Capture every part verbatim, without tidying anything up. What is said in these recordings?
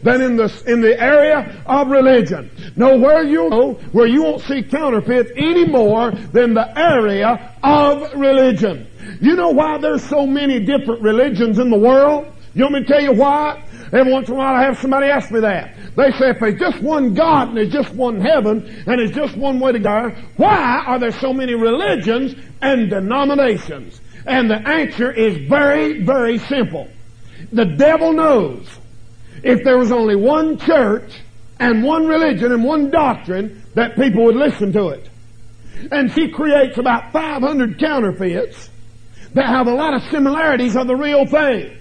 than in the, in the area of religion. Nowhere you go where you won't see counterfeits any more than the area of religion. You know why there's so many different religions in the world? You want me to tell you why? Every once in a while I have somebody ask me that. They say if there's just one God and there's just one heaven and there's just one way to go, why are there so many religions and denominations? And the answer is very, very simple. The devil knows if there was only one church and one religion and one doctrine that people would listen to it. And he creates about five hundred counterfeits that have a lot of similarities of the real thing.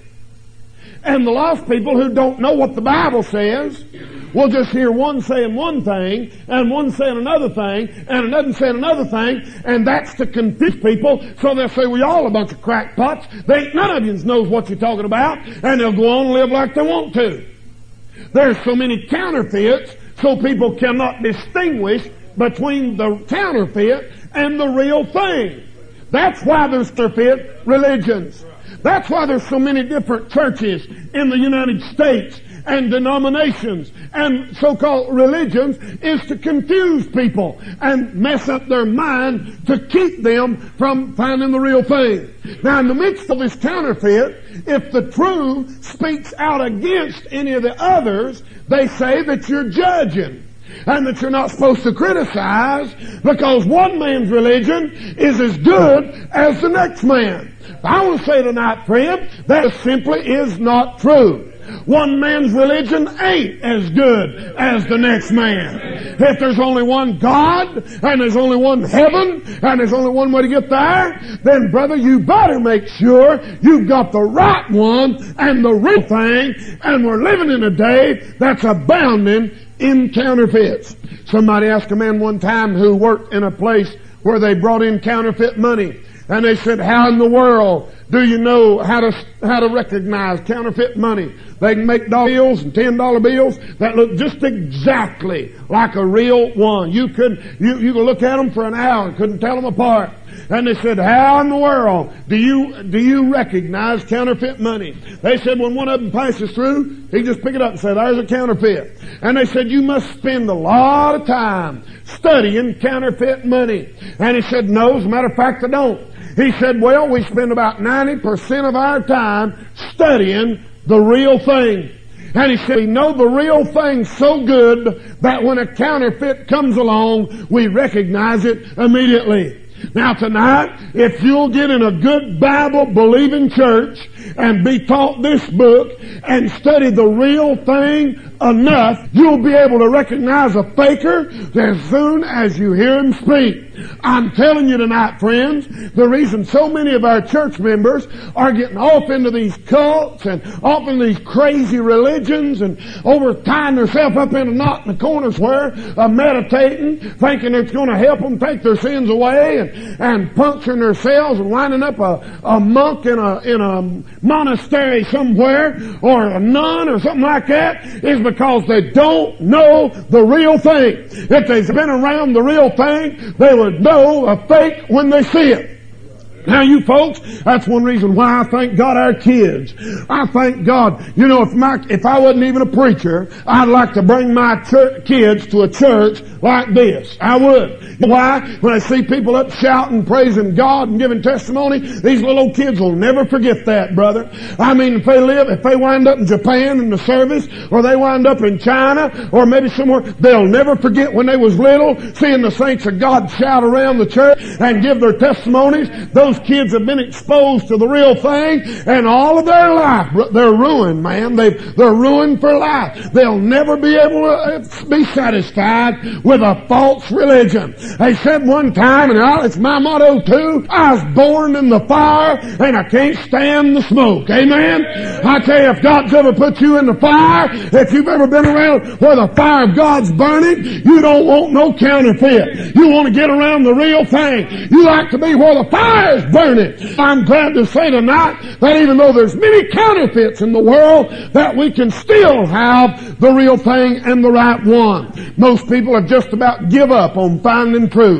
And the lost people who don't know what the Bible says will just hear one saying one thing and one saying another thing and another saying another thing, and that's to confuse people. So they'll say, well, y'all a bunch of crackpots. They ain't none of you knows what you're talking about, and they'll go on and live like they want to. There's so many counterfeits, so people cannot distinguish between the counterfeit and the real thing. That's why there's counterfeit religions. That's why there's so many different churches in the United States and denominations and so-called religions, is to confuse people and mess up their mind to keep them from finding the real thing. Now, in the midst of this counterfeit, if the truth speaks out against any of the others, they say that you're judging and that you're not supposed to criticize because one man's religion is as good as the next man. I want to say tonight, friend, that simply is not true. One man's religion ain't as good as the next man. If there's only one God, and there's only one heaven, and there's only one way to get there, then brother, you better make sure you've got the right one and the real thing, and we're living in a day that's abounding in counterfeits. Somebody asked a man one time who worked in a place where they brought in counterfeit money. And they said, how in the world do you know how to how to recognize counterfeit money? They can make dollar bills and ten dollar bills that look just exactly like a real one. You could you you could look at them for an hour and couldn't tell them apart. And they said, how in the world do you do you recognize counterfeit money? They said, when one of them passes through, he just pick it up and say, there's a counterfeit. And they said, you must spend a lot of time studying counterfeit money. And he said, no, as a matter of fact, I don't. He said, well, we spend about ninety percent of our time studying the real thing. And he said, we know the real thing so good that when a counterfeit comes along, we recognize it immediately. Now tonight, if you'll get in a good Bible-believing church and be taught this book and study the real thing enough, you'll be able to recognize a faker as soon as you hear him speak. I'm telling you tonight, friends, the reason so many of our church members are getting off into these cults and off into these crazy religions and over tying themselves up in a knot in the corners where uh, meditating, thinking it's going to help them take their sins away, and, and puncturing themselves and winding up a, a monk in a in a monastery somewhere or a nun or something like that, is because they don't know the real thing. If they've been around the real thing, they would know a fake when they see it. Now you folks, that's one reason why I thank God our kids. I thank God, you know, if my, if I wasn't even a preacher, I'd like to bring my church, kids to a church like this. I would. Why? When I see people up shouting, praising God and giving testimony, these little kids will never forget that, brother. I mean, if they live, if they wind up in Japan in the service, or they wind up in China, or maybe somewhere, they'll never forget when they was little, seeing the saints of God shout around the church and give their testimonies. Those kids have been exposed to the real thing, and all of their life, they're ruined, man. They, they're ruined for life. They'll never be able to be satisfied with a false religion. They said one time, and it's my motto too, I was born in the fire, and I can't stand the smoke. Amen? I tell you, if God's ever put you in the fire, if you've ever been around where the fire of God's burning, you don't want no counterfeit. You want to get around the real thing. You like to be where the fire is burning. I'm glad to say tonight that even though there's many counterfeits in the world, that we can still have the real thing and the right one. Most people have just about give up on finding truth.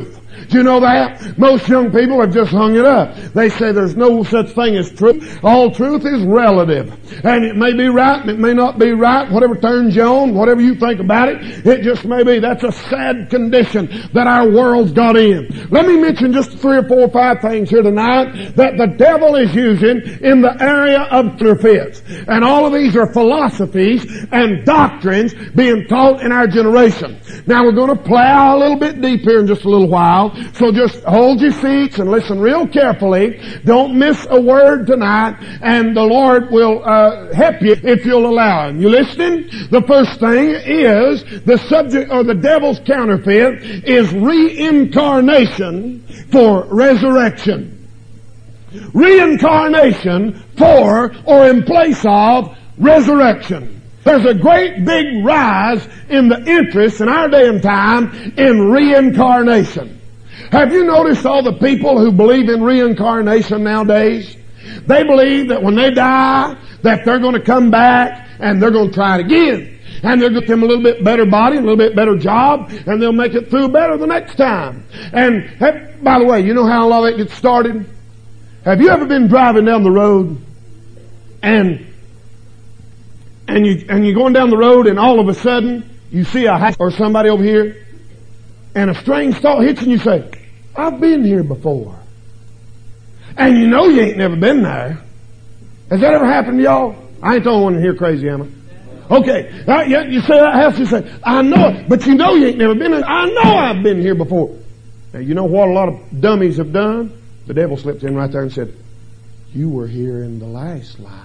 Do you know that? Most young people have just hung it up. They say there's no such thing as truth. All truth is relative. And it may be right and it may not be right. Whatever turns you on, whatever you think about it, it just may be. That's a sad condition that our world's got in. Let me mention just three or four or five things here tonight that the devil is using in the area of counterfeits. And all of these are philosophies and doctrines being taught in our generation. Now we're going to plow a little bit deep here in just a little while. So just hold your seats and listen real carefully. Don't miss a word tonight, and the Lord will uh, help you if you'll allow Him. You listening? The first thing is the subject, or the devil's counterfeit, is reincarnation for resurrection. Reincarnation for or in place of resurrection. There's a great big rise in the interest in our day and time in reincarnation. Have you noticed all the people who believe in reincarnation nowadays? They believe that when they die, that they're going to come back and they're going to try it again. And they'll get them a little bit better body, a little bit better job, and they'll make it through better the next time. And have, by the way, you know how a lot of it gets started? Have you ever been driving down the road and and you and you're going down the road and all of a sudden you see a house or somebody over here and a strange thought hits and you say, I've been here before. And you know you ain't never been there. Has that ever happened to y'all? I ain't the only one in here crazy, am I? Okay. Uh, yeah, you say that house, you say, I know it, but you know you ain't never been there. I know I've been here before. Now you know what a lot of dummies have done? The devil slipped in right there and said, you were here in the last life.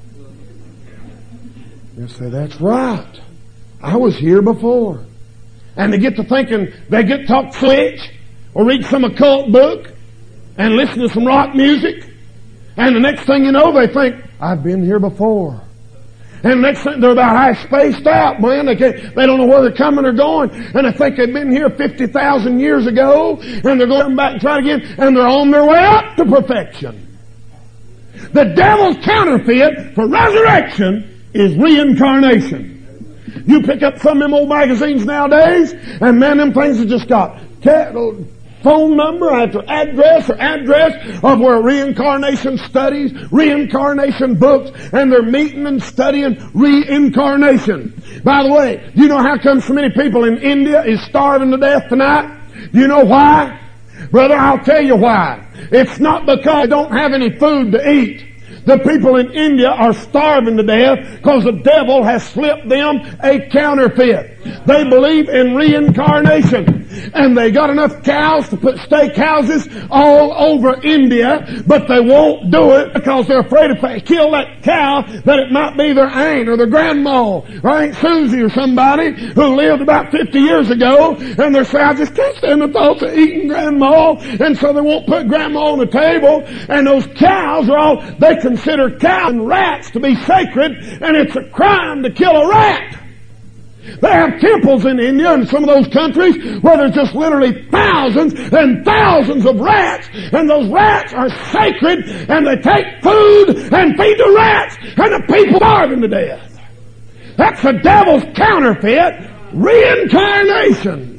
They'll say, that's right. I was here before. And they get to thinking, they get talk switch or read some occult book and listen to some rock music. And the next thing you know, they think, I've been here before. And the next thing, they're about half spaced out, man. They can't, they don't know where they're coming or going. And they think they've been here fifty thousand years ago. And they're going back and try it again. And they're on their way up to perfection. The devil's counterfeit for resurrection is reincarnation. You pick up some of them old magazines nowadays, and man, them things have just got phone number after address or address of where reincarnation studies, reincarnation books, and they're meeting and studying reincarnation. By the way, do you know how come so many people in India is starving to death tonight? Do you know why? Brother, I'll tell you why. It's not because they don't have any food to eat. The people in India are starving to death because the devil has slipped them a counterfeit. They believe in reincarnation. And they got enough cows to put steak houses all over India, but they won't do it because they're afraid if they kill that cow that it might be their aunt or their grandma or Aunt Susie or somebody who lived about fifty years ago, and they're saying, I just can't stand the thoughts of eating grandma, and so they won't put grandma on the table. And those cows are all, they consider cows and rats to be sacred, and it's a crime to kill a rat. They have temples in India and some of those countries where there's just literally thousands and thousands of rats, and those rats are sacred, and they take food and feed the rats, and the people starving to death. That's the devil's counterfeit, reincarnation.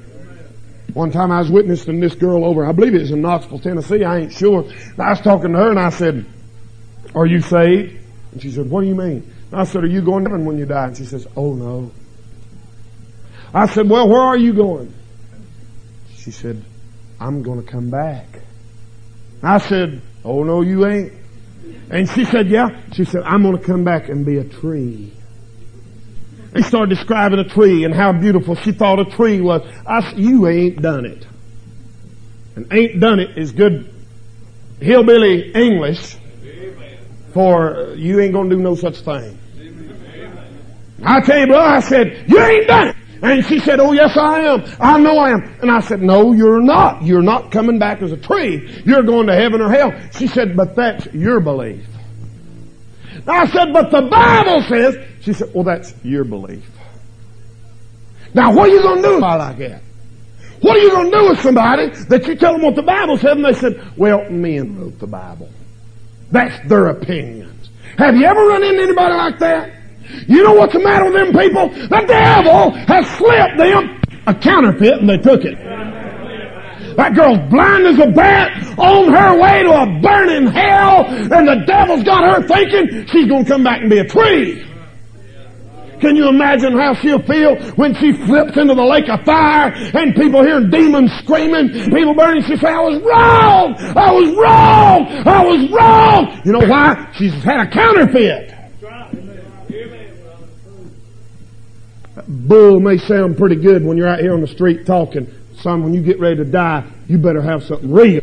One time I was witnessing this girl over, I believe it was in Knoxville, Tennessee, I ain't sure. And I was talking to her and I said, are you saved? And she said, what do you mean? And I said, are you going to heaven when you die? And she says, oh no. I said, well, where are you going? She said, I'm going to come back. I said, oh no, you ain't. And she said, yeah. She said, I'm going to come back and be a tree. He started describing a tree and how beautiful she thought a tree was. I said, you ain't done it. And ain't done it is good hillbilly English for you ain't going to do no such thing. I tell you, brother, I said, you ain't done it. And she said, oh yes I am. I know I am. And I said, no, you're not. You're not coming back as a tree. You're going to heaven or hell. She said, but that's your belief. I said, but the Bible says. She said, well, that's your belief. Now what are you going to do about like that? What are you going to do with somebody that you tell them what the Bible said and they said, well, men wrote the Bible. That's their opinions. Have you ever run into anybody like that? You know what's the matter with them people? The devil has slipped them a counterfeit and they took it. That girl's blind as a bat, on her way to a burning hell, and the devil's got her thinking she's going to come back and be a tree. Can you imagine how she'll feel when she flips into the lake of fire and people hearing demons screaming, people burning? She say, I was wrong! I was wrong! I was wrong! You know why? She's had a counterfeit. Bull may sound pretty good when you're out here on the street talking. Son, when you get ready to die, you better have something real.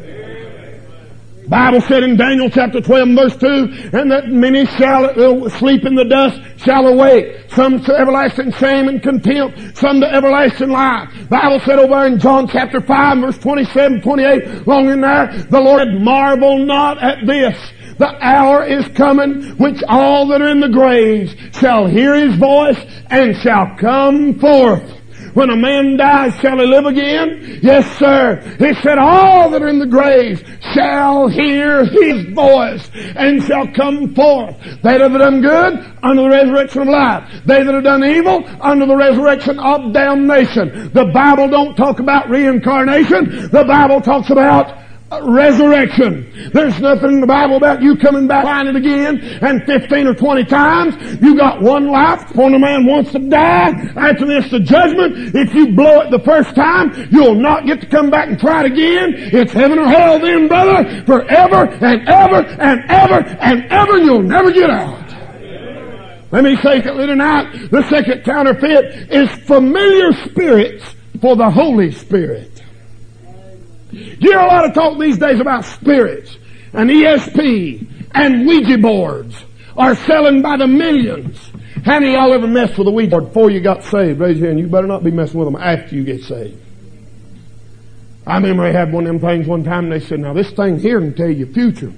Bible said in Daniel chapter twelve and verse two, and that many shall uh, sleep in the dust, shall awake. Some to everlasting shame and contempt, some to everlasting life. Bible said over in John chapter five, verse twenty-seven, twenty-eight, long in there, the Lord said, marvel not at this. The hour is coming which all that are in the graves shall hear His voice and shall come forth. When a man dies, shall he live again? Yes, sir. He said, all that are in the graves shall hear His voice and shall come forth. They that have done good, unto the resurrection of life. They that have done evil, unto the resurrection of damnation. The Bible don't talk about reincarnation. The Bible talks about resurrection. There's nothing in the Bible about you coming back, find it again, and fifteen or twenty times. You got one life. When a man wants to die, after this the judgment. If you blow it the first time, you'll not get to come back and try it again. It's heaven or hell then, brother, forever and ever and ever and ever, and you'll never get out. Let me say tonight, the second counterfeit is familiar spirits for the Holy Spirit. You hear a lot of talk these days about spirits, and E S P and Ouija boards are selling by the millions. How many of y'all ever messed with a Ouija board before you got saved? Raise your hand. You better not be messing with them after you get saved. I remember I had one of them things one time, and they said, now this thing here can tell you your future.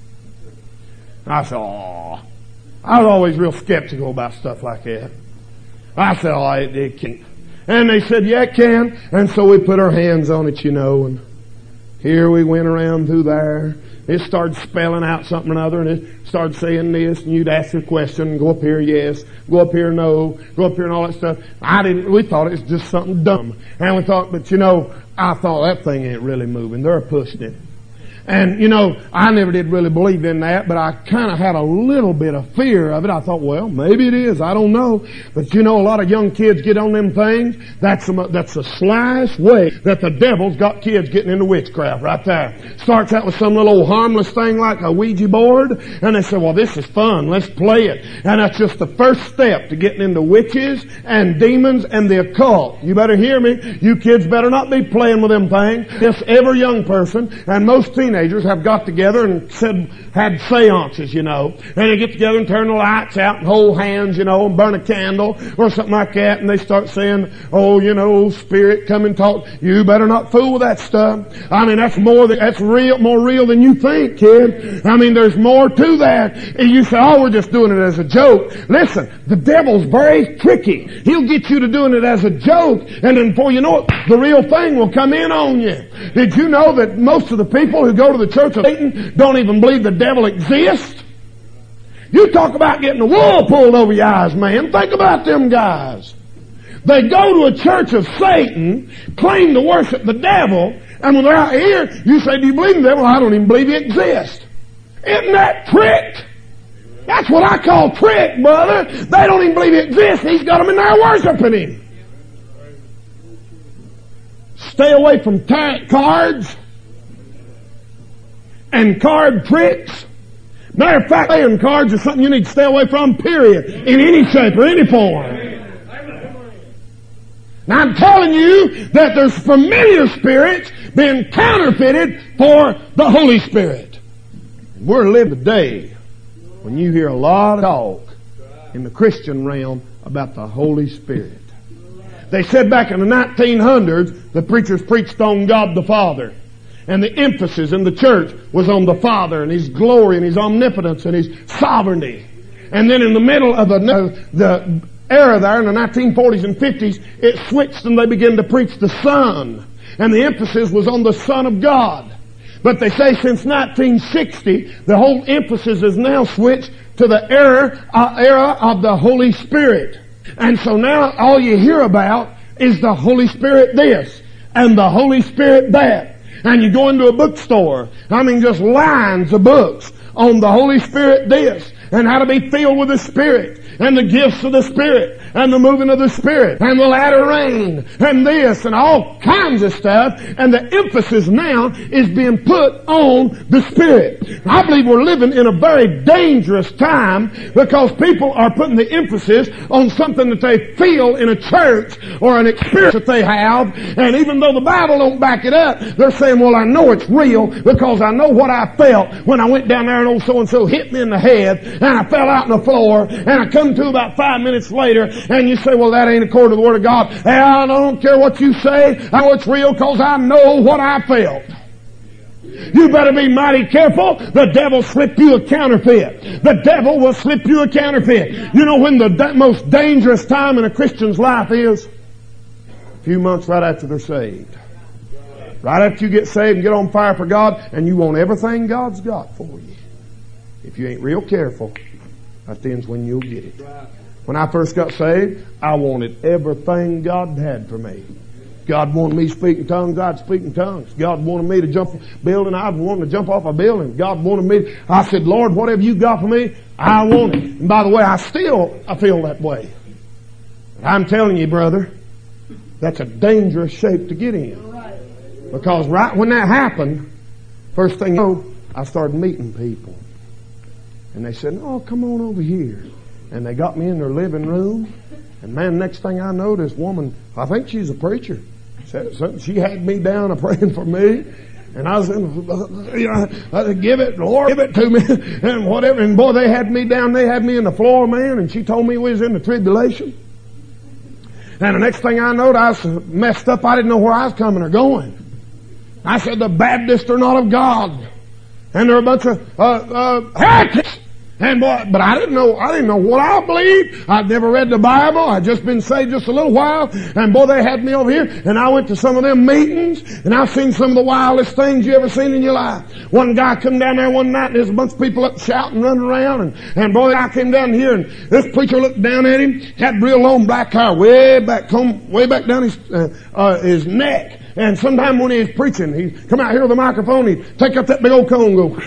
I said, oh. I was always real skeptical about stuff like that. I said, oh, it, it can't. And they said, yeah, it can. And so we put our hands on it, you know, and here we went around through there. It started spelling out something or other, and it started saying this, and you'd ask a question, and go up here, yes, go up here, no, go up here, and all that stuff. I didn't, we thought it was just something dumb. And we thought, but you know, I thought that thing ain't really moving. They're pushing it. And, you know, I never did really believe in that, but I kind of had a little bit of fear of it. I thought, well, maybe it is. I don't know. But, you know, a lot of young kids get on them things. That's a, that's the slyest way that the devil's got kids getting into witchcraft right there. Starts out with some little old harmless thing like a Ouija board, and they say, well, this is fun. Let's play it. And that's just the first step to getting into witches and demons and the occult. You better hear me. You kids better not be playing with them things. Yes, every young person and most teenagers have got together and said, had seances, you know. And they get together and turn the lights out and hold hands, you know, and burn a candle or something like that. And they start saying, oh, you know, spirit, come and talk. You better not fool with that stuff. I mean, that's more, that's real, more real than you think, kid. I mean, there's more to that. And you say, oh, we're just doing it as a joke. Listen, the devil's very tricky. He'll get you to doing it as a joke. And then before you know it, the real thing will come in on you. Did you know that most of the people who go to the Church of Satan don't even believe the devil exists? You talk about getting the wool pulled over your eyes, man. Think about them guys. They go to a church of Satan, claim to worship the devil, and when they're out here, you say, do you believe in the devil? I don't even believe he exists. Isn't that trick? That's what I call trick, brother. They don't even believe he exists. He's got them in there worshiping him. Stay away from tarot cards and card tricks. Matter of fact, playing cards is something you need to stay away from, period, in any shape or any form. Now I'm telling you that there's familiar spirits being counterfeited for the Holy Spirit. We're living today when you hear a lot of talk in the Christian realm about the Holy Spirit. They said back in the nineteen hundreds, the preachers preached on God the Father. And the emphasis in the church was on the Father and His glory and His omnipotence and His sovereignty. And then in the middle of the, uh, the era there in the nineteen forties and fifties, it switched and they began to preach the Son. And the emphasis was on the Son of God. But they say since nineteen sixty, the whole emphasis is now switched to the era, uh, era of the Holy Spirit. And so now all you hear about is the Holy Spirit this, and the Holy Spirit that. And you go into a bookstore, I mean just lines of books on the Holy Spirit this, and how to be filled with the Spirit, and the gifts of the Spirit, and the moving of the Spirit, and the latter rain, and this, and all kinds of stuff, and the emphasis now is being put on the Spirit. I believe we're living in a very dangerous time because people are putting the emphasis on something that they feel in a church or an experience that they have, and even though the Bible don't back it up, they're saying, well, I know it's real because I know what I felt when I went down there and old so-and-so hit me in the head, and I fell out on the floor, and I come to about five minutes later, and you say, well, that ain't according to the Word of God. Hey, I don't care what you say. I know it's real because I know what I felt. You better be mighty careful. The devil slip you a counterfeit. The devil will slip you a counterfeit. You know when the da- most dangerous time in a Christian's life is? A few months right after they're saved. Right after you get saved and get on fire for God, and you want everything God's got for you. If you ain't real careful, that then's when you'll get it. When I first got saved, I wanted everything God had for me. God wanted me speaking tongues, I'd speak in tongues. God wanted me to jump off a building, I'd want to jump off a building. God wanted me, I said, Lord, whatever you got for me, I want it. And by the way, I still, I feel that way. I'm telling you, brother, that's a dangerous shape to get in. Because right when that happened, first thing you know, I started meeting people. And they said, oh, come on over here. And they got me in their living room. And man, next thing I know, this woman, I think she's a preacher. She had me down praying for me. And I was in, you know, I said, give it, Lord, give it to me. And whatever. And boy, they had me down, they had me in the floor, man. And she told me we was in the tribulation. And the next thing I knowed, I was messed up. I didn't know where I was coming or going. I said, the Baptists are not of God. And they're a bunch of, uh, uh, heretics. And boy, but I didn't know, I didn't know what I believed. I'd never read the Bible. I'd just been saved just a little while. And boy, they had me over here. And I went to some of them meetings. And I've seen some of the wildest things you ever seen in your life. One guy come down there one night and there's a bunch of people up shouting, running around. And, and boy, I came down here and this preacher looked down at him. Had real long black hair way back, come, way back down his, uh, uh, his neck. And sometime when he was preaching, he'd come out here with a microphone, he'd take up that big old cone and go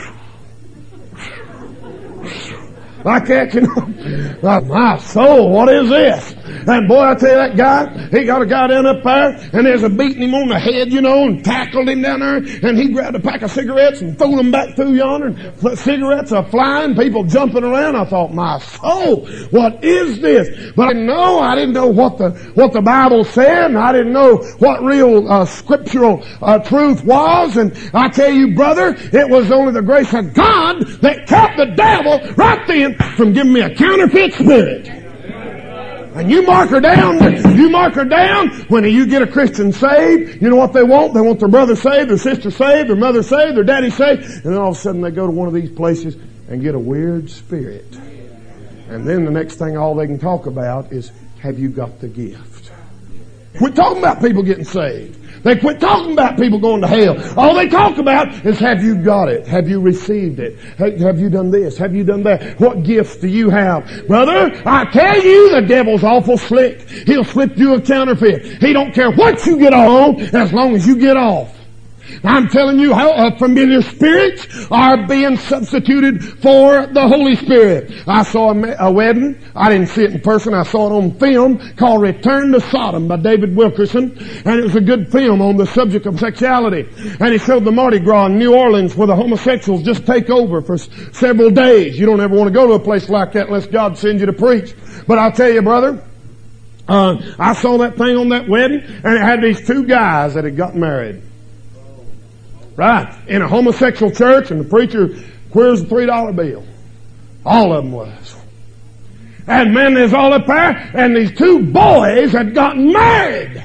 like that, you know. Like, my soul, what is this? And boy, I tell you, that guy, he got a guy down up there, and there's a beating him on the head, you know, and tackled him down there, and he grabbed a pack of cigarettes and threw them back through yonder, and cigarettes are flying, people jumping around. I thought, my soul, what is this? But I didn't know, I didn't know what the, what the Bible said, and I didn't know what real, uh, scriptural, uh, truth was, and I tell you, brother, it was only the grace of God that kept the devil right then from giving me a counterfeit spirit. And you mark her down, you mark her down, when you get a Christian saved, you know what they want? They want their brother saved, their sister saved, their mother saved, their daddy saved, and then all of a sudden they go to one of these places and get a weird spirit. And then the next thing all they can talk about is, have you got the gift? Quit talking about people getting saved. They quit talking about people going to hell. All they talk about is, have you got it? Have you received it? Have you done this? Have you done that? What gifts do you have? Brother, I tell you, the devil's awful slick. He'll slip you a counterfeit. He don't care what you get on as long as you get off. I'm telling you how uh, familiar spirits are being substituted for the Holy Spirit. I saw a, a wedding. I didn't see it in person. I saw it on film called Return to Sodom by David Wilkerson. And it was a good film on the subject of sexuality. And he showed the Mardi Gras in New Orleans where the homosexuals just take over for s- several days. You don't ever want to go to a place like that unless God sends you to preach. But I'll tell you, brother, uh, I saw that thing on that wedding, and it had these two guys that had got married. Right. In a homosexual church, and the preacher queers a three dollar bill. All of them was. And man, there's all up there, and these two boys had gotten married.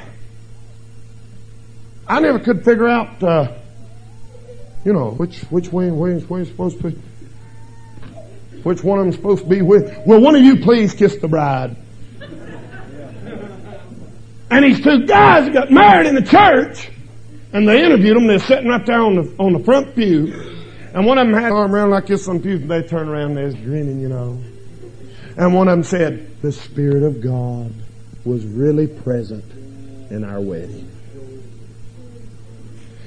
I never could figure out, uh, you know, which, which way, way, way is supposed to be, which one of them supposed to be with. Will one of you please kiss the bride? And these two guys got married in the church. And they interviewed them. They're sitting right there on the on the front pew. And one of them had their arm around like this on the pew. And they turned around and they was grinning, you know. And one of them said, the Spirit of God was really present in our wedding.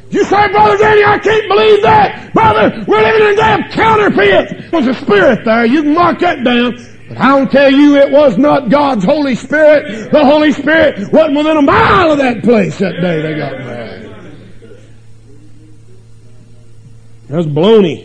You say, Brother Danny, I can't believe that. Brother, we're living in a day of counterfeits. There's a spirit there. You can mark that down. But I'll tell you, it was not God's Holy Spirit. The Holy Spirit wasn't within a mile of that place that day they got married. That's baloney.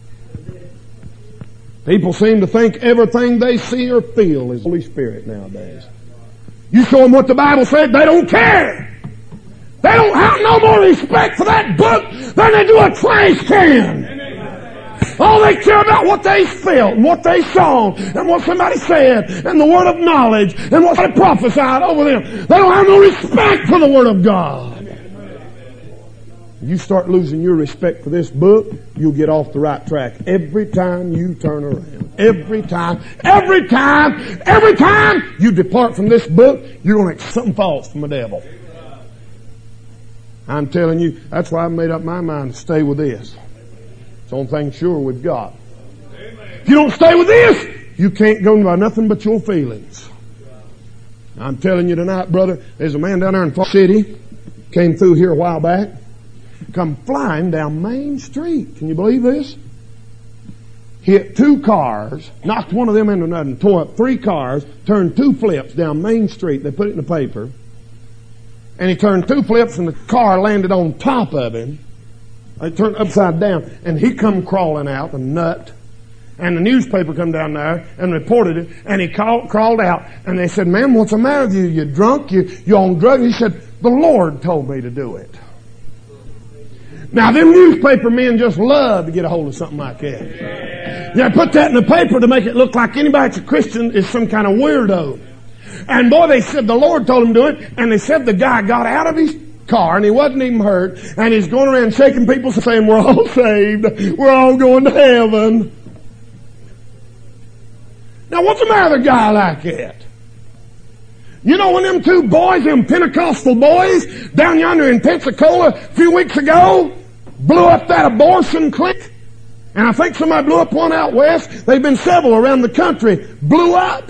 People seem to think everything they see or feel is Holy Spirit nowadays. You show them what the Bible said, they don't care. They don't have no more respect for that book than they do a trash can. All they care about what they felt and what they saw and what somebody said and the word of knowledge and what they prophesied over them. They don't have no respect for the Word of God. You start losing your respect for this book, you'll get off the right track every time you turn around. Every time, every time, every time you depart from this book, you're going to get something false from the devil. I'm telling you, that's why I made up my mind to stay with this. It's the only thing sure we've got. If you don't stay with this, you can't go by nothing but your feelings. I'm telling you tonight, brother, there's a man down there in Falls City, came through here a while back, come flying down Main Street. Can you believe this? Hit two cars, knocked one of them into nothing, tore up three cars, turned two flips down Main Street. They put it in the paper. And he turned two flips and the car landed on top of him. It turned upside down. And he come crawling out, a nut. And the newspaper come down there and reported it. And he called, crawled out. And they said, "Man, what's the matter with you? You drunk? You, you on drugs?" He said, "The Lord told me to do it." Now, them newspaper men just love to get a hold of something like that. Yeah, put that in the paper to make it look like anybody that's a Christian is some kind of weirdo. And boy, they said the Lord told him to do it. And they said the guy got out of his car and he wasn't even hurt. And he's going around shaking people saying, "We're all saved. We're all going to heaven." Now, what's the matter with a guy like that? You know when them two boys, them Pentecostal boys, down yonder in Pensacola a few weeks ago, blew up that abortion clinic? And I think somebody blew up one out west. They've been several around the country. Blew up.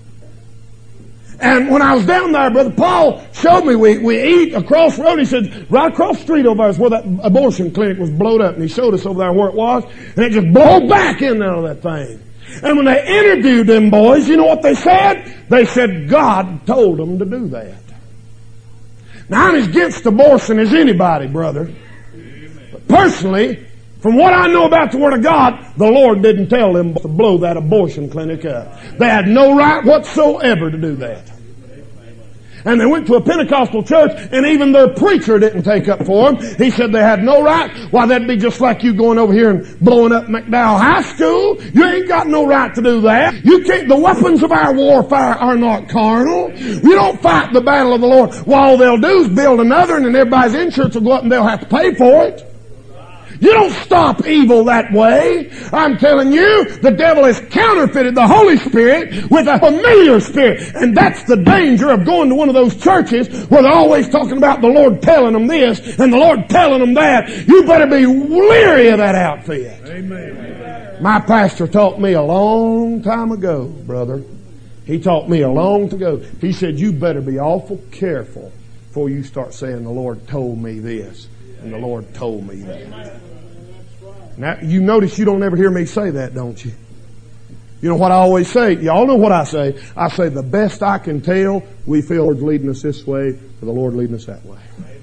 And when I was down there, Brother Paul showed me, we, we eat across the road. He said, right across the street over there is where that abortion clinic was blowed up. And he showed us over there where it was. And it just blew back in there of that thing. And when they interviewed them boys, you know what they said? They said God told them to do that. Now, I'm as against abortion as anybody, brother. But personally, from what I know about the Word of God, the Lord didn't tell them to blow that abortion clinic up. They had no right whatsoever to do that. And they went to a Pentecostal church, and even their preacher didn't take up for them. He said they had no right. Why, that'd be just like you going over here and blowing up McDowell High School. You ain't got no right to do that. You can't. The weapons of our warfare are not carnal. You don't fight the battle of the Lord. Well, all they'll do is build another, and then everybody's insurance will go up, and they'll have to pay for it. You don't stop evil that way. I'm telling you, the devil has counterfeited the Holy Spirit with a familiar spirit. And that's the danger of going to one of those churches where they're always talking about the Lord telling them this and the Lord telling them that. You better be leery of that outfit. Amen. My pastor taught me a long time ago, brother. He taught me a long time ago. He said, you better be awful careful before you start saying, the Lord told me this and the Lord told me that. Now, you notice you don't ever hear me say that, don't you? You know what I always say? Y'all know what I say. I say, the best I can tell, we feel the Lord's leading us this way, or the Lord leading us that way.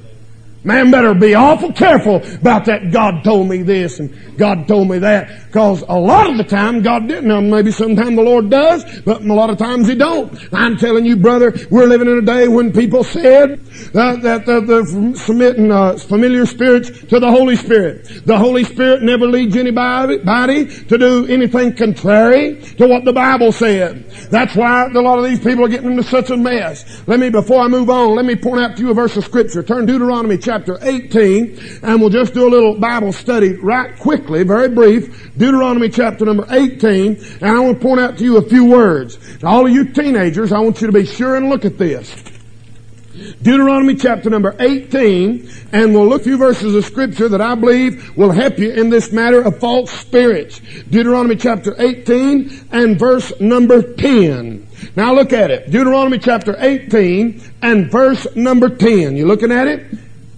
Man better be awful careful about that God told me this and God told me that. Because a lot of the time God didn't. Now maybe sometime the Lord does, but a lot of times He don't. I'm telling you, brother, we're living in a day when people said uh, that uh, they're submitting uh, familiar spirits to the Holy Spirit. The Holy Spirit never leads anybody to do anything contrary to what the Bible said. That's why a lot of these people are getting into such a mess. Let me, before I move on, let me point out to you a verse of Scripture. Turn Deuteronomy chapter Chapter eighteen, and we'll just do a little Bible study right quickly, very brief. Deuteronomy chapter number eighteen, and I want to point out to you a few words. Now, all of you teenagers, I want you to be sure and look at this. Deuteronomy chapter number eighteen, and we'll look at a few verses of Scripture that I believe will help you in this matter of false spirits. Deuteronomy chapter eighteen and verse number ten. Now look at it. Deuteronomy chapter eighteen and verse number ten. You looking at it?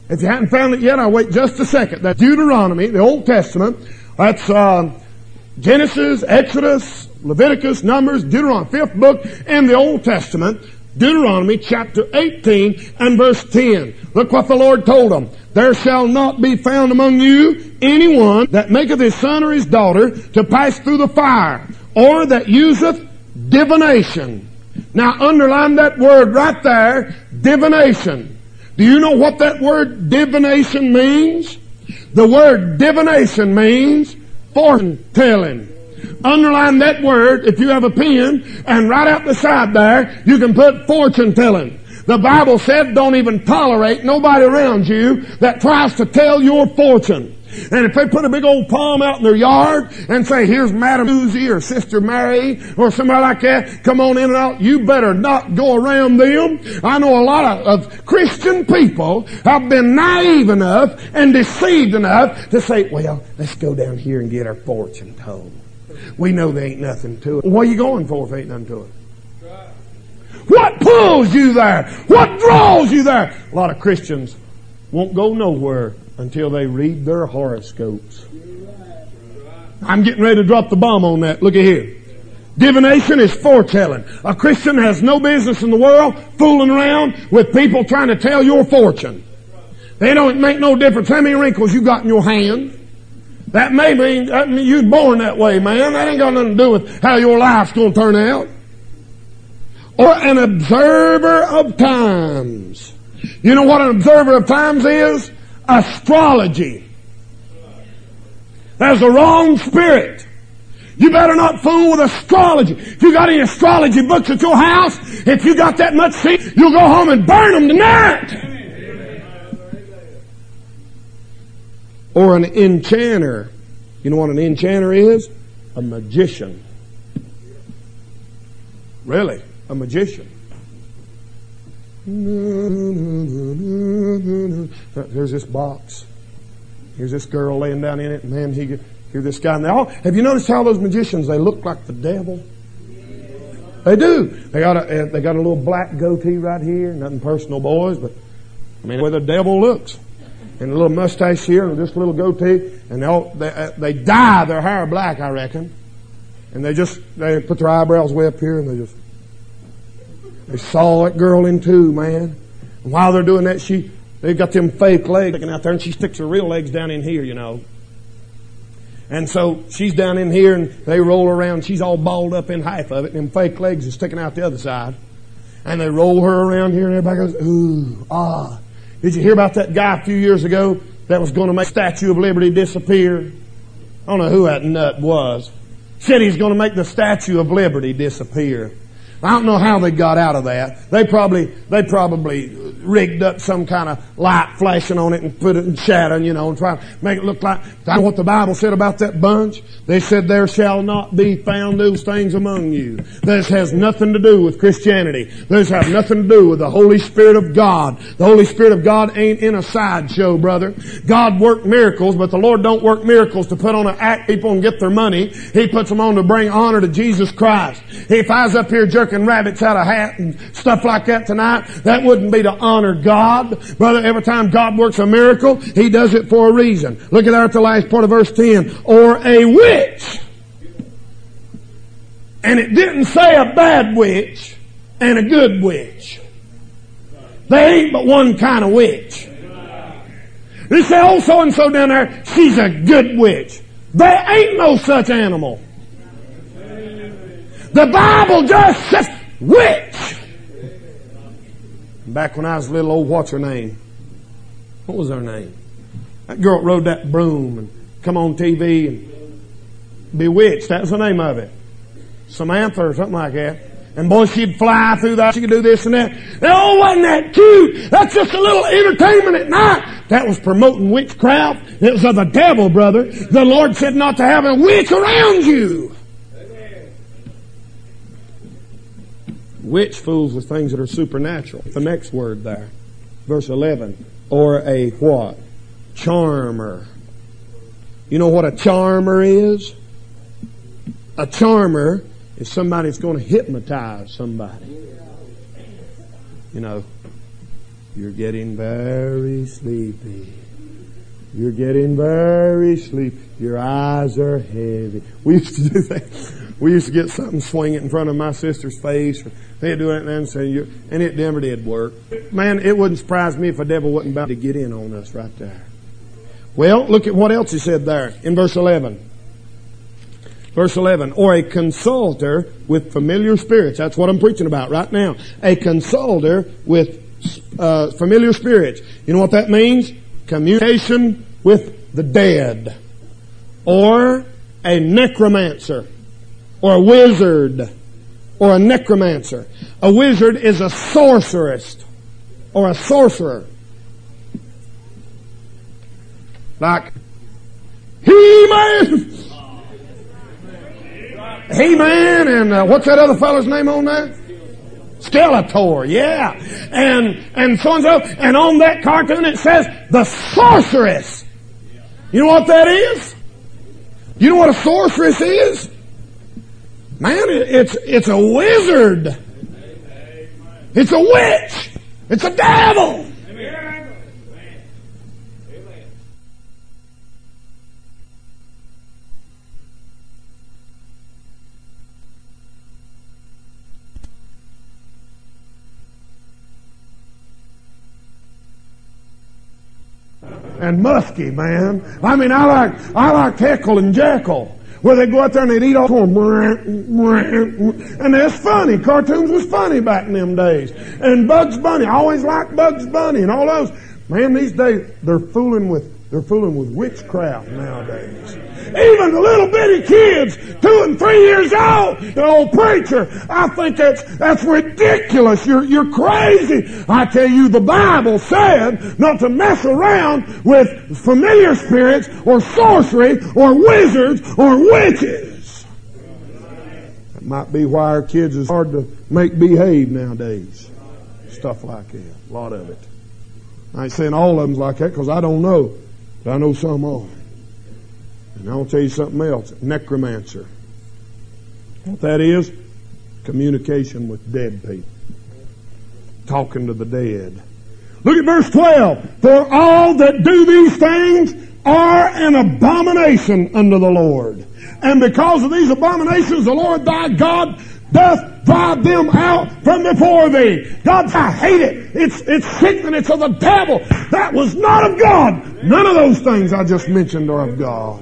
If you haven't found it yet, I'll wait just a second. That's Deuteronomy, the Old Testament. That's uh, Genesis, Exodus, Leviticus, Numbers, Deuteronomy, fifth book in the Old Testament. Deuteronomy chapter eighteen and verse ten. Look what the Lord told them. There shall not be found among you anyone that maketh his son or his daughter to pass through the fire, or that useth divination. Now underline that word right there, divination. Do you know what that word divination means? The word divination means fortune telling. Underline that word if you have a pen, and right out the side there you can put fortune telling. The Bible said don't even tolerate nobody around you that tries to tell your fortune. And if they put a big old palm out in their yard and say, here's Madam Susie or Sister Mary or somebody like that, come on in and out, you better not go around them. I know a lot of, of Christian people have been naive enough and deceived enough to say, well, let's go down here and get our fortune told. We know there ain't nothing to it. What are you going for if there ain't nothing to it? What pulls you there? What draws you there? A lot of Christians won't go nowhere until they read their horoscopes. I'm getting ready to drop the bomb on that. Look at here. Divination is foretelling. A Christian has no business in the world fooling around with people trying to tell your fortune. They don't make no difference how many wrinkles you got in your hand. That may mean, that mean you was born that way, man. That ain't got nothing to do with how your life's going to turn out. Or an observer of times. You know what an observer of times is? Astrology. That's the wrong spirit. You better not fool with astrology. If you got any astrology books at your house, if you got that much sense, you'll go home and burn them tonight. Or an enchanter. You know what an enchanter is? A magician. Really, a magician. There's this box. Here's this girl laying down in it. Man, he hear this guy now. Have you noticed how those magicians, they look like the devil? They do. They got a they got a little black goatee right here. Nothing personal, boys, but I mean, where the devil looks. And a little mustache here, and this little goatee, and they all, they, they dye their hair black, I reckon. And they just they put their eyebrows way up here, and they just they saw that girl in two, man. And while they're doing that, she they got them fake legs sticking out there, and she sticks her real legs down in here, you know. And so she's down in here, and they roll around. She's all balled up in half of it, and them fake legs are sticking out the other side. And they roll her around here, and everybody goes, ooh, ah. Did you hear about that guy a few years ago that was going to make the Statue of Liberty disappear? I don't know who that nut was. Said he's going to make the Statue of Liberty disappear. I don't know how they got out of that. They probably, they probably rigged up some kind of light flashing on it and put it in shadow, you know, and try to make it look like, I know what the Bible said about that bunch. They said, there shall not be found those things among you. This has nothing to do with Christianity. This has nothing to do with the Holy Spirit of God. The Holy Spirit of God ain't in a sideshow, brother. God worked miracles, but the Lord don't work miracles to put on an act people and get their money. He puts them on to bring honor to Jesus Christ. If I was up here jerking rabbits out of hat and stuff like that tonight, that wouldn't be to honor God. Brother, every time God works a miracle, He does it for a reason. Look at there at the last part of verse ten. Or a witch. And it didn't say a bad witch and a good witch. There ain't but one kind of witch. They say, oh, so-and-so down there, she's a good witch. There ain't no such animal. The Bible just says witch. Back when I was little, old, what's her name? What was her name? That girl that rode that broom and come on T V and bewitched. That was the name of it. Samantha or something like that. And boy, she'd fly through that. She could do this and that. And, oh, wasn't that cute? That's just a little entertainment at night. That was promoting witchcraft. It was of the devil, brother. The Lord said not to have a witch around you. Witch fools with things that are supernatural. The next word there, verse eleven, or a what? Charmer. You know what a charmer is? A charmer is somebody that's going to hypnotize somebody. You know, You're getting very sleepy. You're getting very sleepy. Your eyes are heavy. We used to do that. We used to get something, swing it in front of my sister's face. They'd do it and then say, you, and it never did work. Man, it wouldn't surprise me if a devil wasn't about to get in on us right there. Well, look at what else he said there in verse eleven. Verse eleven, or a consulter with familiar spirits. That's what I'm preaching about right now. A consulter with uh, familiar spirits. You know what that means? Communication with the dead. Or a necromancer. Or a wizard. Or a necromancer. A wizard is a sorceress. Or a sorcerer. Like He-Man! He-Man and uh, what's that other fellow's name on there? Skeletor, yeah. And and so and so. And on that cartoon it says the sorceress. You know what that is? You know what a sorceress is? Man, it, it's it's a wizard. It's a witch. It's a devil. And musky, man. I mean, I like I like Heckle and Jekyll, where they go out there and they'd eat all corn. And that's funny. Cartoons was funny back in them days. And Bugs Bunny, I always liked Bugs Bunny and all those. Man, these days they're fooling with they're fooling with witchcraft nowadays. Even the little bitty kids, two and three years old, the old preacher, I think that's that's ridiculous. You're you're crazy. I tell you, the Bible said not to mess around with familiar spirits or sorcery or wizards or witches. That might be why our kids is hard to make behave nowadays. Stuff like that. A lot of it. I ain't saying all of them's like that because I don't know. But I know some are. And I'll tell you something else. Necromancer. What that is? Communication with dead people. Talking to the dead. Look at verse twelve. For all that do these things are an abomination unto the Lord. And because of these abominations, the Lord thy God doth drive them out from before thee. God, I hate it. It's, it's sickening. It's of the devil. That was not of God. None of those things I just mentioned are of God.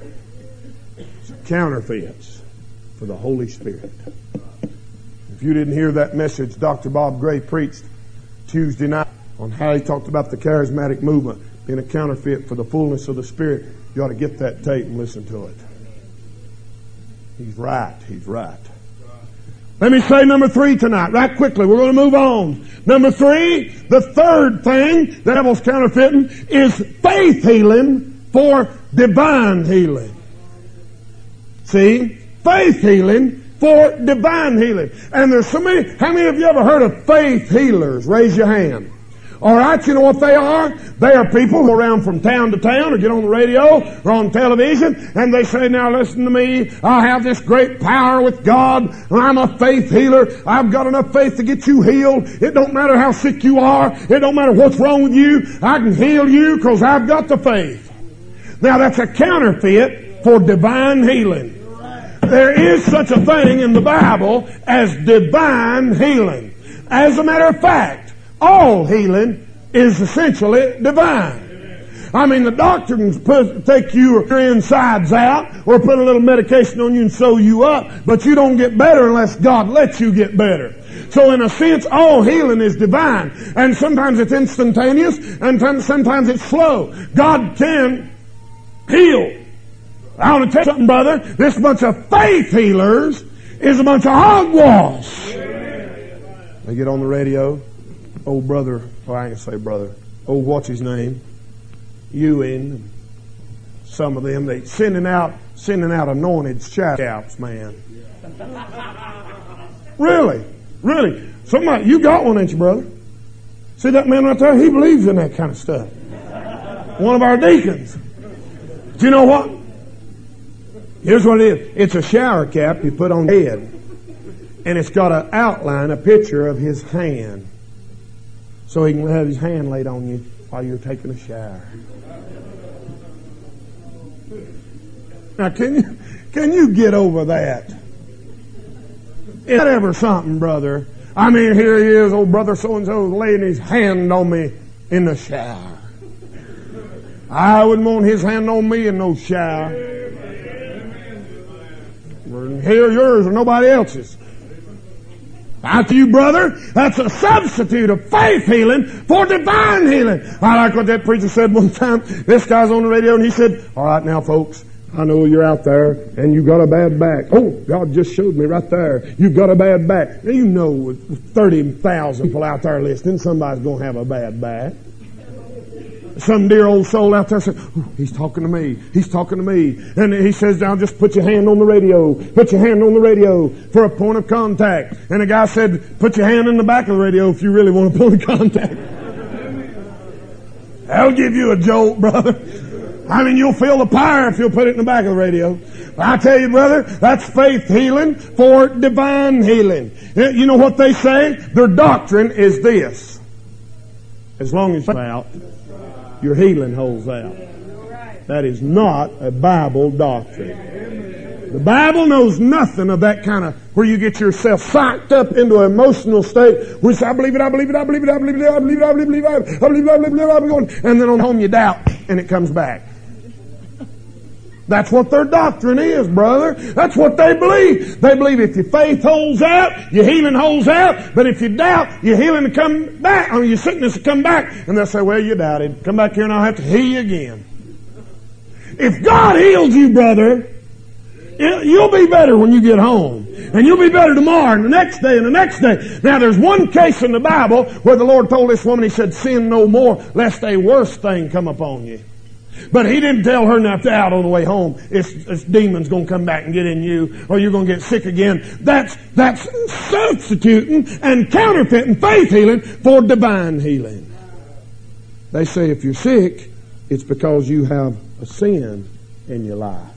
Counterfeits for the Holy Spirit. If you didn't hear that message Doctor Bob Gray preached Tuesday night on how he talked about the charismatic movement being a counterfeit for the fullness of the Spirit, you ought to get that tape and listen to it. He's right. He's right. Let me say number three tonight, right quickly. We're going to move on. Number three, the third thing the devil's counterfeiting is faith healing for divine healing. See? Faith healing for divine healing. And there's so many, how many of you ever heard of faith healers? Raise your hand. Alright, you know what they are? They are people who go around from town to town or get on the radio or on television and they say, now listen to me, I have this great power with God and I'm a faith healer. I've got enough faith to get you healed. It don't matter how sick you are. It don't matter what's wrong with you. I can heal you because I've got the faith. Now that's a counterfeit for divine healing. There is such a thing in the Bible as divine healing. As a matter of fact, all healing is essentially divine. I mean, the doctor can put, take your insides out or put a little medication on you and sew you up, but you don't get better unless God lets you get better. So in a sense, all healing is divine. And sometimes it's instantaneous and sometimes it's slow. God can heal. I want to tell you something, brother. This bunch of faith healers is a bunch of hogwash. They get on the radio. Old brother, well, I can say brother. Old, what's his name? Ewing. Some of them, they sending out, sending out anointed shout-outs, man. Really? Really? Somebody, you got one, ain't you, brother? See that man right there? He believes in that kind of stuff. One of our deacons. Do you know what? Here's what it is. It's a shower cap you put on the head. And it's got an outline, a picture of his hand. so he can have his hand laid on you while you're taking a shower. Now, can you, can you get over that? Is that ever something, brother? I mean, here he is, old brother so-and-so laying his hand on me in the shower. I wouldn't want his hand on me in no shower. Here yours or nobody else's. Out to you, brother, that's a substitute of faith healing for divine healing. I like what that preacher said one time. This guy's on the radio and he said, all right now, folks, I know you're out there and you've got a bad back. Oh, God just showed me right there. You've got a bad back. Now, you know with thirty thousand people out there listening, somebody's going to have a bad back. Some dear old soul out there said, oh, he's talking to me. He's talking to me. And he says, now just put your hand on the radio. Put your hand on the radio for a point of contact. And the guy said, put your hand in the back of the radio if you really want a point of contact. That'll give you a jolt, brother. I mean, you'll feel the power if you'll put it in the back of the radio. But I tell you, brother, that's faith healing for divine healing. You know what they say? Their doctrine is this. As long as it's out, your healing holds out. That is not a Bible doctrine. The Bible knows nothing of that kind of where you get yourself psyched up into an emotional state where you say, I believe it, I believe it, I believe it, I believe it, I believe it, I believe it, I believe it, I believe it, I believe it, I believe it, and then on home you doubt and it comes back. That's what their doctrine is, brother. That's what they believe. They believe if your faith holds out, your healing holds out. But if you doubt, your healing will come back, or your sickness will come back. And they'll say, well, you doubted. Come back here and I'll have to heal you again. If God heals you, brother, you'll be better when you get home. And you'll be better tomorrow and the next day and the next day. Now, there's one case in the Bible where the Lord told this woman, He said, sin no more, lest a worse thing come upon you. But He didn't tell her not to out on the way home. It's, it's demons going to come back and get in you, or you're going to get sick again. That's, that's substituting and counterfeiting faith healing for divine healing. They say if you're sick, it's because you have a sin in your life.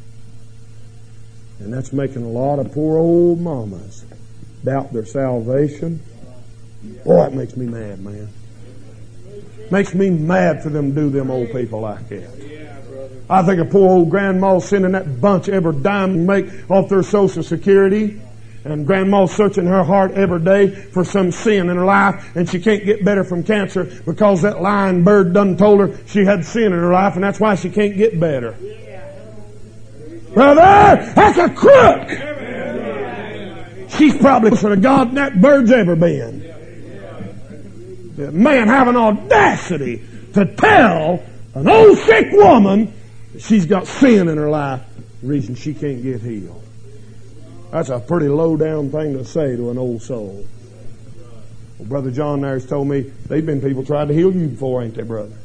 And that's making a lot of poor old mamas doubt their salvation. Boy, it makes me mad, man. Makes me mad for them to do them old people like that. I think a poor old grandma sending that bunch every dime to make off their Social Security, and grandma's searching her heart every day for some sin in her life, and she can't get better from cancer because that lying bird done told her she had sin in her life, and that's why she can't get better. Brother, that's a crook. She's probably closer to God than that bird's ever been. The man having audacity to tell an old sick woman that she's got sin in her life, the reason she can't get healed. That's a pretty low down thing to say to an old soul. Well, Brother John there's told me they've been people tried to heal you before, ain't they, brother?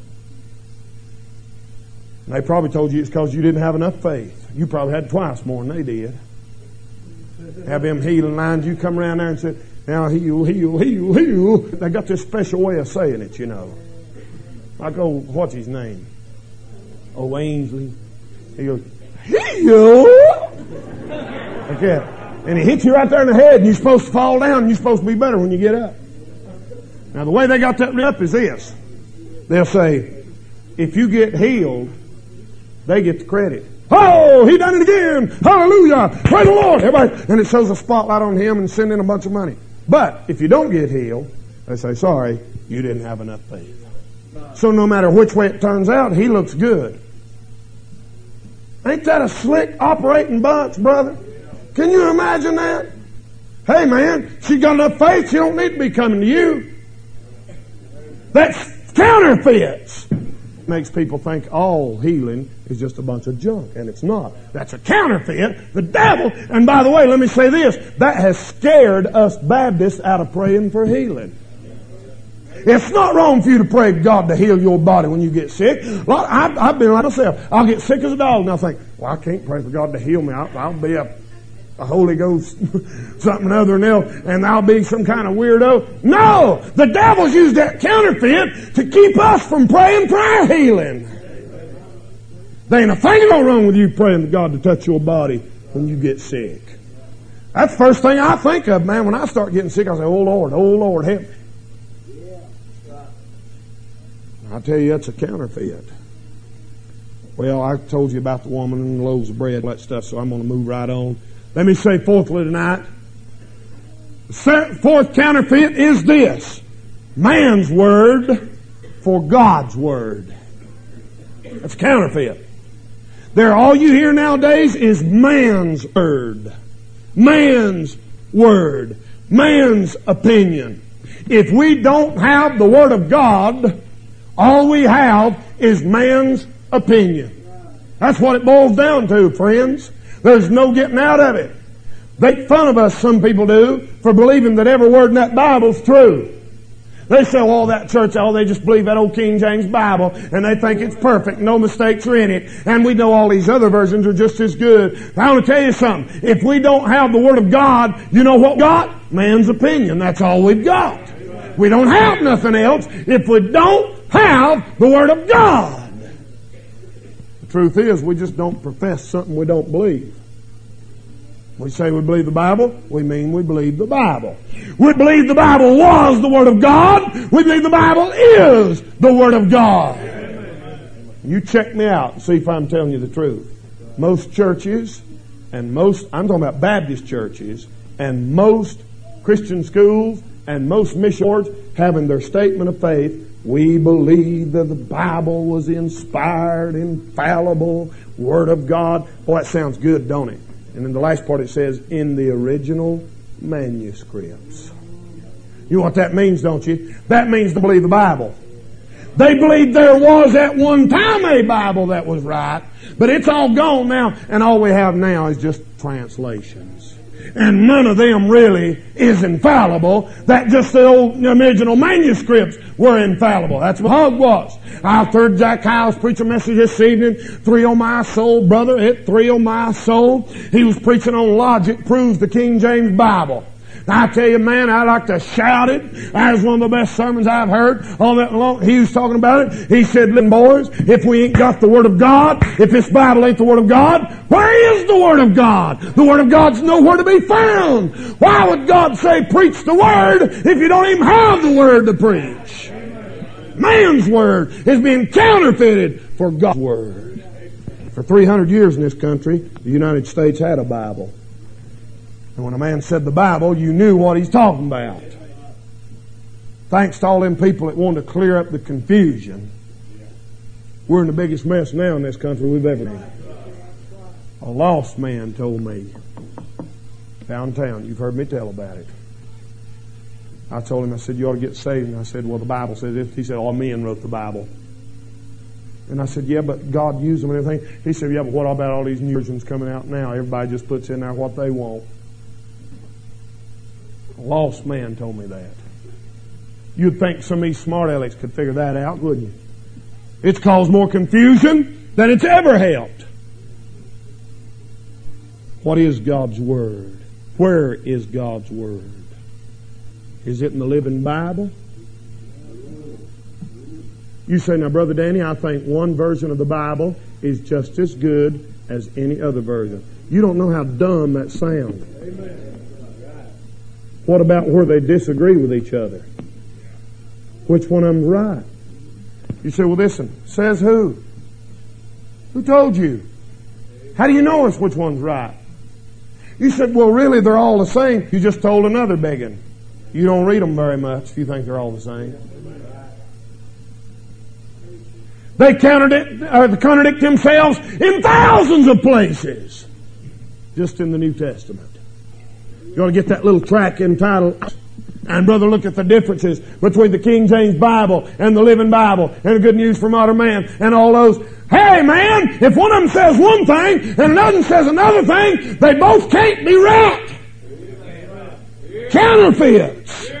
And they probably told you it's because you didn't have enough faith. You probably had twice more than they did. Have them healing lines, you come around there and say, now heal, heal, heal, heal. They got this special way of saying it, you know. I go, what's his name? Oh, Ainsley. He goes, heal. Like that. And he hits you right there in the head, and you're supposed to fall down, and you're supposed to be better when you get up. Now, the way they got that up is this. They'll say, if you get healed, they get the credit. Oh, he done it again. Hallelujah. Praise the Lord. Everybody. And it shows a spotlight on him and send in a bunch of money. But if you don't get healed, they say, sorry, you didn't have enough faith. So no matter which way it turns out, he looks good. Ain't that a slick operating bunch, brother? Can you imagine that? Hey, man, she got enough faith, she don't need to be coming to you. That's counterfeits. Makes people think all healing is just a bunch of junk, and it's not. That's a counterfeit, the devil. And by the way, let me say this, that has scared us Baptists out of praying for healing. It's not wrong for you to pray God to heal your body when you get sick. Well, I've, I've been like myself. I'll get sick as a dog, and I'll think, well, I can't pray for God to heal me. I'll, I'll be a, a Holy Ghost, something other than else, and I'll be some kind of weirdo. No! The devil's used that counterfeit to keep us from praying prayer healing. There ain't a thing wrong with you praying to God to touch your body when you get sick. That's the first thing I think of, man. When I start getting sick, I say, oh, Lord, oh, Lord, help me. I tell you, that's a counterfeit. Well, I told you about the woman and the loaves of bread and all that stuff, so I'm going to move right on. Let me say fourthly tonight, the fourth counterfeit is this: man's word for God's word. That's counterfeit. There, all you hear nowadays is man's word. Man's word. Man's opinion. If we don't have the Word of God, all we have is man's opinion. That's what it boils down to, friends. There's no getting out of it. Make fun of us, some people do, for believing that every word in that Bible's true. They say, oh, that church, oh, they just believe that old King James Bible, and they think it's perfect, no mistakes are in it, and we know all these other versions are just as good. I want to tell you something. If we don't have the Word of God, you know what we got? Man's opinion. That's all we've got. We don't have nothing else if we don't have the Word of God. The truth is, we just don't profess something we don't believe. We say we believe the Bible, we mean we believe the Bible. We believe the Bible was the Word of God. We believe the Bible is the Word of God. You check me out and see if I'm telling you the truth. Most churches and most, I'm talking about Baptist churches, and most Christian schools and most mission boards having their statement of faith, we believe that the Bible was inspired, infallible, Word of God. Boy, that sounds good, don't it? And in the last part it says, in the original manuscripts. You know what that means, don't you? That means to believe the Bible. They believed there was at one time a Bible that was right, but it's all gone now, and all we have now is just translations. And none of them really is infallible. That just the old original manuscripts were infallible. That's what Hug was. I heard Jack Hyles preach a message this evening, Three on My Soul, brother, it Three on My Soul. He was preaching on logic proves the King James Bible. I tell you, man, I like to shout it. That was one of the best sermons I've heard all that long. He was talking about it. He said, listen, boys, if we ain't got the Word of God, if this Bible ain't the Word of God, where is the Word of God? The Word of God's nowhere to be found. Why would God say, preach the Word, if you don't even have the Word to preach? Man's Word is being counterfeited for God's Word. For three hundred years in this country, the United States had a Bible. And when a man said the Bible, you knew what he's talking about. Thanks to all them people that wanted to clear up the confusion, we're in the biggest mess now in this country we've ever been. A lost man told me, downtown, you've heard me tell about it. I told him, I said, you ought to get saved. And I said, well, the Bible says this. He said, all men wrote the Bible. And I said, yeah, but God used them and everything. He said, yeah, but what about all these new versions coming out now? Everybody just puts in there what they want. A lost man told me that. You'd think some of these smart alecks could figure that out, wouldn't you? It's caused more confusion than it's ever helped. What is God's Word? Where is God's Word? Is it in the Living Bible? You say, now, Brother Danny, I think one version of the Bible is just as good as any other version. You don't know how dumb that sounds. Amen. What about where they disagree with each other? Which one of them's right? You say, well, listen, says who? Who told you? How do you know us which one's right? You said, well, really, they're all the same. You just told another begging. You don't read them very much if you think they're all the same. They contradict, uh, contradict themselves in thousands of places. Just in the New Testament. You ought to get that little track entitled, and brother, look at the differences between the King James Bible and the Living Bible and the Good News for Modern Man and all those. Hey man, if one of them says one thing and another says another thing, they both can't be right. Counterfeits.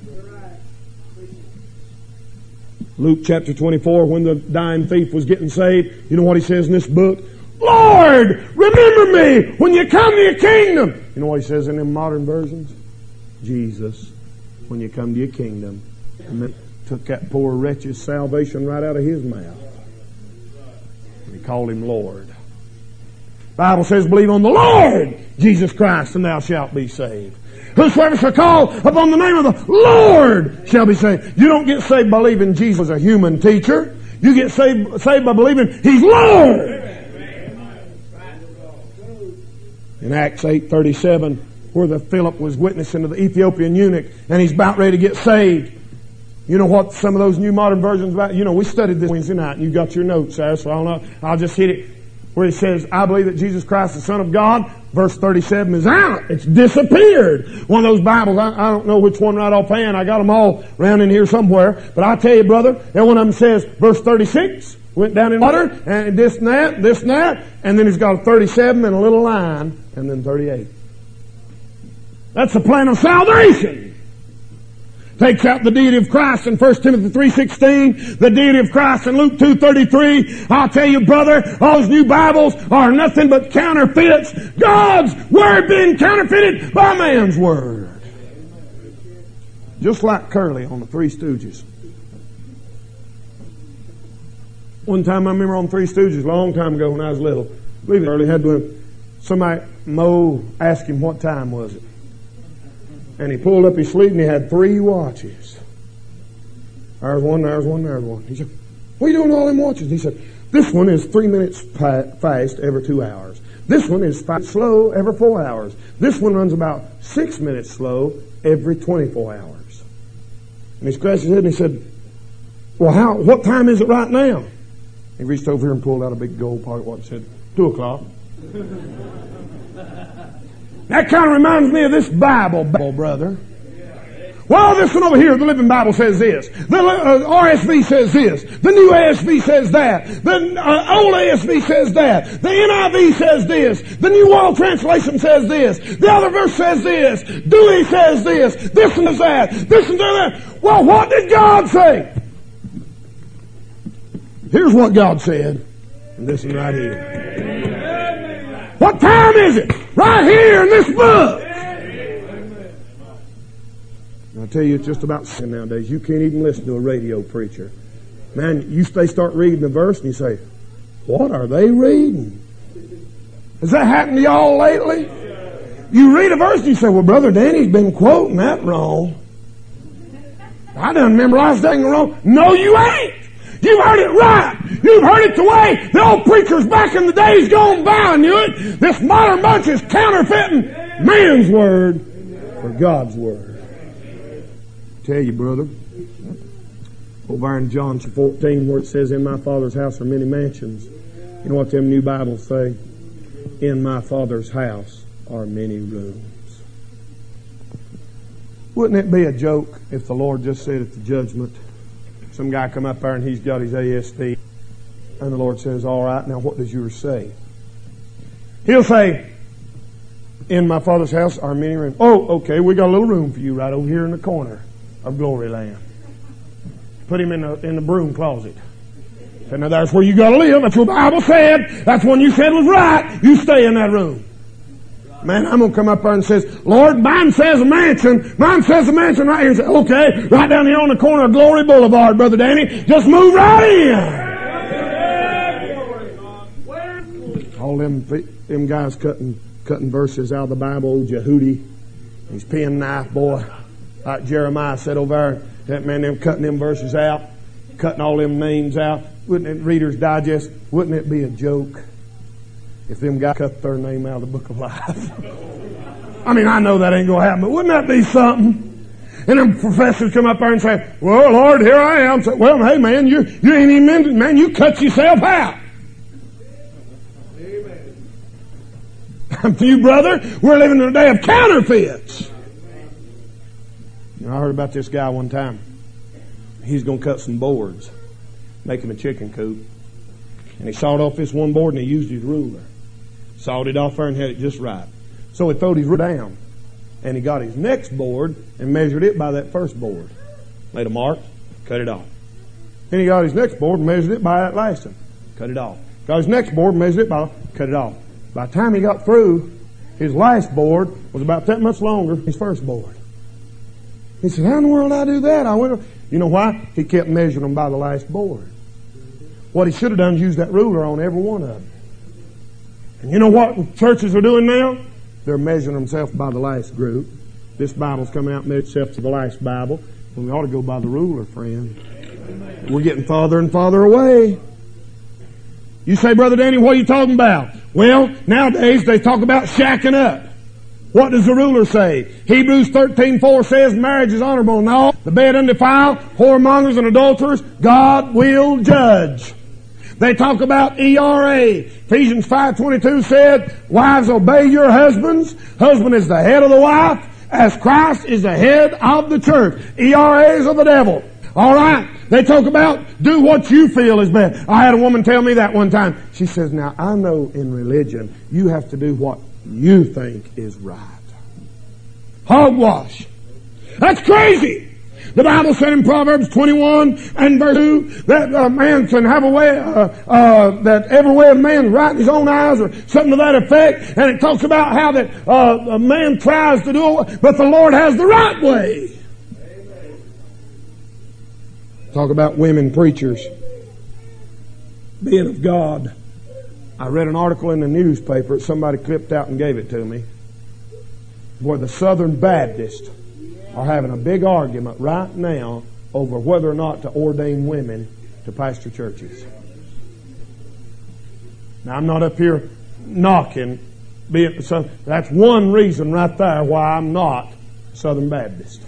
Luke chapter twenty-four, when the dying thief was getting saved, you know what he says in this book? Lord, remember me when you come to your kingdom. You know what he says in them modern versions? Jesus, when you come to your kingdom. And then took that poor wretch's salvation right out of his mouth. And he called him Lord. The Bible says, believe on the Lord Jesus Christ and thou shalt be saved. Whosoever shall call upon the name of the Lord shall be saved. You don't get saved by believing Jesus was a human teacher. You get saved, saved by believing He's Lord. In Acts eight thirty-seven, where the Philip was witnessing to the Ethiopian eunuch, and he's about ready to get saved. You know what some of those new modern versions about? You know, we studied this Wednesday night, and you got your notes there, so I'll not, I'll just hit it. Where he says, I believe that Jesus Christ is the Son of God. Verse thirty-seven is out. It's disappeared. One of those Bibles, I, I don't know which one right offhand. I got them all around in here somewhere. But I tell you, brother, every one of them says, verse thirty-six, went down in water, and this and that, this and that, and then he's got a thirty-seven and a little line, and then thirty-eight. That's the plan of salvation. Takes out the deity of Christ in First Timothy three sixteen, the deity of Christ in Luke two thirty-three. I'll tell you, brother, all those new Bibles are nothing but counterfeits. God's Word being counterfeited by man's Word. Just like Curly on the Three Stooges. One time I remember on Three Stooges, a long time ago when I was little, I believe it Curly had to, somebody, Moe, asked him what time was it. And he pulled up his sleeve and he had three watches. There's one, there's one, there's one. He said, what are you doing with all them watches? He said, this one is three minutes fast every two hours. This one is five slow every four hours. This one runs about six minutes slow every twenty-four hours. And he scratched his head and he said, well, how, what time is it right now? He reached over here and pulled out a big gold pocket watch and said, two o'clock. That kind of reminds me of this Bible, brother. Well, this one over here, the Living Bible says this. The uh, R S V says this. The New A S V says that. The uh, Old A S V says that. The N I V says this. The New World Translation says this. The other verse says this. Dewey says this. This and says that. This and that. Well, what did God say? Here's what God said. And this one right here. What time is it? Right here in this book. I tell you, it's just about nowadays. You can't even listen to a radio preacher. Man, you they start reading the verse and you say, what are they reading? Has that happened to y'all lately? You read a verse and you say, well, Brother Danny's been quoting that wrong. I done memorized that wrong. No, you ain't. You've heard it right. You've heard it the way the old preachers back in the days gone by knew it. This modern bunch is counterfeiting man's word for God's word. I tell you, brother, over in John fourteen where it says, in my Father's house are many mansions. You know what them new Bibles say? In my Father's house are many rooms. Wouldn't it be a joke if the Lord just said at the judgment, some guy come up there and he's got his A S V, and the Lord says, all right, now what does yours say? He'll say, in my Father's house are many rooms. Oh, okay, we got a little room for you right over here in the corner of Glory Land. Put him in the, in the broom closet. Said, now that's where you got to live. That's what the Bible said. That's one you said was right. You stay in that room. Man, I'm going to come up there and says, Lord, mine says a mansion. Mine says a mansion right here. And say, okay, right down here on the corner of Glory Boulevard, Brother Danny. Just move right in. All them them guys cutting cutting verses out of the Bible, old Jehudi, his pen knife boy, like Jeremiah said over there. That man, them cutting them verses out, cutting all them names out. Wouldn't it, Reader's Digest, wouldn't it be a joke if them guys cut their name out of the book of life? I mean, I know that ain't going to happen, but wouldn't that be something? And them professors come up there and say, well, Lord, here I am. Say, well, hey, man, you, you ain't even meant it, man. You cut yourself out. Amen. I'm to you, brother, we're living in a day of counterfeits. You know, I heard about this guy one time. He's going to cut some boards, make him a chicken coop. And he sawed off this one board and he used his ruler. Sawed it off there and had it just right. So he throwed his ruler down. And he got his next board and measured it by that first board. Made a mark, cut it off. Then he got his next board and measured it by that last one. Cut it off. Got his next board and measured it by, cut it off. By the time he got through, his last board was about that much longer than his first board. He said, how in the world did I do that? I went, you know why? He kept measuring them by the last board. What he should have done is use that ruler on every one of them. And you know what churches are doing now? They're measuring themselves by the last group. This Bible's coming out and made itself to the last Bible. And we ought to go by the ruler, friend. We're getting farther and farther away. You say, Brother Danny, what are you talking about? Well, nowadays they talk about shacking up. What does the ruler say? Hebrews thirteen four says marriage is honorable and all. The bed undefiled, whoremongers and adulterers, God will judge. They talk about E R A. Ephesians five twenty-two said, wives, obey your husbands. Husband is the head of the wife, as Christ is the head of the church. E R As of the devil. All right. They talk about do what you feel is best. I had a woman tell me that one time. She says, now I know in religion you have to do what you think is right. Hogwash. That's crazy. The Bible said in Proverbs twenty-one and verse two that a man can have a way, uh, uh, that every way of man is right in his own eyes, or something to that effect. And it talks about how that uh, a man tries to do it, but the Lord has the right way. Talk about women preachers being of God. I read an article in the newspaper. Somebody clipped out and gave it to me, where the Southern Baptists are having a big argument right now over whether or not to ordain women to pastor churches. Now, I'm not up here knocking being so. That's one reason right there why I'm not Southern Baptist.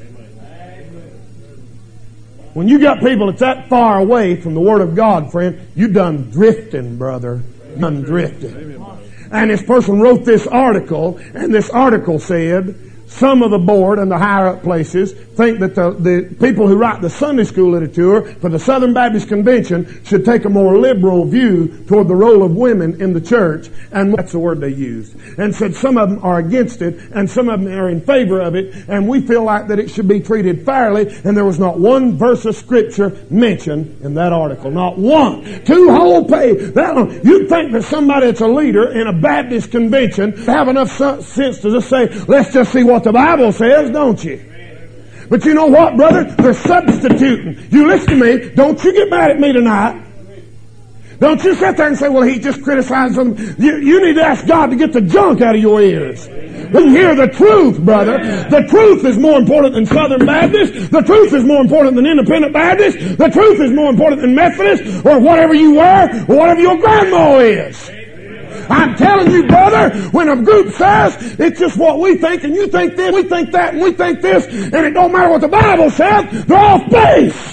When you got people that's that far away from the Word of God, friend, you done drifting, brother. Done drifting. And this person wrote this article, and this article said, some of the board and the higher up places think that the, the people who write the Sunday school literature for the Southern Baptist Convention should take a more liberal view toward the role of women in the church. And that's the word they used. And said some of them are against it and some of them are in favor of it. And we feel like that it should be treated fairly. And there was not one verse of Scripture mentioned in that article. Not one. Two whole pages. You'd think that somebody that's a leader in a Baptist convention have enough sense to just say, let's just see what the Bible says, don't you? But you know what, brother? They're substituting. You listen to me. Don't you get mad at me tonight. Don't you sit there and say, well, he just criticized them. You, you need to ask God to get the junk out of your ears. And hear the truth, brother. The truth is more important than Southern Baptist. The truth is more important than Independent Baptist. The truth is more important than Methodist or whatever you were or whatever your grandma is. I'm telling you, brother, when a group says it's just what we think and you think this, we think that, and we think this, and it don't matter what the Bible says, they're off base.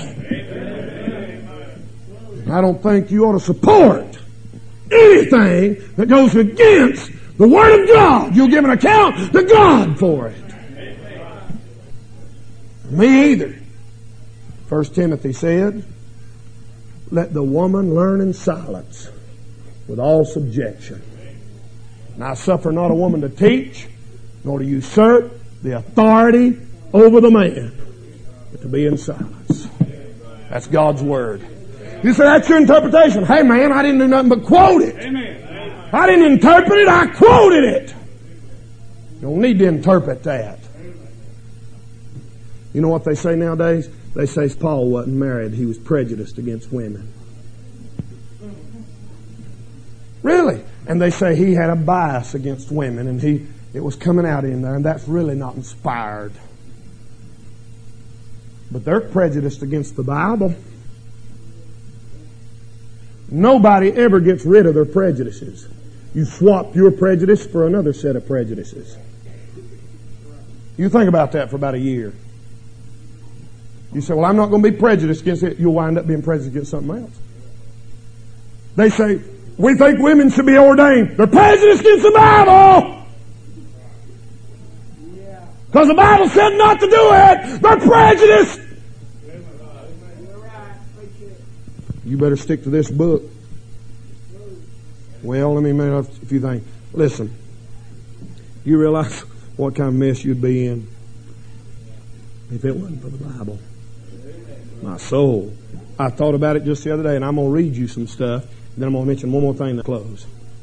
I don't think you ought to support anything that goes against the Word of God. You'll give an account to God for it. Me either. First Timothy said, let the woman learn in silence with all subjection. And I suffer not a woman to teach, nor to usurp the authority over the man, but to be in silence. That's God's Word. You say, that's your interpretation. Hey man, I didn't do nothing but quote it. Amen. I didn't interpret it, I quoted it. You don't need to interpret that. You know what they say nowadays? They say Paul wasn't married, he was prejudiced against women. Really? And they say he had a bias against women and he it was coming out in there, and that's really not inspired. But they're prejudiced against the Bible. Nobody ever gets rid of their prejudices. You swap your prejudice for another set of prejudices. You think about that for about a year. You say, well, I'm not going to be prejudiced against it. You'll wind up being prejudiced against something else. They say, we think women should be ordained. They're prejudiced against the Bible. Because the Bible said not to do it. They're prejudiced. You better stick to this book. Well, let me make a few things. Listen, you realize what kind of mess you'd be in if it wasn't for the Bible. My soul. I thought about it just the other day, and I'm going to read you some stuff, and then I'm going to mention one more thing to close.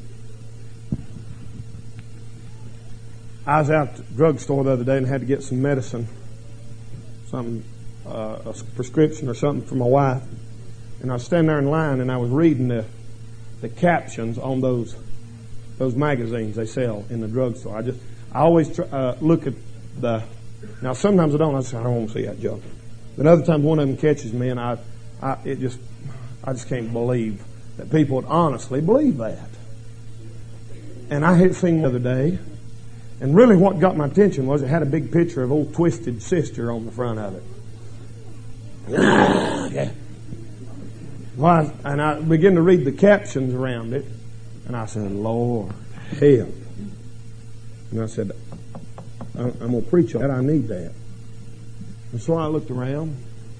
I was out at the drugstore the other day and had to get some medicine, something, uh, a prescription or something for my wife. And I was standing there in line, and I was reading the the captions on those those magazines they sell in the drugstore. I just I always try, uh, look at the Now, sometimes I don't. I say, I don't want to see that junk. But other times, one of them catches me, and I, I, it just, I just can't believe that people would honestly believe that. And I had seen the other day, and really what got my attention was it had a big picture of old Twisted Sister on the front of it. Yeah. Well, I, and I began to read the captions around it, and I said, Lord, help. And I said, I'm going to preach on that. I need that. And so I looked around.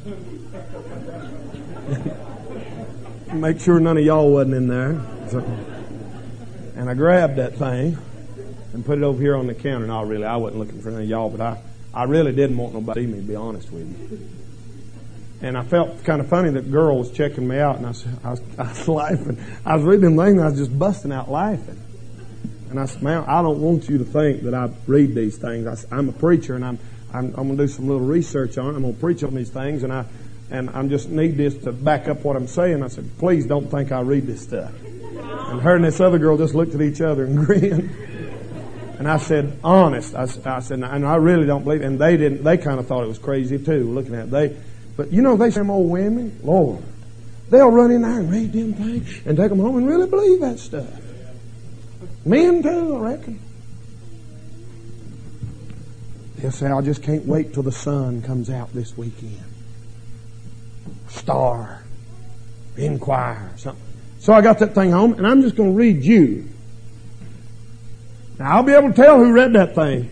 Make sure none of y'all wasn't in there. So, and I grabbed that thing and put it over here on the counter. No, really, I wasn't looking for any of y'all, but I, I really didn't want nobody to see me, to be honest with you. And I felt kind of funny that girl was checking me out, and I, I, was, I was laughing. I was reading them things, and I was just busting out laughing. And I said, man, I don't want you to think that I read these things. I said, I'm a preacher, and I'm I'm, I'm going to do some little research on it. I'm going to preach on these things, and I and I just need this to back up what I'm saying. I said, please don't think I read this stuff. And her and this other girl just looked at each other and grinned. And I said, honest, I, I said, and I really don't believe it. And they didn't. They kind of thought it was crazy too, looking at it. They, but you know, they some old women, Lord, they'll run in there and read them things and take them home and really believe that stuff. Men too, I reckon. They'll say, I just can't wait till the sun comes out this weekend. Star, Inquirer, something. So I got that thing home, and I'm just going to read you. Now, I'll be able to tell who read that thing.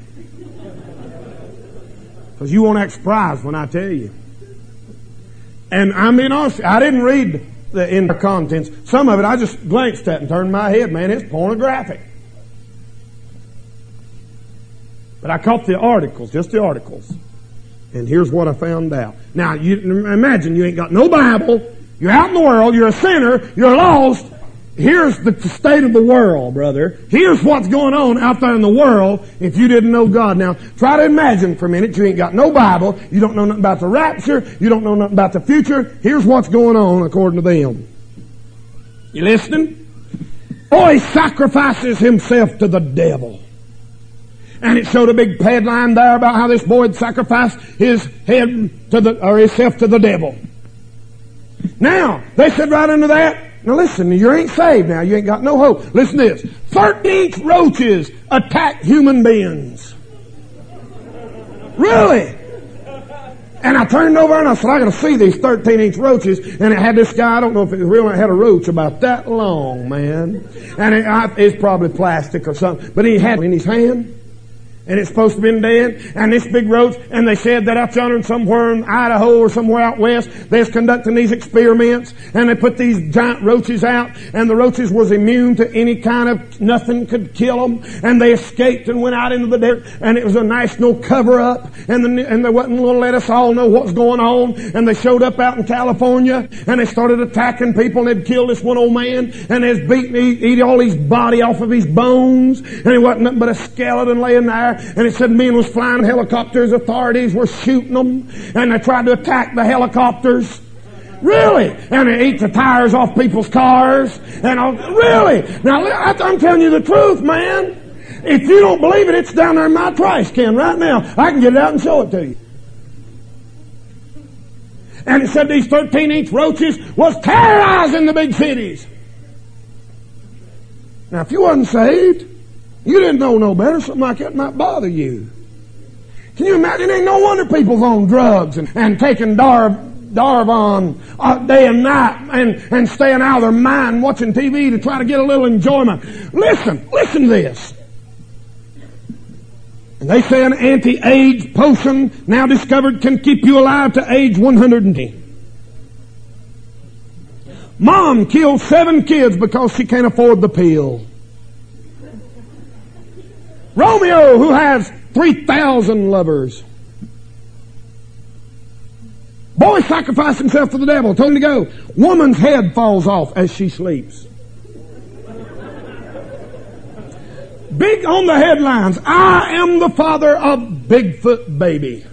Because you won't act surprised when I tell you. And I mean, honestly, I didn't read the inner contents. Some of it I just glanced at and turned my head. Man, it's pornographic. But I caught the articles, just the articles. And here's what I found out. Now, you imagine you ain't got no Bible. You're out in the world. You're a sinner. You're lost. Here's the state of the world, brother. Here's what's going on out there in the world if you didn't know God. Now, try to imagine for a minute you ain't got no Bible. You don't know nothing about the rapture. You don't know nothing about the future. Here's what's going on according to them. You listening? Boy sacrifices himself to the devil. And it showed a big headline there about how this boy had sacrificed his head to the, or himself to the devil. Now, they said right under that, now listen, you ain't saved now. You ain't got no hope. Listen to this. thirteen roaches attack human beings. Really? And I turned over and I said, I got to see these thirteen inch roaches. And it had this guy, I don't know if it was real, it had a roach about that long, man. And it, I, it's probably plastic or something. But he had it in his hand. And it's supposed to have been dead. And this big roach, and they said that out yonder somewhere in Idaho or somewhere out west, they was conducting these experiments, and they put these giant roaches out, and the roaches was immune to any kind of, nothing could kill them, and they escaped and went out into the desert, and it was a national cover-up, and, the, and they wasn't going to let us all know what's going on, and they showed up out in California, and they started attacking people, and they'd killed this one old man, and they was beating, eat, eat all his body off of his bones, and it wasn't nothing but a skeleton laying there. And it said men was flying helicopters, authorities were shooting them, and they tried to attack the helicopters. Really? And they eat the tires off people's cars. And all, really? Now, I'm telling you the truth, man. If you don't believe it, it's down there in my trash can right now. I can get it out and show it to you. And it said these thirteen inch roaches was terrorizing the big cities. Now, if you wasn't saved, you didn't know no better, something like that might bother you. Can you imagine? It ain't no wonder people's on drugs and, and taking Dar, Darvon uh, day and night and, and staying out of their mind watching T V to try to get a little enjoyment. Listen, listen to this. And they say an anti-age potion now discovered can keep you alive to age one hundred ten. Mom killed seven kids because she can't afford the pill. Romeo, who has three thousand lovers. Boy sacrificed himself to the devil, told him to go. Woman's head falls off as she sleeps. Big on the headlines, I am the father of Bigfoot baby.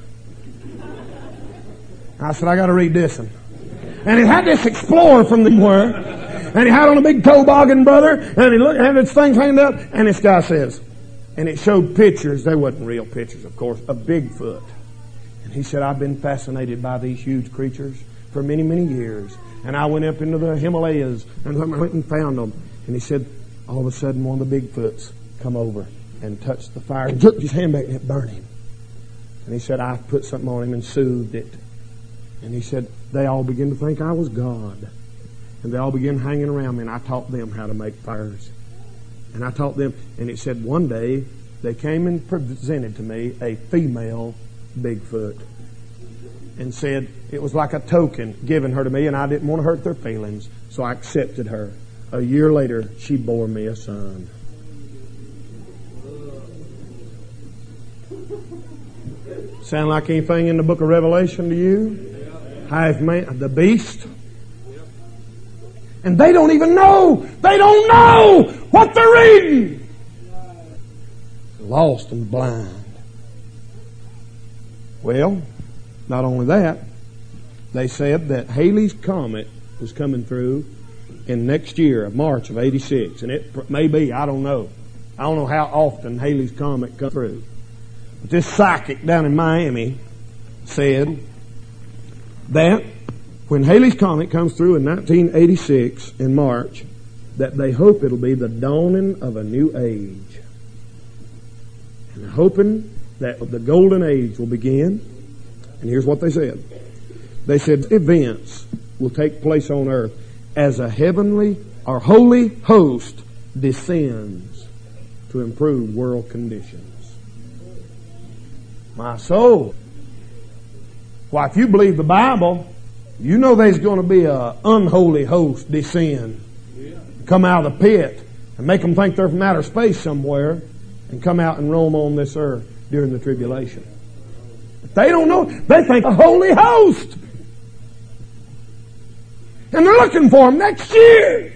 I said, I got to read this one. And it had this explorer from the where, and he had on a big toboggan, brother, and he looked, had his things hanging up, and this guy says, And it showed pictures, they wasn't real pictures, of course, of Bigfoot. And he said, I've been fascinated by these huge creatures for many, many years. And I went up into the Himalayas and went and found them. And he said, all of a sudden one of the Bigfoots come over and touched the fire and jerked his hand back and it burned him. And he said, I put something on him and soothed it. And he said, they all began to think I was God. And they all began hanging around me, and I taught them how to make fires. And I taught them, and it said one day they came and presented to me a female Bigfoot and said it was like a token given her to me, and I didn't want to hurt their feelings, so I accepted her. A year later, she bore me a son. Sound like anything in the book of Revelation to you? Half man, the beast. And they don't even know. They don't know what they're reading. Lost and blind. Well, not only that, they said that Halley's Comet was coming through in next year, of March of eighty-six. And it may be, I don't know. I don't know how often Halley's Comet comes through. But this psychic down in Miami said that when Halley's Comet comes through in nineteen eighty-six in March, that they hope it'll be the dawning of a new age. And they're hoping that the golden age will begin. And here's what they said. They said events will take place on earth as a heavenly or holy host descends to improve world conditions. My soul. Why, if you believe the Bible, you know there's going to be an unholy host descend, come out of the pit, and make them think they're from outer space somewhere, and come out and roam on this earth during the tribulation. But they don't know. They think a holy host. And they're looking for them next year.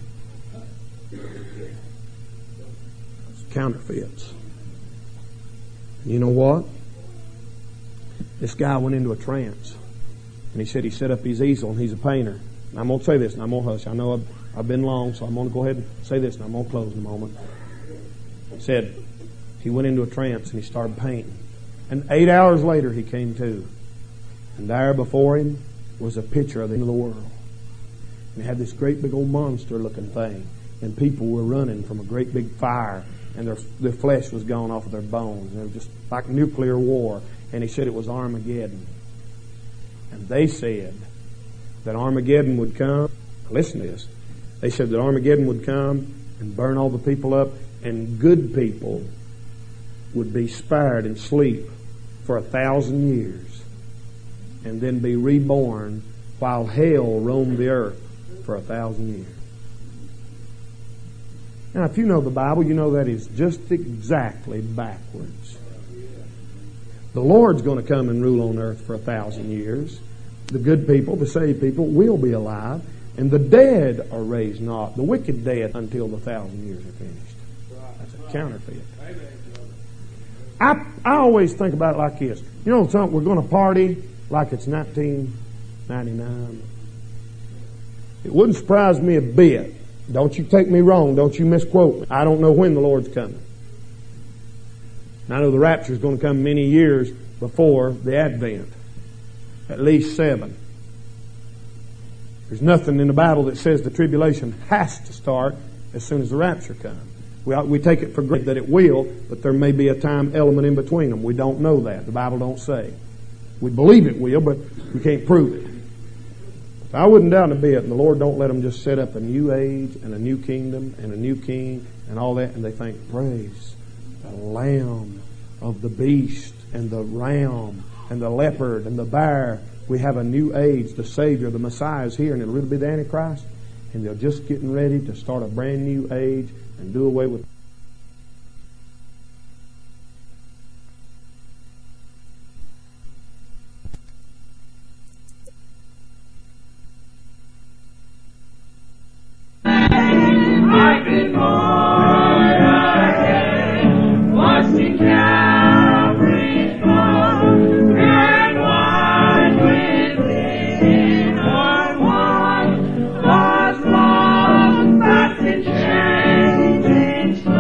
It's counterfeits. And you know what? This guy went into a trance. And he said he set up his easel, and he's a painter. And I'm going to say this, and I'm going to hush. I know I've, I've been long, so I'm going to go ahead and say this, and I'm going to close in a moment. He said he went into a trance, and he started painting. And eight hours later, he came to. And there before him was a picture of the end of the world. And he had this great big old monster-looking thing. And people were running from a great big fire, and their, their flesh was gone off of their bones. And it was just like nuclear war. And he said it was Armageddon. And they said that Armageddon would come. Listen to this. They said that Armageddon would come and burn all the people up, and good people would be spared and sleep for a thousand years and then be reborn while hell roamed the earth for a thousand years. Now, if you know the Bible, you know that is just exactly backwards. The Lord's going to come and rule on earth for a thousand years. The good people, the saved people, will be alive, and the dead are raised not, the wicked dead, until the thousand years are finished. That's a counterfeit. I I always think about it like this. You know something? We're going to party like it's nineteen ninety-nine. It wouldn't surprise me a bit. Don't you take me wrong. Don't you misquote me. I don't know when the Lord's coming. And I know the rapture is going to come many years before the Advent. At least seven. There's nothing in the Bible that says the tribulation has to start as soon as the rapture comes. We, we take it for granted that it will, but there may be a time element in between them. We don't know that. The Bible don't say. We believe it will, but we can't prove it. I wouldn't doubt a bit, and the Lord don't let them just set up a new age and a new kingdom and a new king and all that, and they think, praise the Lamb of the beast and the ram and the leopard and the bear. We have a new age. The Savior, the Messiah is here, and it'll really be the Antichrist. And they're just getting ready to start a brand new age and do away with Change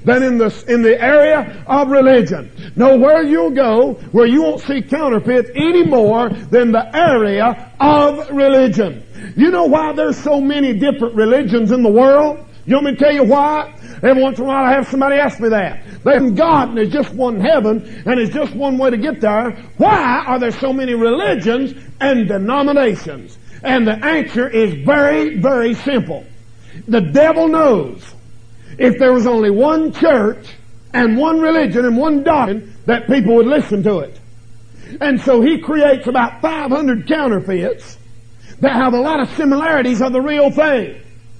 than in the, in the area of religion. Nowhere you'll go where you won't see counterfeits any more than the area of religion. You know why there's so many different religions in the world? You want me to tell you why? Every once in a while I have somebody ask me that. There's God and there's just one heaven and there's just one way to get there. Why are there so many religions and denominations? And the answer is very, very simple. The devil knows if there was only one church and one religion and one doctrine that people would listen to it. And so he creates about five hundred counterfeits that have a lot of similarities of the real thing.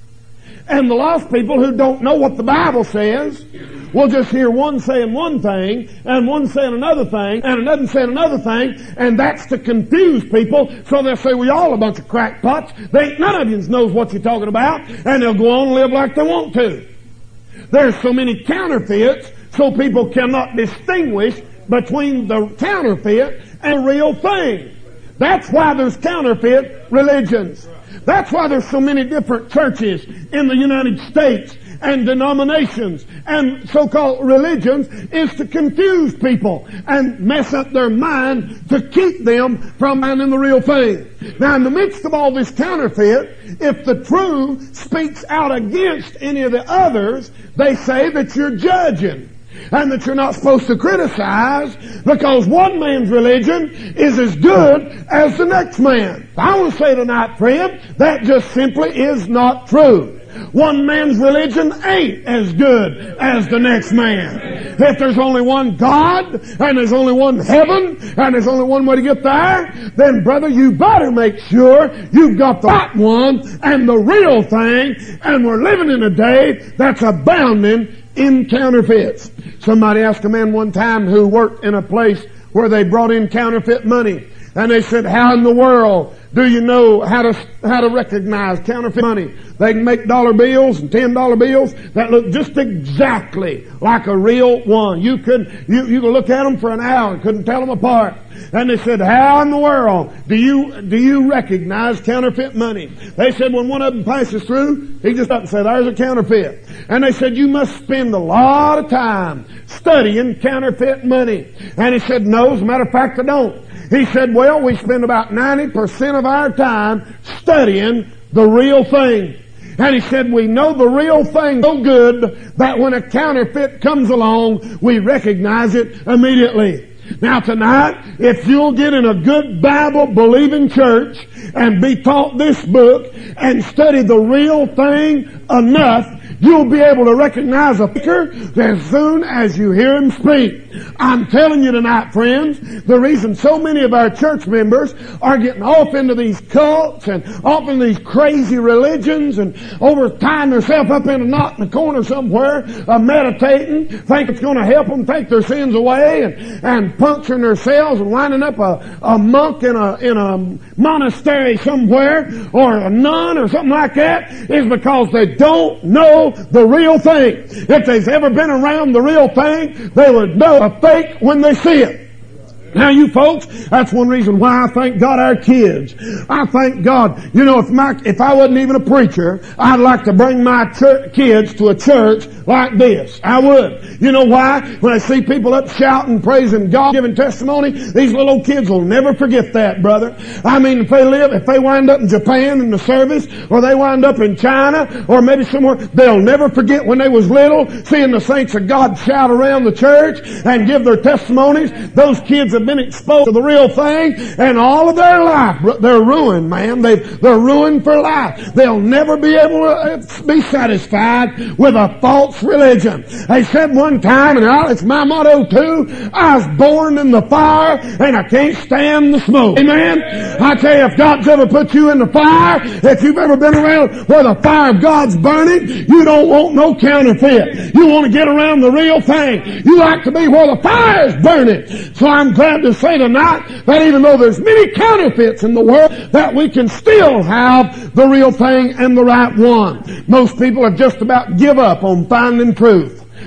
And the lost people who don't know what the Bible says will just hear one saying one thing and one saying another thing and another saying another thing, and that's to confuse people. So they'll say, we all a bunch of crackpots. They ain't none of you knows what you're talking about, and they'll go on and live like they want to. There's so many counterfeits, so people cannot distinguish between the counterfeit and the real thing. That's why there's counterfeit religions. That's why there's so many different churches in the United States and denominations and so-called religions, is to confuse people and mess up their mind to keep them from finding the real thing. Now, in the midst of all this counterfeit, if the truth speaks out against any of the others, they say that you're judging and that you're not supposed to criticize because one man's religion is as good as the next man. I want to say tonight, friend, that just simply is not true. One man's religion ain't as good as the next man. If there's only one God, and there's only one heaven, and there's only one way to get there, then brother, you better make sure you've got the right one and the real thing, and we're living in a day that's abounding in counterfeits. Somebody asked a man one time who worked in a place where they brought in counterfeit money, and they said, how in the world do you know how to how to recognize counterfeit money? They can make dollar bills and ten dollar bills that look just exactly like a real one. You could you you could look at them for an hour and couldn't tell them apart. And they said, how in the world do you do you recognize counterfeit money? They said, when one of them passes through, he just up and said, there's a counterfeit. And they said, you must spend a lot of time studying counterfeit money. And he said, no, as a matter of fact, I don't. He said, well, we spend about ninety percent of our time studying the real thing. And he said, we know the real thing so good that when a counterfeit comes along, we recognize it immediately. Now tonight, if you'll get in a good Bible-believing church and be taught this book and study the real thing enough, you'll be able to recognize a speaker as soon as you hear him speak. I'm telling you tonight, friends, the reason so many of our church members are getting off into these cults and off into these crazy religions and over tying themselves up in a knot in the corner somewhere, uh, meditating, think it's going to help them take their sins away, and, and puncturing themselves and winding up a, a monk in a, in a monastery somewhere, or a nun or something like that, is because they don't know the real thing. If they've ever been around the real thing, they would know a fake when they see it. Now you folks, that's one reason why I thank God our kids. I thank God, you know, if my, if I wasn't even a preacher, I'd like to bring my church, kids to a church like this. I would. You know why? When I see people up shouting, praising God, giving testimony, these little kids will never forget that, brother. I mean, if they live, if they wind up in Japan in the service, or they wind up in China, or maybe somewhere, they'll never forget when they was little, seeing the saints of God shout around the church and give their testimonies. Those kids have been exposed to the real thing, and all of their life they're ruined, man. They they're ruined for life. They'll never be able to be satisfied with a false religion. They said one time, and it's my motto too, I was born in the fire and I can't stand the smoke. Amen. I tell you, if God's ever put you in the fire, if you've ever been around where the fire of God's burning, you don't want no counterfeit. You want to get around the real thing. You like to be where the fire is burning. So I'm glad to say tonight that even though there's many counterfeits in the world, that we can still have the real thing and the right one. Most people have just about give up on finding truth.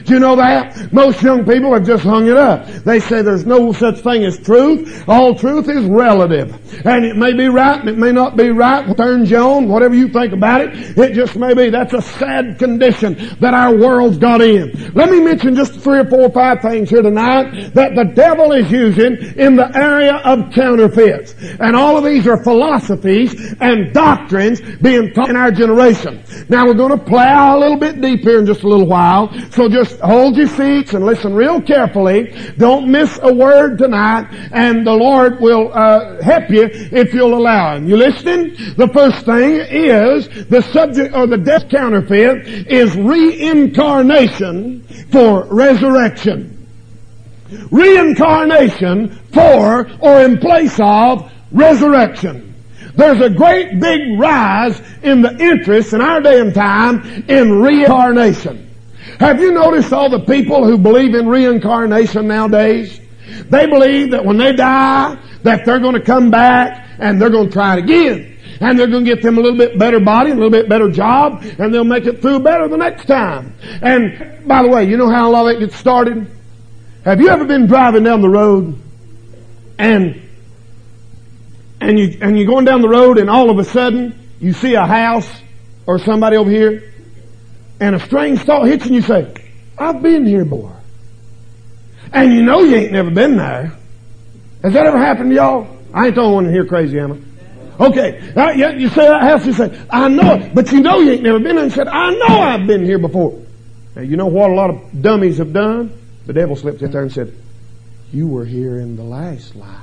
Do you know that? Most young people have just hung it up. They say there's no such thing as truth. All truth is relative. And it may be right and it may not be right. What turns you on, whatever you think about it, it just may be. That's a sad condition that our world's got in. Let me mention just three or four or five things here tonight that the devil is using in the area of counterfeits. And all of these are philosophies and doctrines being taught in our generation. Now we're going to plow a little bit deep here in just a little while. So just hold your seats and listen real carefully. Don't miss a word tonight, and the Lord will uh, help you if you'll allow Him. You listening? The first thing is the subject or the death counterfeit is reincarnation for resurrection. Reincarnation for or in place of resurrection. There's a great big rise in the interest in our day and time in reincarnation. Have you noticed all the people who believe in reincarnation nowadays? They believe that when they die, that they're going to come back and they're going to try it again. And they're going to get them a little bit better body, a little bit better job, and they'll make it through better the next time. And by the way, you know how a lot of that gets started? Have you ever been driving down the road and and you and you're going down the road and all of a sudden you see a house or somebody over here and a strange thought hits you and you say, I've been here before. And you know you ain't never been there. Has that ever happened to y'all? I ain't the only one here crazy, am I? Okay, uh, yeah, you say that house, you say, I know it, but you know you ain't never been there. And said, I know I've been here before. Now you know what a lot of dummies have done? The devil slipped in there and said, you were here in the last life.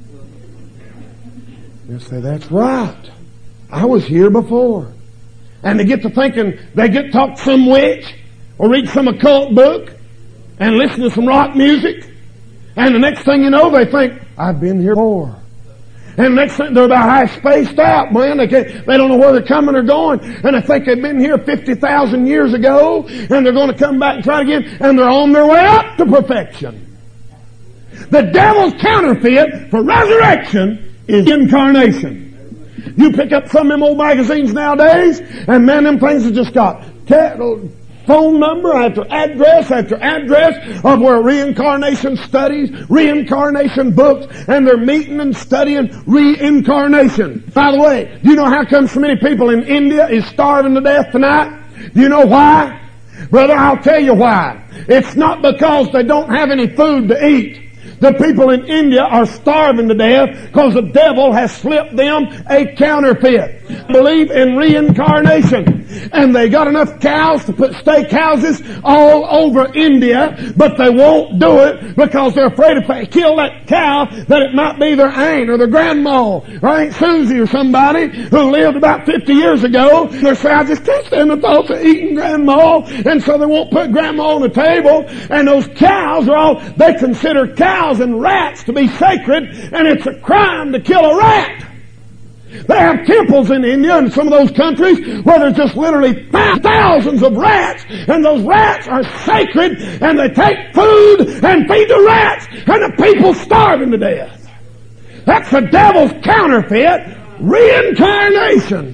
They'll say, that's right. I was here before. And they get to thinking, they get taught some witch, or read some occult book, and listen to some rock music, and the next thing you know, they think, I've been here before. And next thing, they're about half spaced out, man. They can't, they don't know where they're coming or going. And they think they've been here fifty thousand years ago, and they're going to come back and try it again, and they're on their way up to perfection. The devil's counterfeit for resurrection is incarnation. You pick up some of them old magazines nowadays, and man, them things have just got phone number after address after address of where reincarnation studies, reincarnation books, and they're meeting and studying reincarnation. By the way, do you know how come so many people in India is starving to death tonight? Do you know why? Brother, I'll tell you why. It's not because they don't have any food to eat. The people in India are starving to death because the devil has slipped them a counterfeit. Believe in reincarnation. And they got enough cows to put steakhouses all over India, but they won't do it because they're afraid if they kill that cow that it might be their aunt or their grandma or Aunt Susie or somebody who lived about fifty years ago. They say, I just can't stand the thoughts of eating grandma, and so they won't put grandma on the table. And those cows are all, they consider cows and rats to be sacred, and it's a crime to kill a rat. They have temples in India and some of those countries where there's just literally thousands of rats, and those rats are sacred, and they take food and feed the rats, and the people starving to death. That's the devil's counterfeit, reincarnation.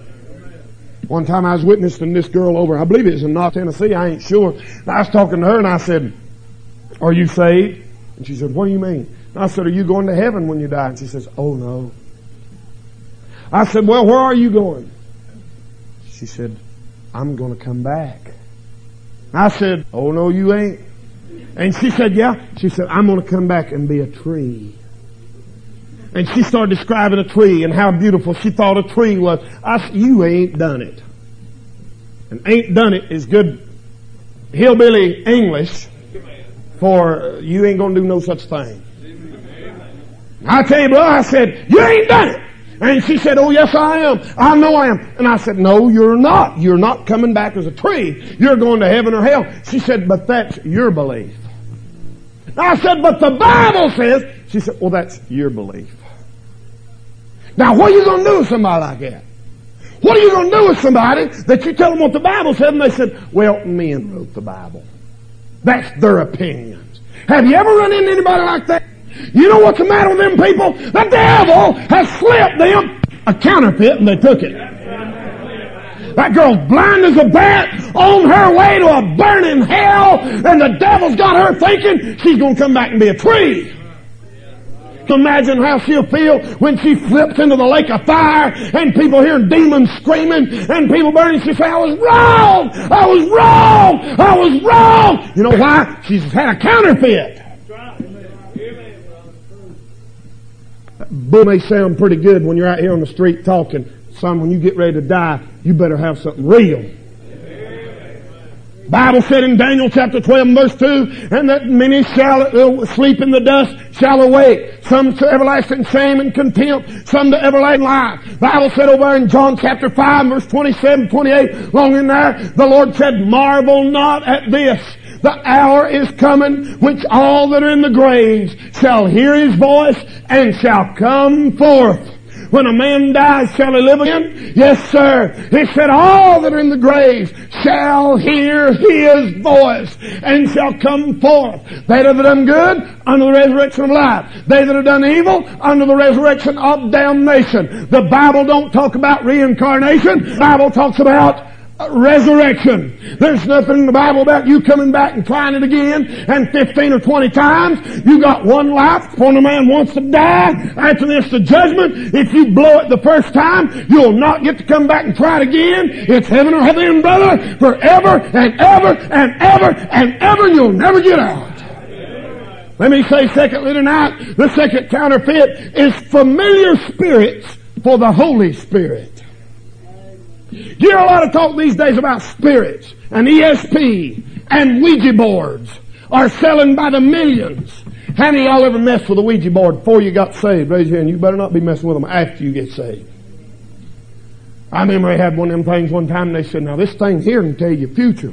One time I was witnessing this girl over, I believe it was in North Tennessee, I ain't sure. I was talking to her and I said, are you saved? And she said, what do you mean? And I said, are you going to heaven when you die? And she says, oh no. I said, well, where are you going? She said, I'm going to come back. I said, oh no, you ain't. And she said, yeah. She said, I'm going to come back and be a tree. And she started describing a tree and how beautiful she thought a tree was. I said, you ain't done it. And ain't done it is good hillbilly English for you ain't going to do no such thing. I tell you, brother, I said, you ain't done it. And she said, oh yes I am. I know I am. And I said, no, you're not. You're not coming back as a tree. You're going to heaven or hell. She said, but that's your belief. I said, but the Bible says. She said, well, that's your belief. Now what are you going to do with somebody like that? What are you going to do with somebody that you tell them what the Bible said and they said, well, men wrote the Bible. That's their opinions. Have you ever run into anybody like that? You know what's the matter with them people? The devil has slipped them a counterfeit and they took it. That girl's blind as a bat, on her way to a burning hell, and the devil's got her thinking she's going to come back and be a tree. Imagine how she'll feel when she flips into the lake of fire and people hearing demons screaming and people burning. She say, I was wrong! I was wrong! I was wrong! You know why? She's had a counterfeit. That bull may sound pretty good when you're out here on the street talking. Son, when you get ready to die, you better have something real. Bible said in Daniel chapter twelve and verse two, and that many shall sleep in the dust, shall awake. Some to everlasting shame and contempt, some to everlasting life. Bible said over in John chapter five, verse twenty-seven, twenty-eight, long in there, the Lord said, marvel not at this. The hour is coming which all that are in the graves shall hear His voice and shall come forth. When a man dies, shall he live again? Yes, sir. He said, all that are in the graves shall hear His voice and shall come forth. They that have done good, unto the resurrection of life. They that have done evil, unto the resurrection of damnation. The Bible don't talk about reincarnation. The Bible talks about resurrection. There's nothing in the Bible about you coming back and trying it again and fifteen or twenty times. You got one life. When a man wants to die, after this the judgment. If you blow it the first time, you'll not get to come back and try it again. It's heaven or heaven, brother, forever and ever and ever and ever. You'll never get out. Let me say secondly tonight, the second counterfeit is familiar spirits for the Holy Spirit. You hear a lot of talk these days about spirits and E S P and Ouija boards are selling by the millions. How many of y'all ever messed with a Ouija board before you got saved? Raise your hand. You better not be messing with them after you get saved. I remember I had one of them things one time and they said, now this thing here can tell you your future.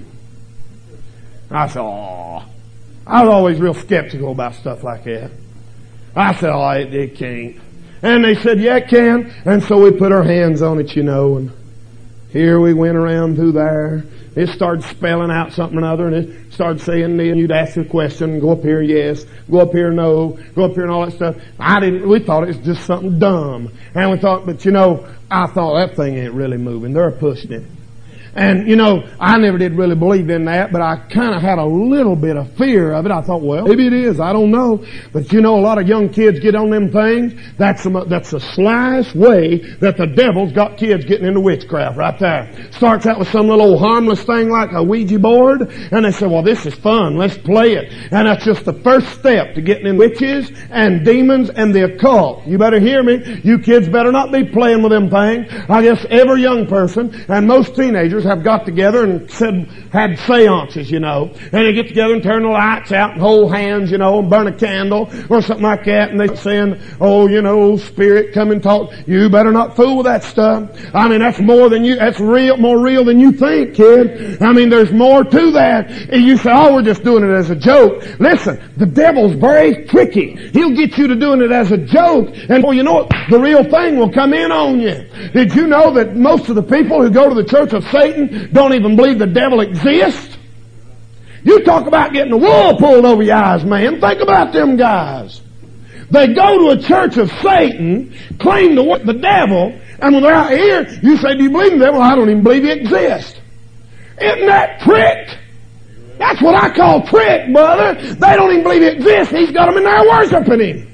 I said, oh. I was always real skeptical about stuff like that. I said, oh, it, it can't. And they said, yeah, it can. And so we put our hands on it, you know, and here we went around through there. It started spelling out something or other, and it started saying, then you'd ask a question, go up here, yes, go up here, no, go up here, and all that stuff. I didn't, we thought it was just something dumb. And we thought, but you know, I thought that thing ain't really moving. They're pushing it. And, you know, I never did really believe in that, but I kind of had a little bit of fear of it. I thought, well, maybe it is. I don't know. But, you know, a lot of young kids get on them things. That's a, that's the slyest way that the devil's got kids getting into witchcraft right there. Starts out with some little old harmless thing like a Ouija board, and they say, well, this is fun. Let's play it. And that's just the first step to getting in witches and demons and the occult. You better hear me. You kids better not be playing with them things. I guess every young person and most teenagers have got together and said, had seances, you know. And they get together and turn the lights out and hold hands, you know, and burn a candle or something like that. And they saying, oh, you know, spirit, come and talk. You better not fool with that stuff. I mean, that's more than you, that's real, more real than you think, kid. I mean, there's more to that. And you say, oh, we're just doing it as a joke. Listen, the devil's very tricky. He'll get you to doing it as a joke. And well, you know what? The real thing will come in on you. Did you know that most of the people who go to the church of Satan don't even believe the devil exists? You talk about getting the wool pulled over your eyes, man. Think about them guys. They go to a church of Satan, claim to work the devil, and when they're out here, you say, do you believe in the devil? I don't even believe he exists. Isn't that trick? That's what I call trick, brother. They don't even believe he exists. He's got them in there worshiping him.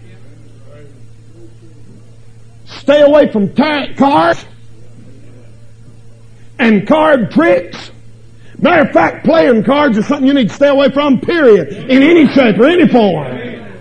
Stay away from tar- cars and card tricks. Matter of fact, playing cards is something you need to stay away from, period, in any shape or any form.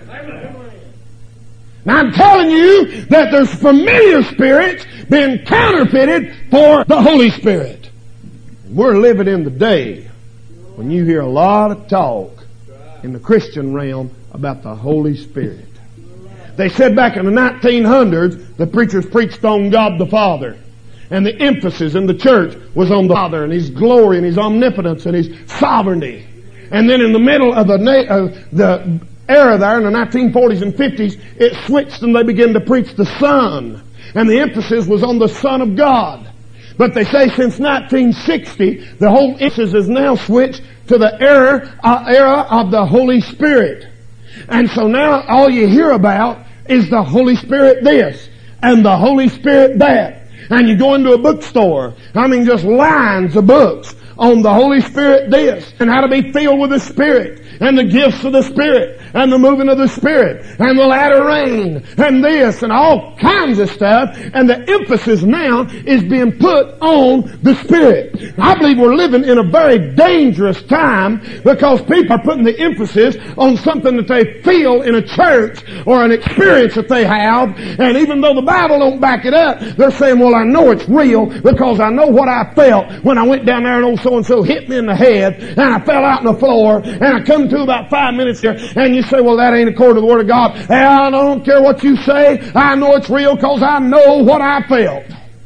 Now I'm telling you that there's familiar spirits being counterfeited for the Holy Spirit. We're living in the day when you hear a lot of talk in the Christian realm about the Holy Spirit. They said back in the nineteen hundreds, the preachers preached on God the Father. And the emphasis in the church was on the Father and His glory and His omnipotence and His sovereignty. And then in the middle of the, na- uh, the era there in the nineteen forties and fifties, it switched and they began to preach the Son. And the emphasis was on the Son of God. But they say since nineteen sixty, the whole emphasis is now switched to the era, uh, era of the Holy Spirit. And so now all you hear about is the Holy Spirit this and the Holy Spirit that. And you go into a bookstore. I mean, just lines of books on the Holy Spirit this, and how to be filled with the Spirit, and the gifts of the Spirit, and the moving of the Spirit, and the latter rain, and this, and all kinds of stuff. And the emphasis now is being put on the Spirit. I believe we're living in a very dangerous time because people are putting the emphasis on something that they feel in a church or an experience that they have. And even though the Bible don't back it up, they're saying, well, I know it's real because I know what I felt when I went down there and old so-and-so hit me in the head and I fell out on the floor and I come to about five minutes there. And you say, well, that ain't according to the Word of God. And I don't care what you say. I know it's real because I know what I felt.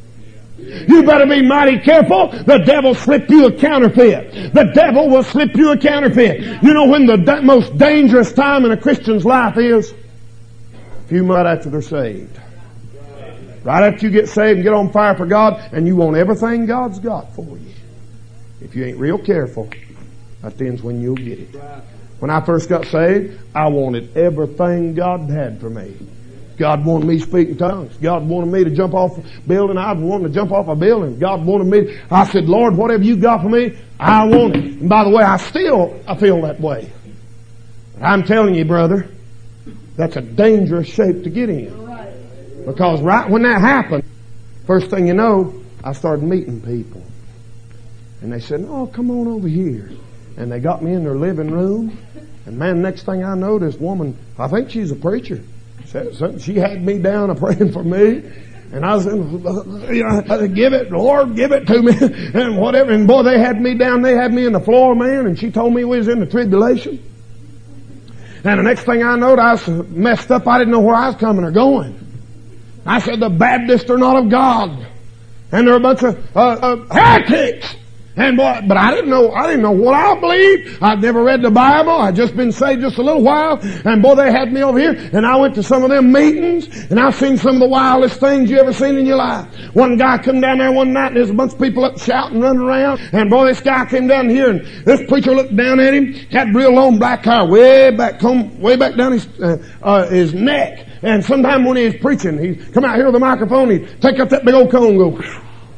You better be mighty careful. The devil slip you a counterfeit. The devil will slip you a counterfeit. You know when the da- most dangerous time in a Christian's life is? A few months after they're saved. Right after you get saved and get on fire for God, and you want everything God's got for you. If you ain't real careful, that then's when you'll get it. When I first got saved, I wanted everything God had for me. God wanted me to speak in tongues. God wanted me to jump off a building. I wanted to jump off a building. God wanted me. I said, Lord, whatever you got for me, I want it. And by the way, I still I feel that way. But I'm telling you, brother, that's a dangerous shape to get in. Because right when that happened, first thing you know, I started meeting people. And they said, oh, come on over here. And they got me in their living room. And man, next thing I know, this woman, I think she's a preacher. She had me down a praying for me. And I was in, you know, give it, Lord, give it to me. And whatever. And boy, they had me down, they had me in the floor, man. And she told me we was in the tribulation. And the next thing I knowed, I was messed up. I didn't know where I was coming or going. I said, the Baptists are not of God. And they're a bunch of uh, uh, heretics. And boy, but I didn't know, I didn't know what I believed. I'd never read the Bible. I'd just been saved just a little while. And boy, they had me over here. And I went to some of them meetings. And I've seen some of the wildest things you ever seen in your life. One guy come down there one night and there's a bunch of people up shouting, running around. And boy, this guy came down here and this preacher looked down at him. Had real long black hair way back, come way back down his, uh, uh, his neck. And sometime when he was preaching, he'd come out here with a microphone, he'd take up that big old cone and go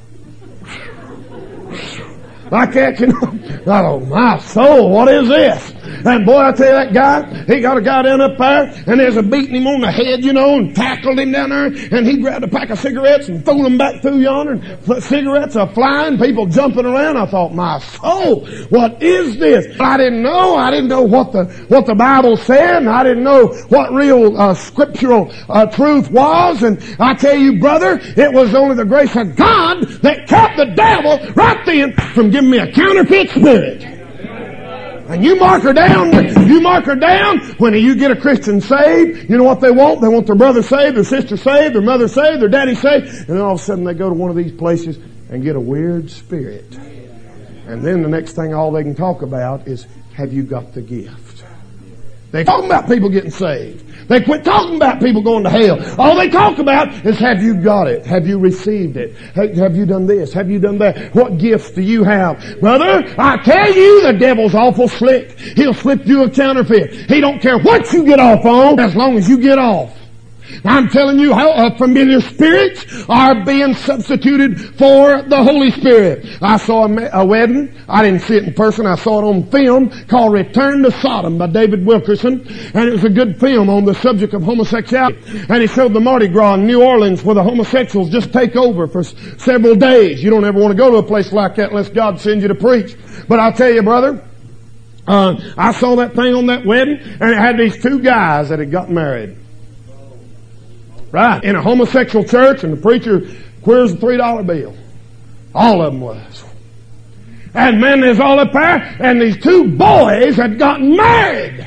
like that, you know. Oh, my soul, what is this? And boy, I tell you, that guy, he got a guy down up there, and there's a beating him on the head, you know, and tackled him down there, and he grabbed a pack of cigarettes and threw them back through yonder, and cigarettes are flying, people jumping around. I thought, my soul, what is this? I didn't know. I didn't know what the, what the Bible said, and I didn't know what real, uh, scriptural, uh, truth was. And I tell you, brother, it was only the grace of God that kept the devil right then from giving me a counterfeit spirit. And you mark her down, you mark her down when you get a Christian saved. You know what they want? They want their brother saved, their sister saved, their mother saved, their daddy saved. And then all of a sudden they go to one of these places and get a weird spirit. And then the next thing all they can talk about is, have you got the gift? They talk about people getting saved. They quit talking about people going to hell. All they talk about is, have you got it? Have you received it? Have you done this? Have you done that? What gifts do you have? Brother, I tell you, the devil's awful slick. He'll slip you a counterfeit. He don't care what you get off on as long as you get off. I'm telling you how uh, familiar spirits are being substituted for the Holy Spirit. I saw a, a wedding. I didn't see it in person. I saw it on film called Return to Sodom by David Wilkerson. And it was a good film on the subject of homosexuality. And he showed the Mardi Gras in New Orleans where the homosexuals just take over for s- several days. You don't ever want to go to a place like that unless God sends you to preach. But I'll tell you, brother, uh, I saw that thing on that wedding, and it had these two guys that had got married. Right. In a homosexual church, and the preacher queers a three dollar bill. All of them was. And man, there's all up there, and these two boys had gotten married.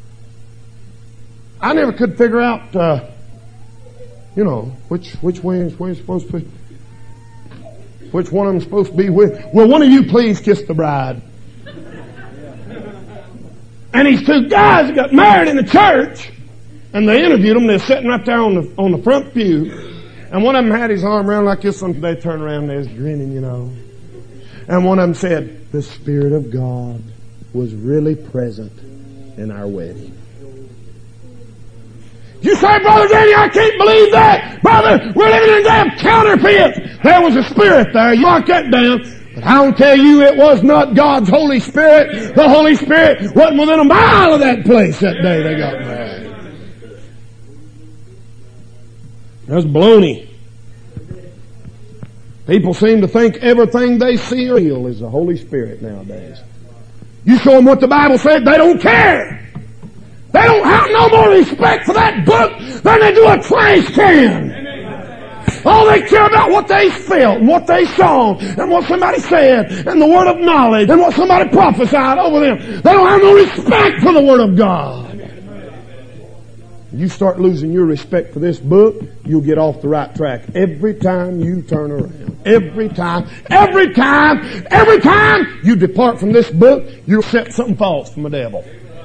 I never could figure out, uh, you know, which, which way is where supposed to be. Which one of them supposed to be with. Will one of you please kiss the bride? And these two guys got married in the church. And they interviewed them. They're sitting right there on the on the front pew. And one of them had his arm around like this. And they turned around and they was grinning, you know. And one of them said, the Spirit of God was really present in our wedding. You say, Brother Danny, I can't believe that. Brother, we're living in damn counterfeits. There was a spirit there. You mark that down. But I'll tell you, it was not God's Holy Spirit. The Holy Spirit wasn't within a mile of that place that day they got married. That's baloney. People seem to think everything they see or feel is the Holy Spirit nowadays. You show them what the Bible said, they don't care. They don't have no more respect for that book than they do a trash can. All they care about what they felt and what they saw and what somebody said and the word of knowledge and what somebody prophesied over them. They don't have no respect for the Word of God. You start losing your respect for this book, you'll get off the right track every time you turn around. Every time, every time, every time you depart from this book, you'll accept something false from the devil.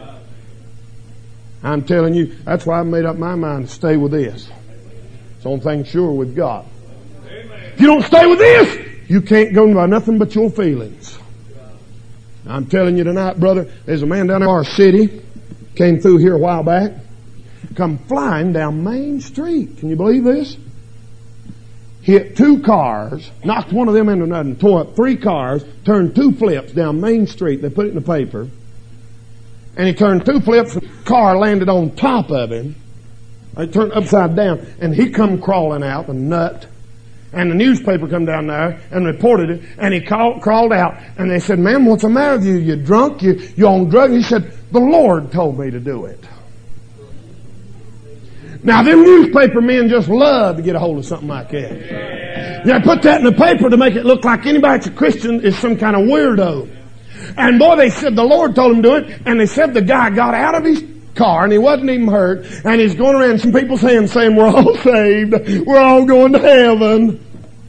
I'm telling you, that's why I made up my mind to stay with this. It's the only thing sure with God. If you don't stay with this, you can't go by nothing but your feelings. I'm telling you tonight, brother, there's a man down in our city, came through here a while back, come flying down Main Street. Can you believe this? Hit two cars, knocked one of them into another, tore up three cars, turned two flips down Main Street. They put it in the paper. And he turned two flips, and the car landed on top of him. They turned upside down, and he come crawling out, a nut. And the newspaper come down there and reported it, and he called, crawled out, and they said, "Ma'am, what's the matter with you? You drunk? You, you on drugs?" He said, "The Lord told me to do it." Now, them newspaper men just love to get a hold of something like that. They put that in the paper to make it look like anybody that's a Christian is some kind of weirdo. And boy, they said the Lord told him to do it, and they said the guy got out of his car and he wasn't even hurt, and he's going around some people's hands saying, "We're all saved. We're all going to heaven."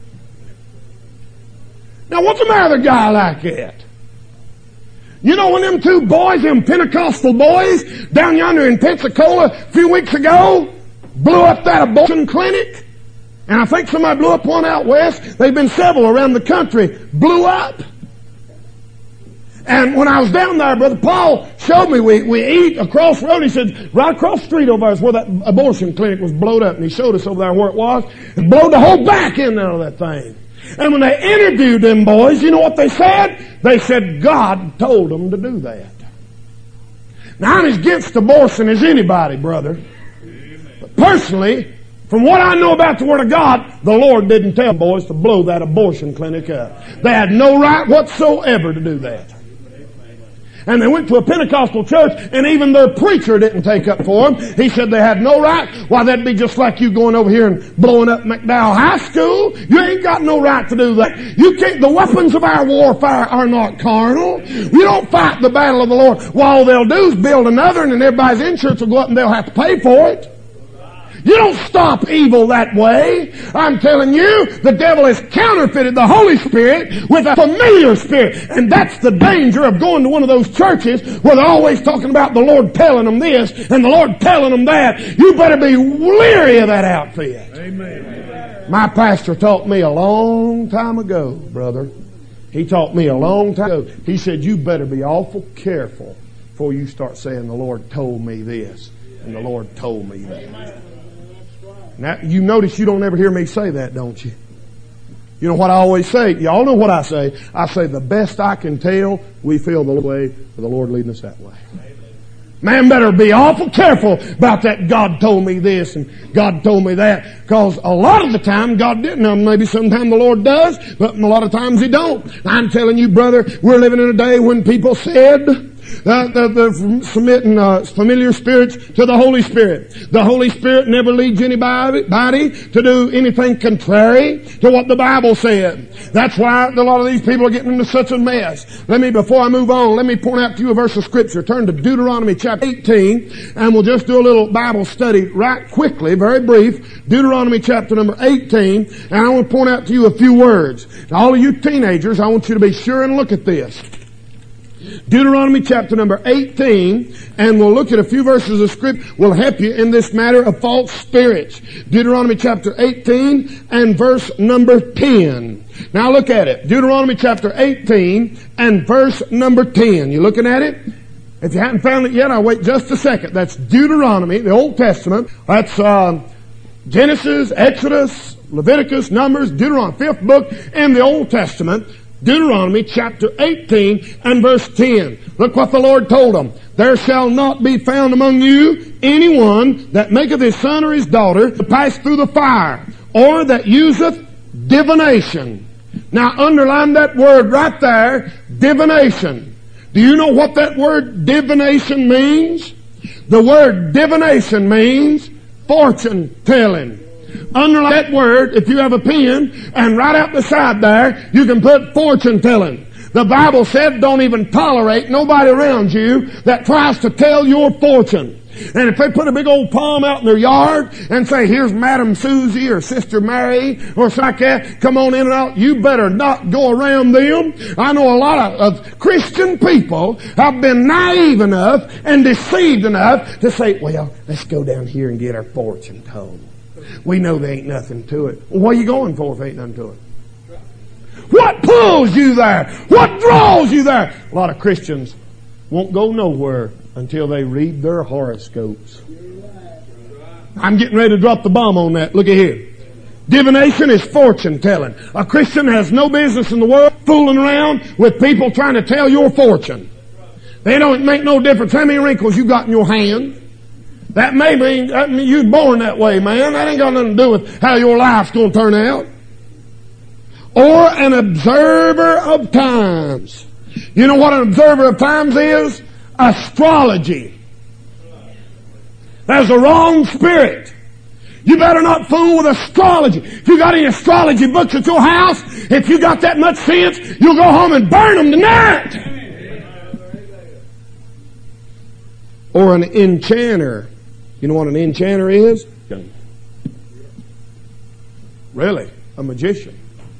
Now, what's the matter with a guy like that? You know, when them two boys, them Pentecostal boys, down yonder in Pensacola a few weeks ago, blew up that abortion clinic, and I think somebody blew up one out west. They've been several around the country, blew up. And when I was down there, Brother Paul showed me, we, we eat across the road. He said, right across the street over there is where that abortion clinic was blowed up. And he showed us over there where it was. It blowed the whole back end out of that thing. And when they interviewed them boys, you know what they said? They said God told them to do that. Now, I'm as against abortion as anybody, brother. But personally, from what I know about the Word of God, the Lord didn't tell them boys to blow that abortion clinic up. They had no right whatsoever to do that. And they went to a Pentecostal church, and even their preacher didn't take up for them. He said they had no right. Why, that'd be just like you going over here and blowing up McDowell High School. You ain't got no right to do that. You can't. The weapons of our warfare are not carnal. You don't fight the battle of the Lord. Well, all they'll do is build another, and then everybody's insurance will go up, and they'll have to pay for it. You don't stop evil that way. I'm telling you, the devil has counterfeited the Holy Spirit with a familiar spirit. And that's the danger of going to one of those churches where they're always talking about the Lord telling them this and the Lord telling them that. You better be leery of that outfit. Amen. My pastor taught me a long time ago, brother. He taught me a long time ago. He said, you better be awful careful before you start saying the Lord told me this and the Lord told me that. Now, you notice you don't ever hear me say that, don't you? You know what I always say? Y'all know what I say. I say the best I can tell, we feel the way for the Lord leading us that way. Man better be awful careful about that God told me this and God told me that. Because a lot of the time God didn't. Now maybe sometime the Lord does, but a lot of times He don't. I'm telling you, brother, we're living in a day when people said that they're submitting uh, familiar spirits to the Holy Spirit. The Holy Spirit never leads anybody to do anything contrary to what the Bible said. That's why a lot of these people are getting into such a mess. Let me, before I move on, let me point out to you a verse of Scripture. Turn to Deuteronomy chapter eighteen, and we'll just do a little Bible study right quickly, very brief. Deuteronomy chapter number eighteen, and I want to point out to you a few words. Now, all of you teenagers, I want you to be sure and look at this. Deuteronomy chapter number eighteen, and we'll look at a few verses of Scripture will help you in this matter of false spirits. Deuteronomy chapter eighteen and verse number ten. Now look at it. Deuteronomy chapter eighteen and verse number ten. You looking at it? If you haven't found it yet, I'll wait just a second. That's Deuteronomy, the Old Testament. That's uh, Genesis, Exodus, Leviticus, Numbers, Deuteronomy, fifth book in the Old Testament. Deuteronomy chapter eighteen and verse ten. Look what the Lord told them. There shall not be found among you anyone that maketh his son or his daughter to pass through the fire, or that useth divination. Now underline that word right there, divination. Do you know what that word divination means? The word divination means fortune telling. Underline that word, if you have a pen, and right out the side there, you can put fortune telling. The Bible said don't even tolerate nobody around you that tries to tell your fortune. And if they put a big old palm out in their yard and say, here's Madam Susie or Sister Mary or something like that, come on in and out, you better not go around them. I know a lot of, of Christian people have been naive enough and deceived enough to say, well, let's go down here and get our fortune told. We know there ain't nothing to it. Well, what are you going for if there ain't nothing to it? What pulls you there? What draws you there? A lot of Christians won't go nowhere until they read their horoscopes. I'm getting ready to drop the bomb on that. Look at here. Divination is fortune telling. A Christian has no business in the world fooling around with people trying to tell your fortune. They don't make no difference how many wrinkles you got in your hand. That may mean, that mean you was born that way, man. That ain't got nothing to do with how your life's going to turn out. Or an observer of times. You know what an observer of times is? Astrology. That's the wrong spirit. You better not fool with astrology. If you got any astrology books at your house, if you got that much sense, you'll go home and burn them tonight. Or an enchanter. You know what an enchanter is? Really? A magician.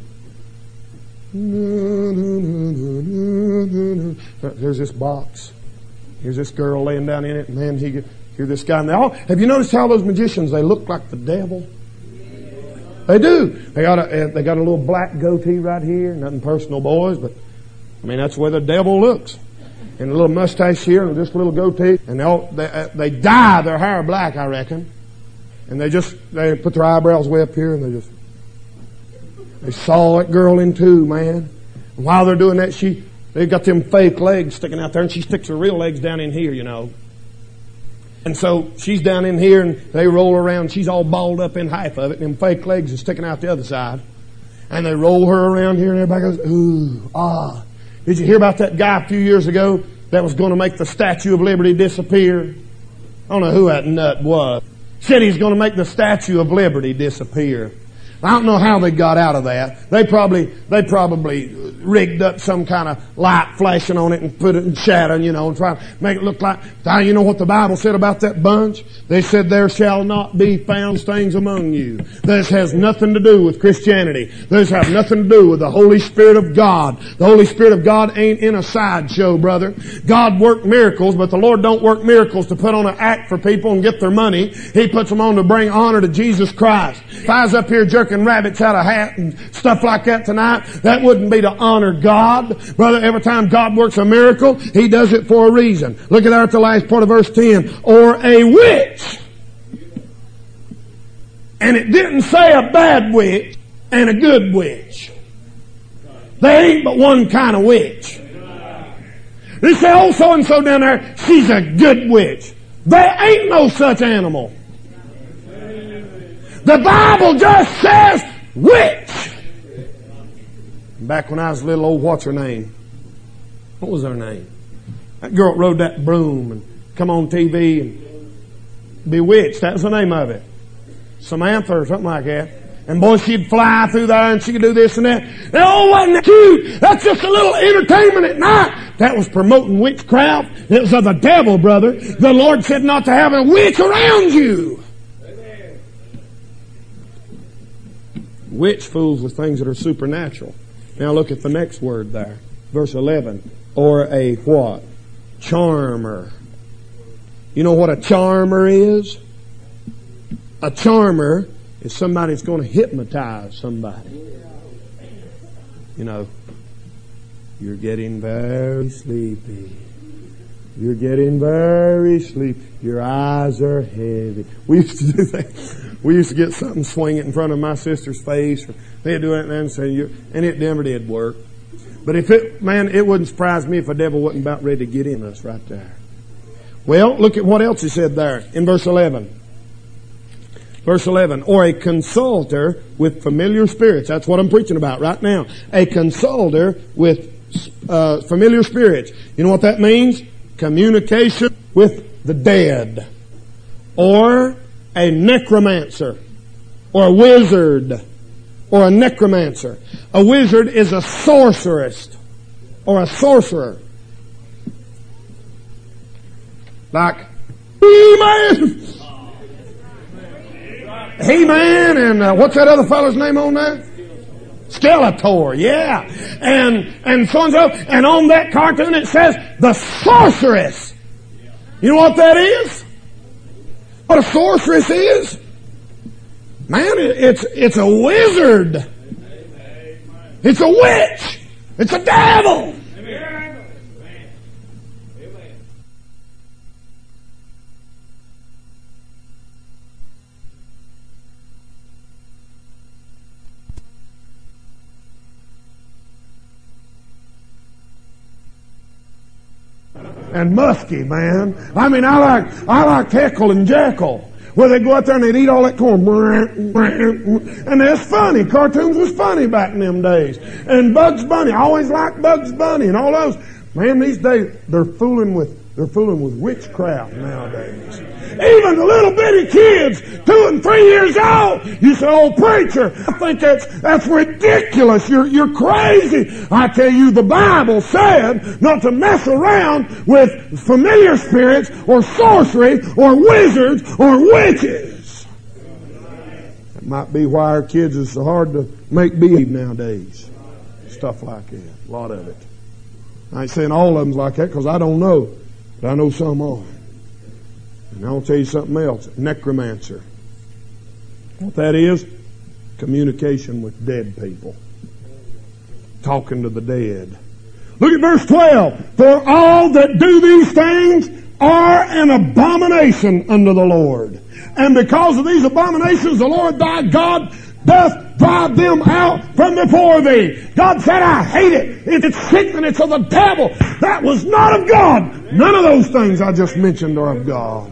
There's this box. Here's this girl laying down in it, and then he hear this guy. And they all, have you noticed how those magicians, they look like the devil? They do. They got a they got a little black goatee right here. Nothing personal, boys, but I mean that's where the devil looks. And a little mustache here, and this little goatee, and they all, they, uh, they dye their hair black, I reckon. And they just they put their eyebrows way up here, and they just they saw that girl in two, man. And while they're doing that, she they got them fake legs sticking out there, and she sticks her real legs down in here, you know. And so she's down in here, and they roll around. She's all balled up in half of it, and them fake legs are sticking out the other side. And they roll her around here, and everybody goes, ooh, ah. Did you hear about that guy a few years ago that was going to make the Statue of Liberty disappear? I don't know who that nut was. Said he's going to make the Statue of Liberty disappear. I don't know how they got out of that. They probably, they probably rigged up some kind of light flashing on it and put it in shadow, you know, and try to make it look like, you know what the Bible said about that bunch? They said, there shall not be found things among you. This has nothing to do with Christianity. This has nothing to do with the Holy Spirit of God. The Holy Spirit of God ain't in a sideshow, brother. God worked miracles, but the Lord don't work miracles to put on an act for people and get their money. He puts them on to bring honor to Jesus Christ. If I was up here jerking rabbits out of hat and stuff like that tonight, that wouldn't be to honor God. Brother, every time God works a miracle, He does it for a reason. Look at that at the last part of verse ten. Or a witch. And it didn't say a bad witch and a good witch. There ain't but one kind of witch. They say, oh, so-and-so down there, she's a good witch. There ain't no such animal. The Bible just says witch. Back when I was little, old, what's her name? What was her name? That girl that rode that broom and come on T V and Bewitched. That was the name of it. Samantha or something like that. And boy, she'd fly through there and she could do this and that. And oh, wasn't that cute? That's just a little entertainment at night. That was promoting witchcraft. It was of the devil, brother. The Lord said not to have a witch around you. Witch fools with things that are supernatural. Now look at the next word there. Verse eleven. Or a what? Charmer. You know what a charmer is? A charmer is somebody that's going to hypnotize somebody. You know, you're getting very sleepy. You're getting very sleepy. Your eyes are heavy. We used to do that. We used to get something, swing it in front of my sister's face. They'd do it and say, you, and it never did work. But if it, man, it wouldn't surprise me if a devil wasn't about ready to get in us right there. Well, look at what else he said there in verse eleven. Verse eleven, or a consulter with familiar spirits. That's what I'm preaching about right now. A consulter with uh, familiar spirits. You know what that means? Communication with the dead. Or a necromancer. Or a wizard. Or a necromancer. A wizard is a sorceress. Or a sorcerer. Like He-Man. He-Man and uh, what's that other fellow's name on that? Skeletor, yeah. And and so and so. And on that cartoon it says the sorceress. You know what that is? What a sorceress is? Man, it, it's it's a wizard. It's a witch. It's a devil. And musky, man. I mean, I like I like Heckle and Jekyll, where they go out there and they'd eat all that corn. And that's funny. Cartoons was funny back in them days. And Bugs Bunny, I always liked Bugs Bunny and all those. Man, these days they're fooling with they're fooling with witchcraft nowadays. Even the little bitty kids, two and three years old, you say, "Oh, preacher, I think that's that's ridiculous. You're you're crazy." I tell you, the Bible said not to mess around with familiar spirits or sorcery or wizards or witches. That might be why our kids is so hard to make believe nowadays. Stuff like that, a lot of it. I ain't saying all of them's like that because I don't know, but I know some are. And I'll tell you something else. Necromancer. What that is? Communication with dead people. Talking to the dead. Look at verse twelve. For all that do these things are an abomination unto the Lord. And because of these abominations, the Lord thy God doth drive them out from before thee. God said, I hate it. It's sickening. It's of the devil. That was not of God. None of those things I just mentioned are of God.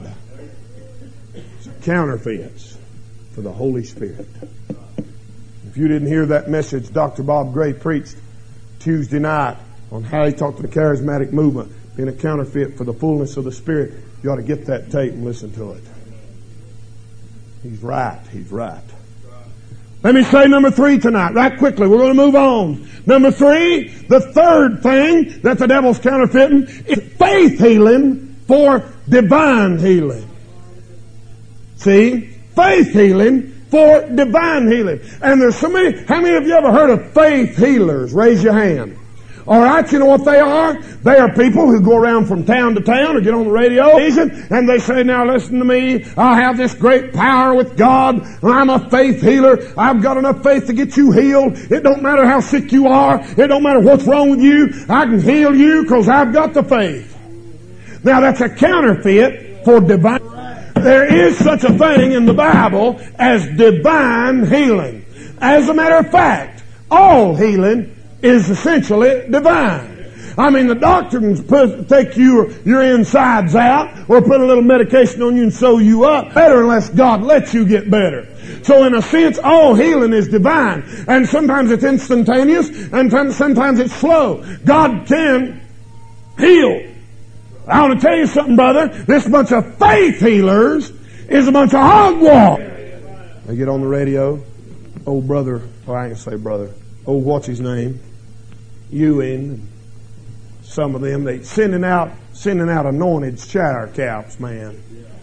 Counterfeits for the Holy Spirit. If you didn't hear that message Doctor Bob Gray preached Tuesday night on how he talked to the charismatic movement being a counterfeit for the fullness of the Spirit, you ought to get that tape and listen to it. He's right. He's right. Let me say number three tonight, right quickly. We're going to move on. Number three, the third thing that the devil's counterfeiting is faith healing for divine healing. See? Faith healing for divine healing. And there's so many, how many of you ever heard of faith healers? Raise your hand. Alright, you know what they are? They are people who go around from town to town or get on the radio and they say, now listen to me, I have this great power with God, I'm a faith healer, I've got enough faith to get you healed. It don't matter how sick you are, it don't matter what's wrong with you, I can heal you because I've got the faith. Now that's a counterfeit for divine. There is such a thing in the Bible as divine healing. As a matter of fact, all healing is essentially divine. I mean, the doctor can put, take your, your insides out or put a little medication on you and sew you up better unless God lets you get better. So in a sense, all healing is divine. And sometimes it's instantaneous and sometimes it's slow. God can heal. I want to tell you something, brother. This bunch of faith healers is a bunch of hogwash. They get on the radio. Old brother, well, I ain't gonna say brother. Old what's his name? Ewing. Some of them, they sending out sending out anointed shower caps, man.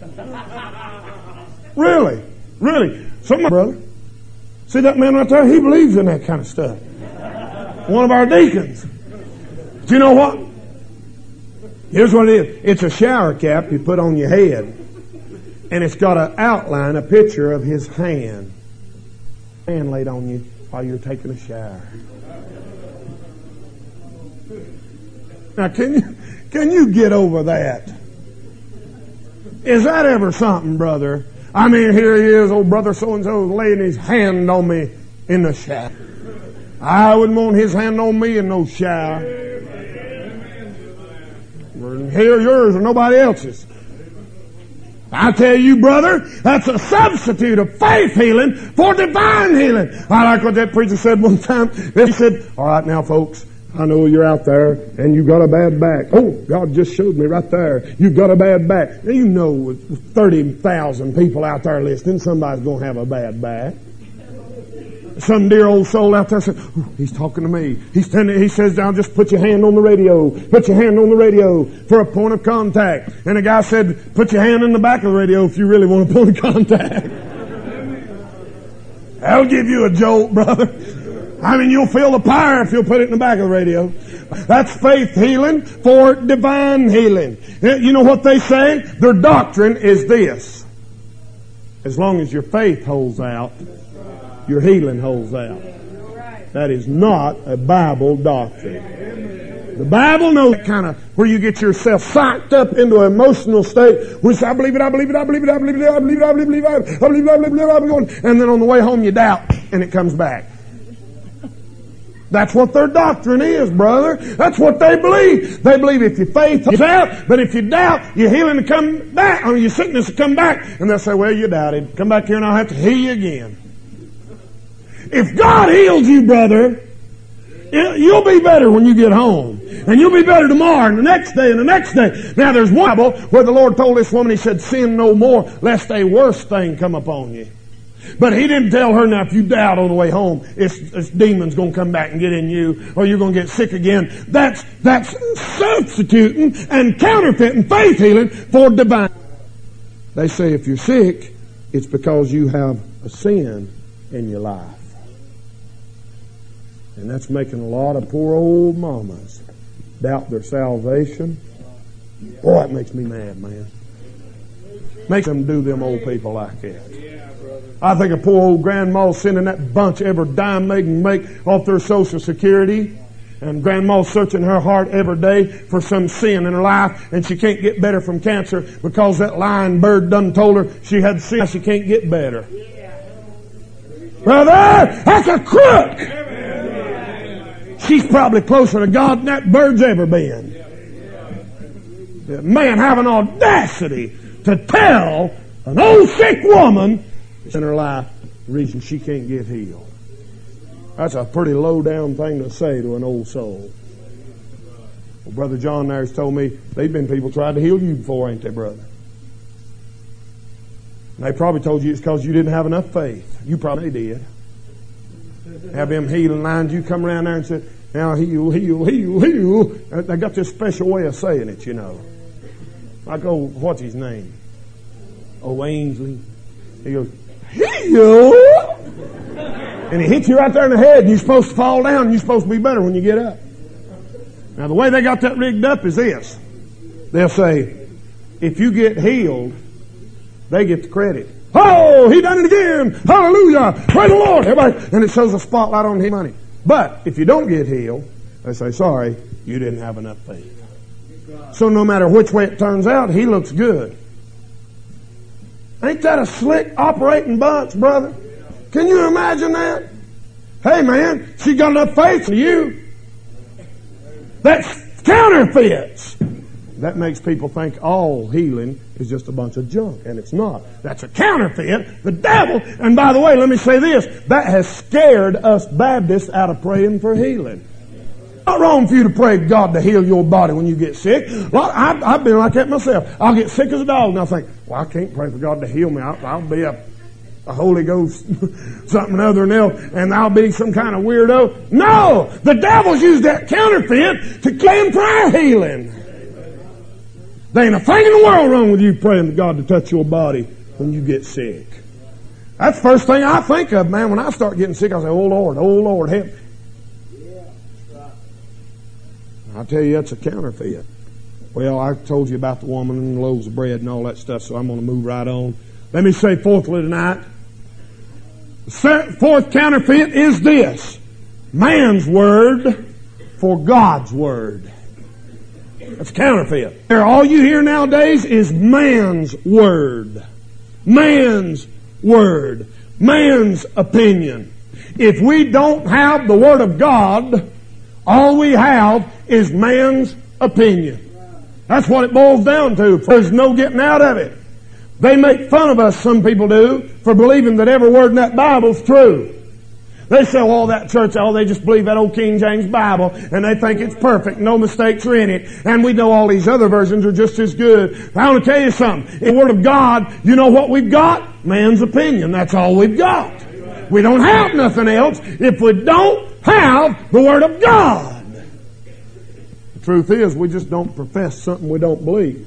Really, really. Some brother. See that man right there? He believes in that kind of stuff. One of our deacons. Do you know what? Here's what it is. It's a shower cap you put on your head. And it's got an outline, a picture of his hand. Hand laid on you while you're taking a shower. Now, can you, can you get over that? Is that ever something, brother? I mean, here he is, old brother so-and-so laying his hand on me in the shower. I wouldn't want his hand on me in no shower. Here yours or nobody else's. I tell you, brother, that's a substitute of faith healing for divine healing. I like what that preacher said one time. He said, all right now, folks, I know you're out there and you've got a bad back. Oh, God just showed me right there. You've got a bad back. Now, you know with thirty thousand people out there listening, somebody's going to have a bad back. Some dear old soul out there said, he's talking to me. He's standing, he says, now just put your hand on the radio. Put your hand on the radio for a point of contact. And the guy said, put your hand in the back of the radio if you really want a point of contact. That'll give you a jolt, brother. I mean, you'll feel the power if you'll put it in the back of the radio. That's faith healing for divine healing. You know what they say? Their doctrine is this. As long as your faith holds out, your healing holds out. That is not a Bible doctrine. The Bible knows kind of where you get yourself psyched up into an emotional state where you say, I believe it, I believe it, I believe it, I believe it, I believe it, I believe it, I believe it, I believe it, I believe it, I believe it, and then on the way home you doubt and it comes back. That's what their doctrine is, brother. That's what they believe. They believe if your faith is out, but if you doubt, your healing will come back, I mean your sickness will come back. And they'll say, well, you doubted. Come back here and I'll have to heal you again. If God heals you, brother, you'll be better when you get home. And you'll be better tomorrow and the next day and the next day. Now there's one Bible where the Lord told this woman, He said, sin no more, lest a worse thing come upon you. But He didn't tell her, now if you doubt on the way home, it's, it's demons going to come back and get in you, or you're going to get sick again. That's, that's substituting and counterfeiting faith healing for divine. They say if you're sick, it's because you have a sin in your life. And that's making a lot of poor old mamas doubt their salvation. Boy, that makes me mad, man. Makes them do them old people like that. I think a poor old grandma sending that bunch every dime they can make off their Social Security. And grandma's searching her heart every day for some sin in her life, and she can't get better from cancer because that lying bird done told her she had sin. She can't get better. Brother, that's a crook. She's probably closer to God than that bird's ever been. The man having audacity to tell an old sick woman in her life the reason she can't get healed. That's a pretty low down thing to say to an old soul. Well, Brother John there's told me they've been people tried to heal you before, ain't they, brother? And they probably told you it's because you didn't have enough faith. You probably did. Have them healing lines. You come around there and say, now heal, heal, heal, heal. They got this special way of saying it, you know. Like, oh, what's his name? Oh, Ainsley. He goes, heal! And he hits you right there in the head, and you're supposed to fall down, and you're supposed to be better when you get up. Now, the way they got that rigged up is this. They'll say, if you get healed, they get the credit. Oh, he done it again. Hallelujah. Praise the Lord. Everybody. And it shows a spotlight on his money. But if you don't get healed, they say, sorry, you didn't have enough faith. So no matter which way it turns out, he looks good. Ain't that a slick operating bunch, brother? Can you imagine that? Hey, man, she got enough faith for you. That's counterfeits. That makes people think all healing is just a bunch of junk, and it's not. That's a counterfeit. The devil, and by the way, let me say this, that has scared us Baptists out of praying for healing. Not wrong for you to pray God to heal your body when you get sick. Well, I've, I've been like that myself. I'll get sick as a dog, and I'll think, well, I can't pray for God to heal me. I'll, I'll be a, a Holy Ghost, something other than else, and I'll be some kind of weirdo. No! The devil's used that counterfeit to claim prayer healing. There ain't a thing in the world wrong with you praying to God to touch your body when you get sick. That's the first thing I think of, man. When I start getting sick, I say, oh, Lord, oh, Lord, help me. I tell you, that's a counterfeit. Well, I told you about the woman and the loaves of bread and all that stuff, so I'm going to move right on. Let me say fourthly tonight, the fourth counterfeit is this: man's word for God's word. That's counterfeit. All you hear nowadays is man's word. Man's word. Man's opinion. If we don't have the Word of God, all we have is man's opinion. That's what it boils down to. There's no getting out of it. They make fun of us, some people do, for believing that every word in that Bible's true. They say, oh, that church, oh, they just believe that old King James Bible, and they think it's perfect, no mistakes are in it, and we know all these other versions are just as good. I want to tell you something. In the Word of God, you know what we've got? Man's opinion. That's all we've got. We don't have nothing else if we don't have the Word of God. The truth is, we just don't profess something we don't believe.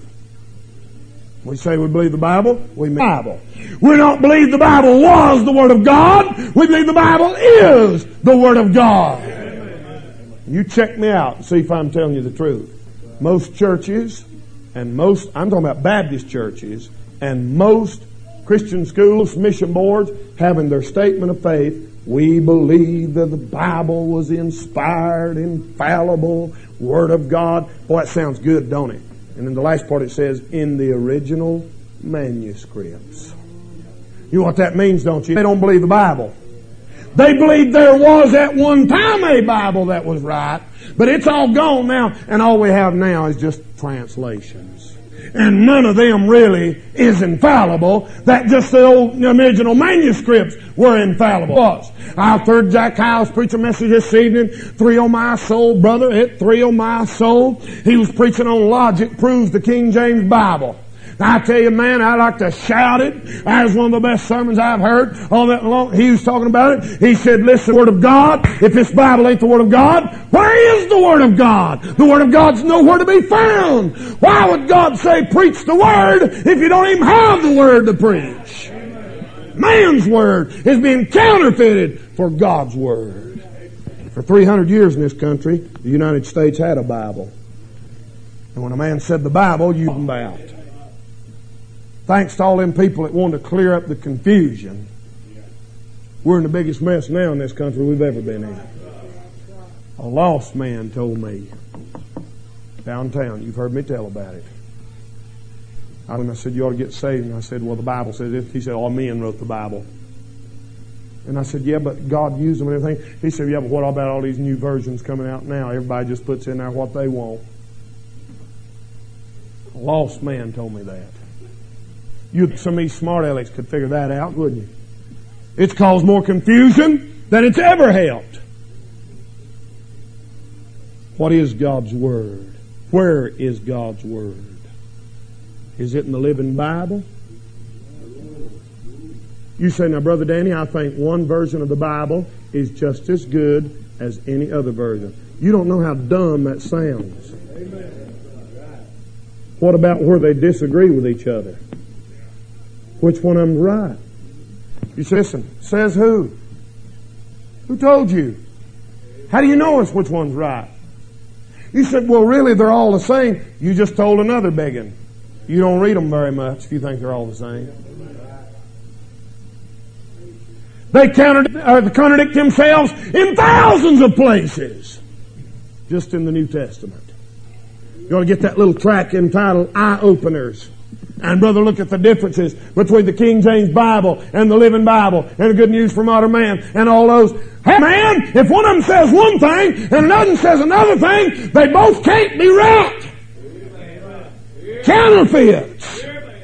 We say we believe the Bible, we mean the Bible. We don't believe the Bible was the Word of God. We believe the Bible is the Word of God. You check me out and see if I'm telling you the truth. Most churches and most, I'm talking about Baptist churches, and most Christian schools, mission boards, having their statement of faith, we believe that the Bible was inspired, infallible, Word of God. Boy, that sounds good, don't it? And in the last part it says, in the original manuscripts. You know what that means, don't you? They don't believe the Bible. They believe there was at one time a Bible that was right, but it's all gone now, and all we have now is just translations. And none of them really is infallible. That just the old original manuscripts were infallible. Was. I heard Jack Hyles preach a message this evening. Thrill my soul, brother. It thrilled my soul. He was preaching on logic proves the King James Bible. I tell you, man, I like to shout it. That was one of the best sermons I've heard all that long. He was talking about it. He said, listen, the Word of God, if this Bible ain't the Word of God, where is the Word of God? The Word of God's nowhere to be found. Why would God say, preach the Word, if you don't even have the Word to preach? Man's Word is being counterfeited for God's Word. For three hundred years in this country, the United States had a Bible. And when a man said the Bible, you them out. Thanks to all them people that wanted to clear up the confusion, we're in the biggest mess now in this country we've ever been in. A lost man told me downtown, you've heard me tell about it. I said, you ought to get saved. And I said, well, the Bible says it. He said, all men wrote the Bible. And I said, yeah, but God used them and everything. He said, yeah, but what about all these new versions coming out now? Everybody just puts in there what they want. A lost man told me that. You, some of these smart alecks could figure that out, wouldn't you? It's caused more confusion than it's ever helped. What is God's Word? Where is God's Word? Is it in the Living Bible? You say, now, Brother Danny, I think one version of the Bible is just as good as any other version. You don't know how dumb that sounds. What about where they disagree with each other? Which one of them's right? You say, listen, says who? Who told you? How do you know us which one's right? You said, well, really, they're all the same. You just told another begging. You don't read them very much if you think they're all the same. They counter, uh, contradict themselves in thousands of places. Just in the New Testament. You ought to get that little tract entitled Eye Openers. And brother, look at the differences between the King James Bible and the Living Bible and the Good News for Modern Man and all those. Hey man, if one of them says one thing and another says another thing, they both can't be right. Counterfeits.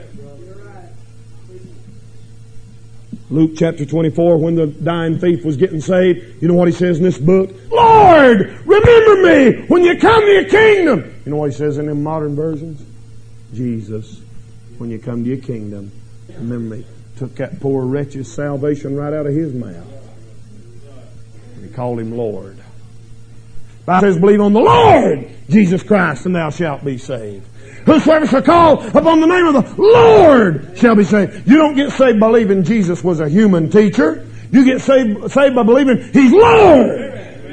Luke chapter twenty-four, when the dying thief was getting saved, you know what he says in this book? Lord, remember me when you come to your kingdom. You know what he says in them modern versions? Jesus, when you come to your kingdom, remember me. Took that poor wretch's salvation right out of his mouth. And he called him Lord. The Bible says, believe on the Lord Jesus Christ and thou shalt be saved. Whosoever shall call upon the name of the Lord shall be saved. You don't get saved by believing Jesus was a human teacher. You get saved, saved by believing He's Lord.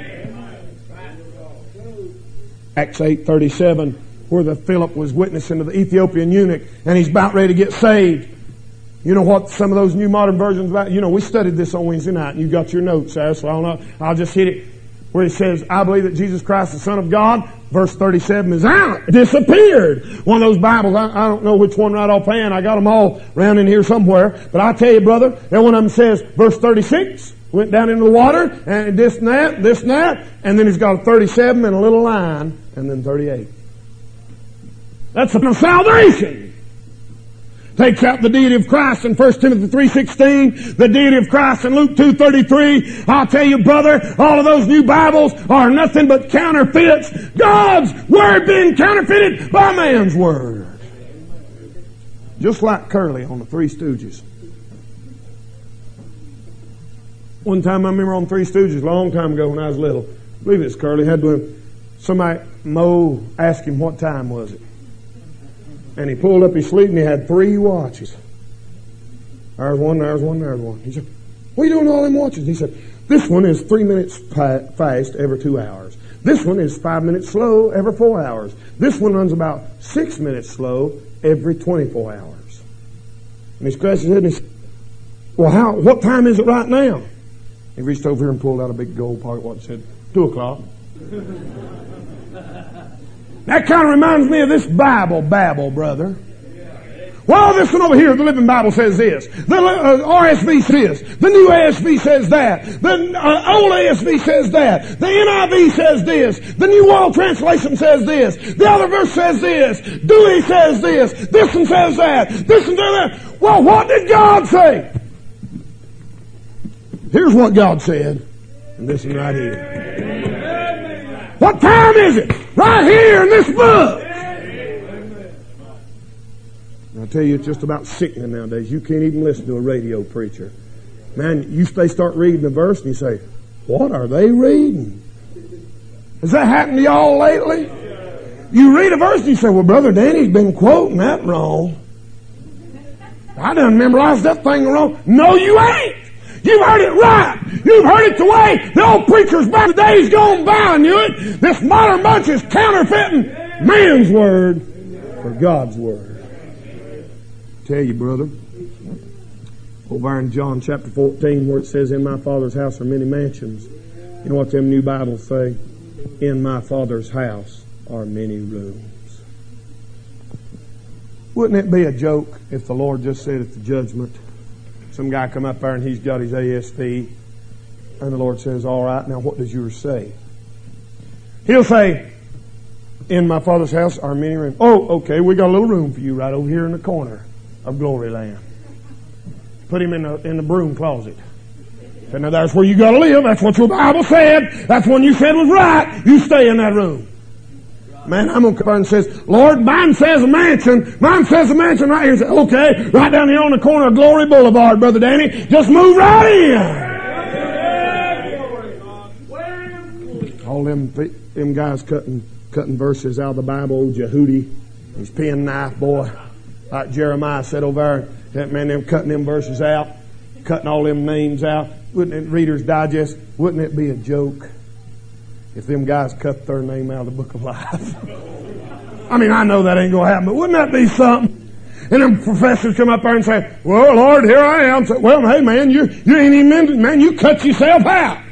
Acts eight thirty-seven, where the Philip was witnessing to the Ethiopian eunuch, and he's about ready to get saved. You know what some of those new modern versions about? You know, we studied this on Wednesday night, and you got your notes there, so I'll, not, I'll just hit it. where he says, I believe that Jesus Christ is the Son of God. Verse thirty-seven is out. Disappeared. One of those Bibles, I, I don't know which one right offhand. I got them all around in here somewhere. But I tell you, brother, that one of them says, verse thirty-six, went down into the water, and this and that, this and that, and then he's got a thirty-seven and a little line, and then thirty-eight. That's the salvation. Takes out the deity of Christ in First Timothy three sixteen, the deity of Christ in Luke two thirty-three. I'll tell you, brother, all of those new Bibles are nothing but counterfeits. God's Word being counterfeited by man's Word. Just like Curly on the Three Stooges. One time I remember on Three Stooges, a long time ago when I was little, I believe it's Curly, had to, somebody, Moe, asked him what time was it. And he pulled up his sleeve and he had three watches. There's one, there's one, there's one. He said, what are you doing with all them watches? He said, this one is three minutes fast every two hours. This one is five minutes slow every four hours. This one runs about six minutes slow every twenty-four hours. And he scratched his head and he said, well, how, what time is it right now? He reached over here and pulled out a big gold pocket watch and said, two o'clock. That kind of reminds me of this Bible babble, brother. Well, this one over here, the Living Bible says this. The uh, R S V says this. The New A S V says that. The uh, Old A S V says that. The N I V says this. The New World Translation says this. The other verse says this. Dewey says this. This one says that. This one says that. Well, what did God say? Here's what God said. And this one right here. What time is it? Right here in this book. I tell you, it's just about sickening nowadays. You can't even listen to a radio preacher. Man, you they start reading a verse and you say, what are they reading? Has that happened to y'all lately? You read a verse and you say, well, Brother Danny's been quoting that wrong. I done memorized that thing wrong. No, you ain't. You've heard it right. You've heard it the way the old preachers back in the days gone by knew it. This modern bunch is counterfeiting man's word for God's word. I tell you, brother, over in John chapter fourteen where it says, in my Father's house are many mansions. You know what them new Bibles say? In my Father's house are many rooms. Wouldn't it be a joke if the Lord just said at the judgment, some guy come up there and he's got his A S V, and the Lord says, all right, now what does yours say? He'll say, in my Father's house are many rooms. Oh, okay, we got a little room for you right over here in the corner of Glory Land. Put him in the, in the broom closet. And now that's where you got to live. That's what your Bible said. That's when you said was right. You stay in that room. Man, I'm going to come and says, Lord, mine says a mansion. Mine says a mansion right here. Say, okay, right down here on the corner of Glory Boulevard, Brother Danny. Just move right in. All them them guys cutting cutting verses out of the Bible. Old Jehudi, his pen knife boy, like Jeremiah said over there. That man, them cutting them verses out, cutting all them names out. Wouldn't it, Reader's Digest? Wouldn't it be a joke if them guys cut their name out of the book of life? I mean, I know that ain't going to happen, but wouldn't that be something? And then professors come up there and say, well, Lord, here I am. Say, well, hey, man, you, you ain't even, man, you cut yourself out.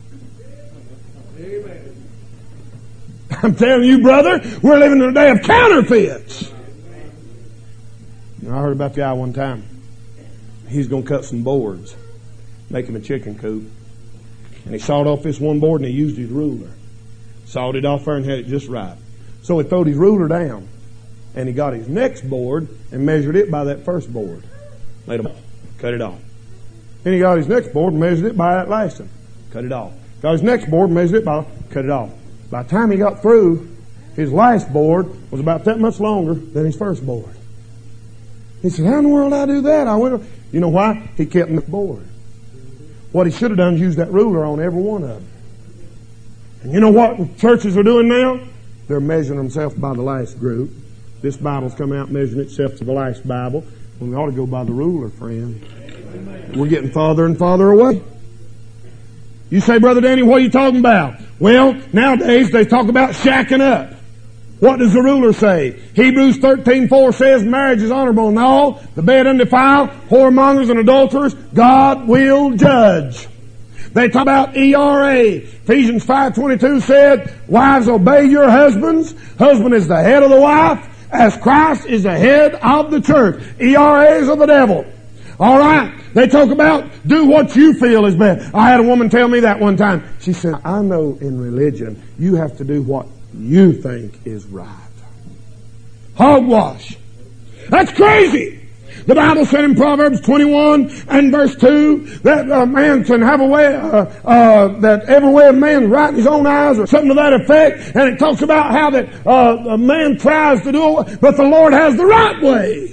Amen. I'm telling you, brother, we're living in a day of counterfeits. You know, I heard about the guy one time. He's going to cut some boards, make him a chicken coop. And he sawed off this one board and he used his ruler. Sawed it off there and had it just right. So he throwed his ruler down and he got his next board and measured it by that first board. Made him cut it off. Then he got his next board and measured it by that last one. Cut it off. Got his next board and measured it by, cut it off. By the time he got through, his last board was about that much longer than his first board. He said, how in the world did I do that? I went, you know why? He kept the board. What he should have done is use that ruler on every one of them. And you know what churches are doing now? They're measuring themselves by the last group. This Bible's coming out measuring itself to the last Bible. Well, we ought to go by the ruler, friend. We're getting farther and farther away. You say, Brother Danny, what are you talking about? Well, nowadays they talk about shacking up. What does the ruler say? Hebrews thirteen four says marriage is honorable and all. The bed undefiled, whoremongers and adulterers, God will judge. They talk about E R A. Ephesians five twenty-two said, wives, obey your husbands. Husband is the head of the wife, as Christ is the head of the church. E R As of the devil. All right. They talk about do what you feel is best. I had a woman tell me that one time. She said, I know in religion you have to do what you think is right. Hogwash. That's crazy. The Bible said in Proverbs twenty-one and verse two that a man can have a way, uh, uh, that every way of man is right in his own eyes, or something to that effect. And it talks about how that uh, a man tries to do it, but the Lord has the right way.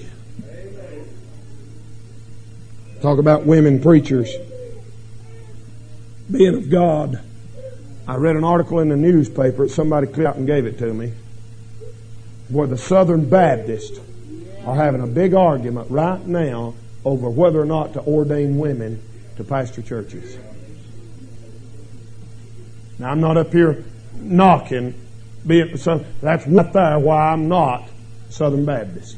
Talk about women preachers being of God. I read an article in the newspaper. Somebody clipped out and gave it to me, where the Southern Baptists are having a big argument right now over whether or not to ordain women to pastor churches. Now, I'm not up here knocking, being so that's right there why I'm not Southern Baptist.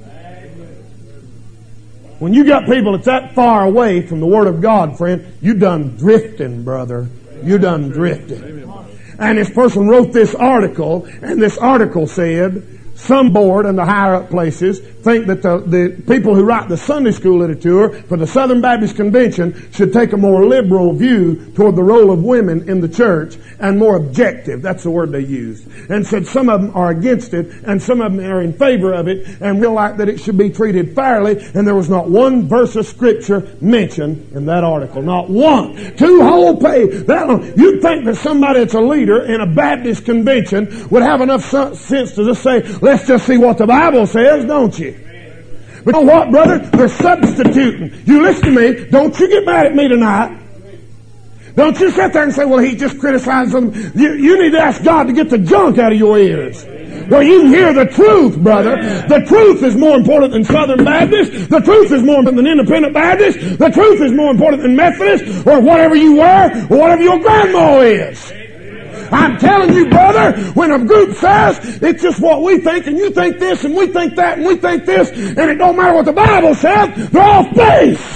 When you got people that's that far away from the Word of God, friend, you done drifting, brother. You done drifting. And this person wrote this article, and this article said, some board and the higher up places think that the, the people who write the Sunday school literature for the Southern Baptist Convention should take a more liberal view toward the role of women in the church and more objective. That's the word they used. And said some of them are against it and some of them are in favor of it and feel like that it should be treated fairly. And there was not one verse of Scripture mentioned in that article. Not one. Two whole pages. You'd think that somebody that's a leader in a Baptist convention would have enough sense to just say, let's just see what the Bible says, don't you? But you know what, brother? They're substituting. You listen to me. Don't you get mad at me tonight. Don't you sit there and say, well, he just criticized them. You, you need to ask God to get the junk out of your ears. Well, you can hear the truth, brother. The truth is more important than Southern Baptist. The truth is more important than Independent Baptist. The truth is more important than Methodist or whatever you were or whatever your grandma is. I'm telling you, brother, when a group says it's just what we think and you think this and we think that and we think this and it don't matter what the Bible says, they're off base.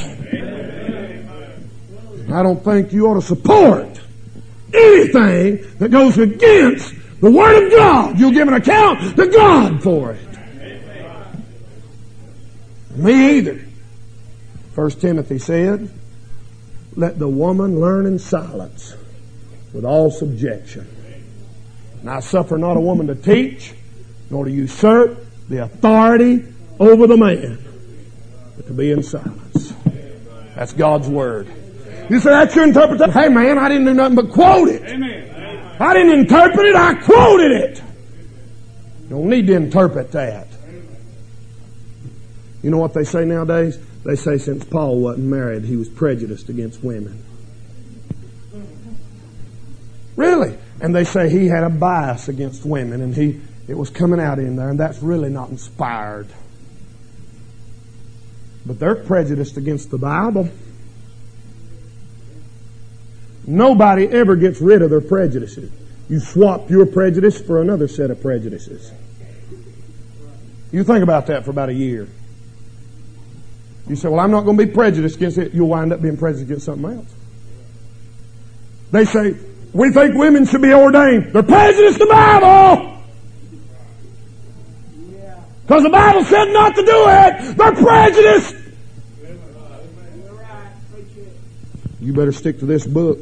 I don't think you ought to support anything that goes against the Word of God. You'll give an account to God for it. Me either. First Timothy said, let the woman learn in silence with all subjection. And I suffer not a woman to teach, nor to usurp the authority over the man, but to be in silence. That's God's Word. You say, that's your interpretation. Hey man, I didn't do nothing but quote it. I didn't interpret it, I quoted it. You don't need to interpret that. You know what they say nowadays? They say since Paul wasn't married, he was prejudiced against women. Really? And they say he had a bias against women and he it was coming out in there, and that's really not inspired. But they're prejudiced against the Bible. Nobody ever gets rid of their prejudices. You swap your prejudice for another set of prejudices. You think about that for about a year. You say, well, I'm not going to be prejudiced against it. You'll wind up being prejudiced against something else. They say, we think women should be ordained. They're prejudiced the Bible. Because the Bible said not to do it. They're prejudiced. You better stick to this book.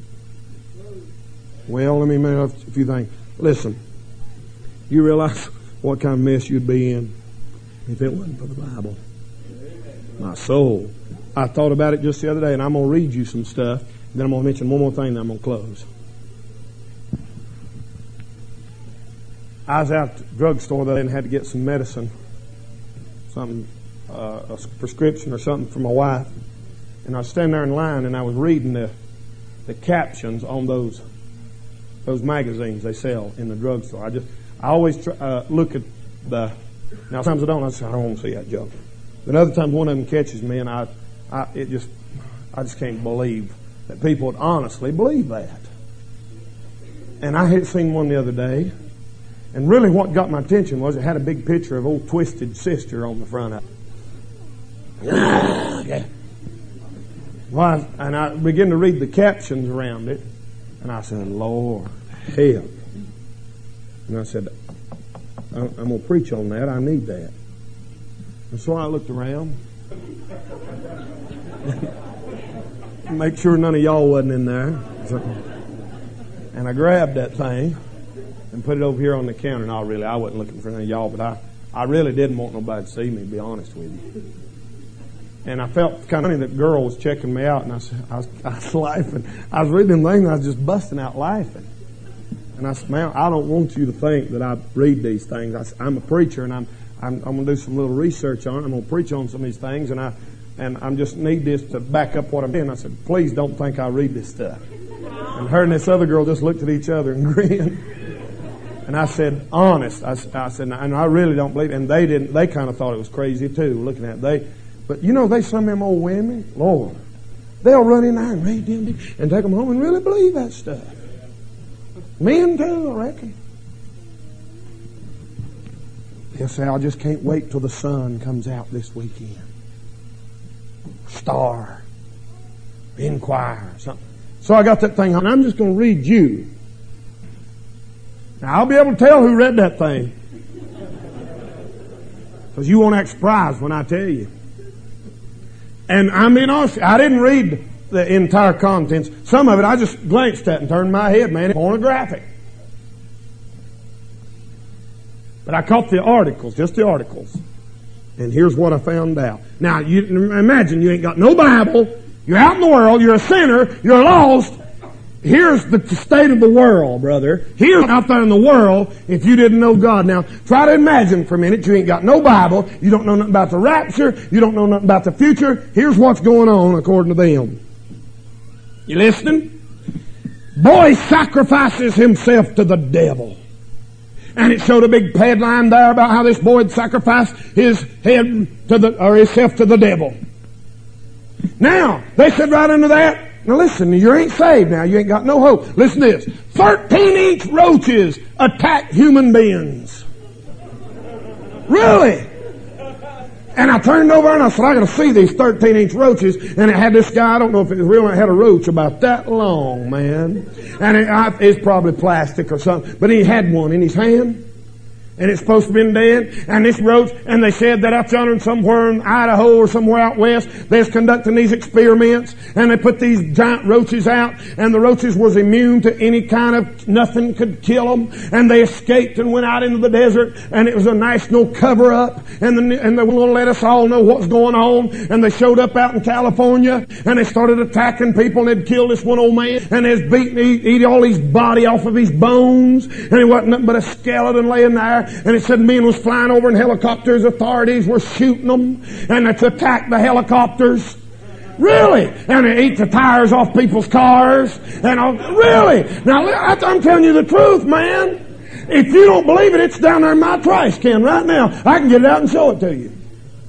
Well, let me make a few things. Listen, you realize what kind of mess you'd be in if it wasn't for the Bible. My soul. I thought about it just the other day, and I'm going to read you some stuff. Then I'm going to mention one more thing, then I'm going to close. I was out at the drugstore the other day and had to get some medicine, something, uh, a prescription or something for my wife. And I was standing there in line, and I was reading the the captions on those those magazines they sell in the drugstore. I just I always try, uh, look at the. Now sometimes I don't. I say I don't want to see that junk. But other times one of them catches me, and I, I it just I just can't believe that people would honestly believe that. And I had seen one the other day, and really what got my attention was it had a big picture of old Twisted Sister on the front of it. Yeah. Well, I, and I began to read the captions around it, and I said, Lord, help. And I said, I'm going to preach on that. I need that. And so I looked around. Make sure none of y'all wasn't in there. So, and I grabbed that thing and put it over here on the counter. No, really, I wasn't looking for any of y'all, but I, I really didn't want nobody to see me, to be honest with you. And I felt kind of funny that girl was checking me out, and I, I, was, I was laughing. I was reading them things, and I was just busting out laughing. And I said, man, I don't want you to think that I read these things. I said, I'm a preacher, and I'm I'm, I'm going to do some little research on it. I'm going to preach on some of these things, and I and I just need this to back up what I'm doing. I said, please don't think I read this stuff. And her and this other girl just looked at each other and grinned. And I said, honest, I, I said, and I really don't believe it. And they didn't. They kind of thought it was crazy too, looking at it. They. But you know, they some of them old women, Lord, they'll run in there and read them and take them home and really believe that stuff. Men too, I reckon. They'll say, I just can't wait till the sun comes out this weekend. Star, Inquirer, something. So I got that thing on. I'm just going to read you. Now I'll be able to tell who read that thing, because you won't act surprised when I tell you. And I mean, honestly, I didn't read the entire contents. Some of it I just glanced at and turned my head, man. It's pornographic. But I caught the articles, just the articles. And here's what I found out. Now, you imagine you ain't got no Bible. You're out in the world. You're a sinner. You're lost. Here's the state of the world, brother. Here's out there in the world if you didn't know God. Now, try to imagine for a minute. You ain't got no Bible. You don't know nothing about the rapture. You don't know nothing about the future. Here's what's going on according to them. You listening? Boy sacrifices himself to the devil. And it showed a big headline there about how this boy had sacrificed his head to the, or himself to the devil. Now, they said right under that, now listen, you ain't saved now. You ain't got no hope. Listen to this. thirteen inch roaches attack human beings. Really? And I turned over and I said, I got to see these thirteen inch roaches. And it had this guy, I don't know if it was real, it had a roach about that long, man. And it, I, it's probably plastic or something. But he had one in his hand. And it's supposed to have been dead. And this roach, and they said that out yonder somewhere in Idaho or somewhere out west, they was conducting these experiments. And they put these giant roaches out. And the roaches was immune to any kind of, nothing could kill them. And they escaped and went out into the desert. And it was a national cover-up. And, the, and they were going to let us all know what's going on. And they showed up out in California. And they started attacking people. And they'd killed this one old man. And they'd beaten, eat, eat all his body off of his bones. And it wasn't nothing but a skeleton laying there. And it said men was flying over in helicopters. Authorities were shooting them. And it's attacked the helicopters. Really? And it ate the tires off people's cars. And all, really? Now, I'm telling you the truth, man. If you don't believe it, it's down there in my trash can right now. I can get it out and show it to you.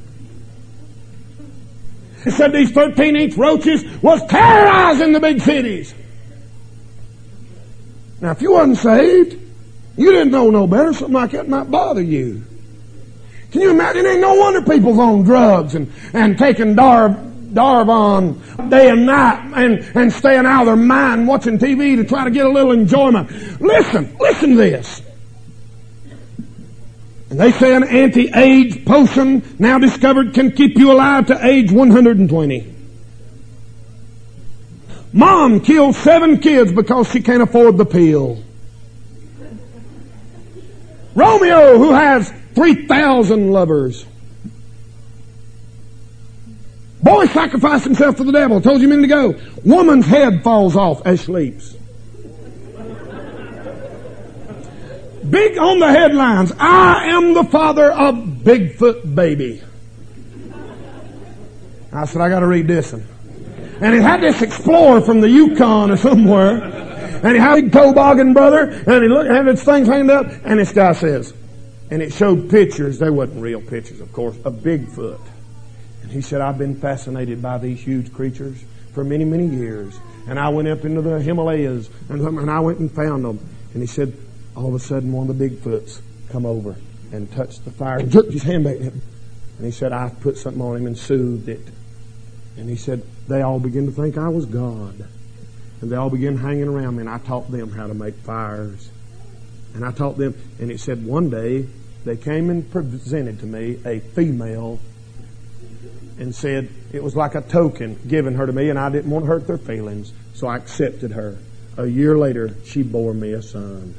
It said these thirteen inch roaches was terrorizing the big cities. Now, if you wasn't saved, you didn't know no better, something like that might bother you. Can you imagine? It ain't no wonder people's on drugs and, and taking Dar, Darvon day and night and, and staying out of their mind watching T V to try to get a little enjoyment. Listen, listen to this. And they say an anti-age potion now discovered can keep you alive to age one hundred twenty. Mom killed seven kids because she can't afford the pill. Romeo, who has three thousand lovers. Boy sacrificed himself to the devil. Told you a minute ago. Woman's head falls off as sleeps. Big on the headlines. I am the father of Bigfoot baby. I said, I got to read this one. And it had this explorer from the Yukon or somewhere. And he had a big toboggan, brother, and he looked, had his things hanged up, and this guy says, and it showed pictures, they wasn't real pictures, of course, of Bigfoot. And he said, I've been fascinated by these huge creatures for many, many years. And I went up into the Himalayas, and, and I went and found them. And he said, all of a sudden, one of the Bigfoots come over and touched the fire and jerked his hand back at him. And he said, I put something on him and soothed it. And he said, they all began to think I was God. And they all began hanging around me, and I taught them how to make fires. And I taught them, and it said one day they came and presented to me a female and said it was like a token given her to me, and I didn't want to hurt their feelings, so I accepted her. A year later, she bore me a son.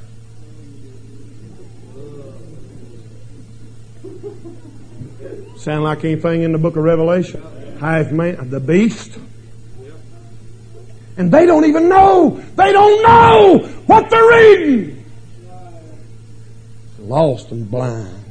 Sound like anything in the book of Revelation? Half man, the beast. And they don't even know. They don't know what they're reading. Lost and blind.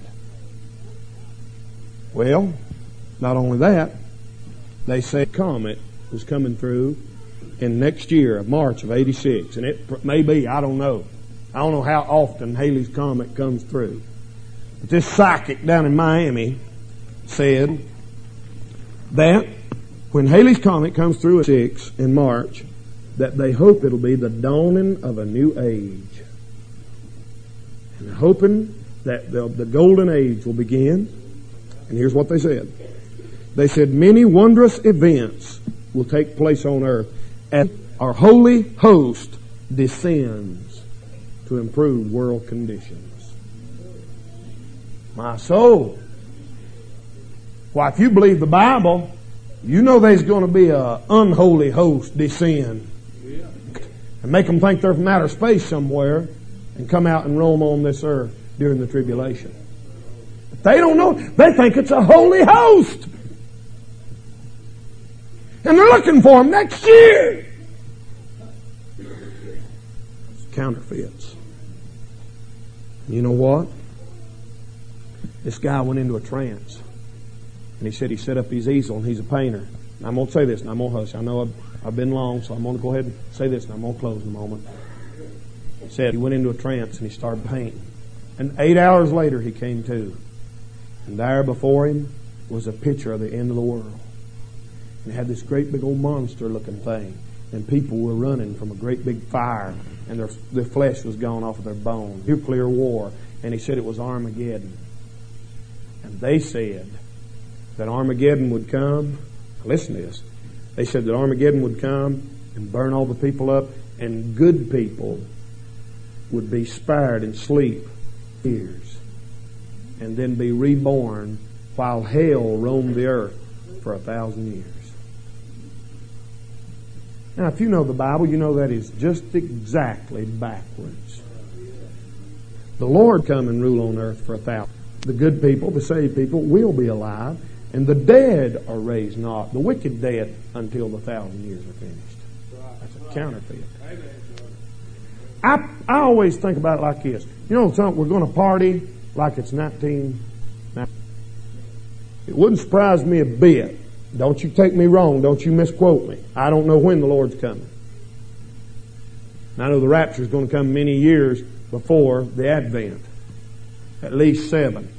Well, not only that, they say a comet was coming through in next year, March of eighty-six. And it may be, I don't know. I don't know how often Halley's Comet comes through. But this psychic down in Miami said that when Halley's Comet comes through at six in March, that they hope it'll be the dawning of a new age. And they're hoping that the, the golden age will begin. And here's what they said. They said many wondrous events will take place on earth as our holy host descends to improve world conditions. My soul. Why, if you believe the Bible, you know there's going to be an unholy host descend and make them think they're from outer space somewhere and come out and roam on this earth during the tribulation. But they don't know. They think it's a holy host. And they're looking for them next year. It's counterfeits. You know what? This guy went into a trance. And he said he set up his easel, and he's a painter. And I'm going to say this, and I'm going to hush. I know I've, I've been long, so I'm going to go ahead and say this, and I'm going to close in a moment. He said he went into a trance, and he started painting. And eight hours later, he came to. And there before him was a picture of the end of the world. And it had this great big old monster-looking thing. And people were running from a great big fire, and their, their flesh was gone off of their bones. Nuclear war. And he said it was Armageddon. And they said that Armageddon would come. Listen to this. They said that Armageddon would come and burn all the people up, and good people would be spared and sleep years, and then be reborn while hell roamed the earth for a thousand years. Now, if you know the Bible, you know that is just exactly backwards. The Lord come and rule on earth for a thousand. The good people, the saved people, will be alive. And the dead are raised not, the wicked dead, until the thousand years are finished. That's a counterfeit. I I always think about it like this. You know something? We're going to party like it's nineteen. It wouldn't surprise me a bit. Don't you take me wrong. Don't you misquote me. I don't know when the Lord's coming. And I know the rapture is going to come many years before the Advent. At least seven.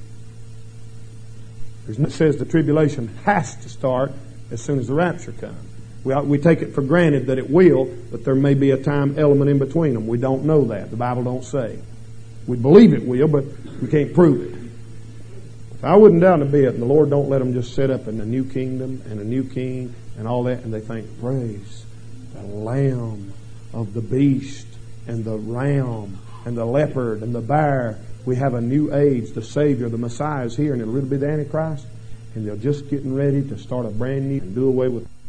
It says the tribulation has to start as soon as the rapture comes. We, we take it for granted that it will, but there may be a time element in between them. We don't know that. The Bible don't say. We believe it will, but we can't prove it. I wouldn't doubt a bit, and the Lord don't let them just set up in a new kingdom and a new king and all that, and they think, praise the Lamb of the beast and the ram and the leopard and the bear. We have a new age. The Savior, the Messiah is here, and it'll really be the Antichrist. And they're just getting ready to start a brand new and do away with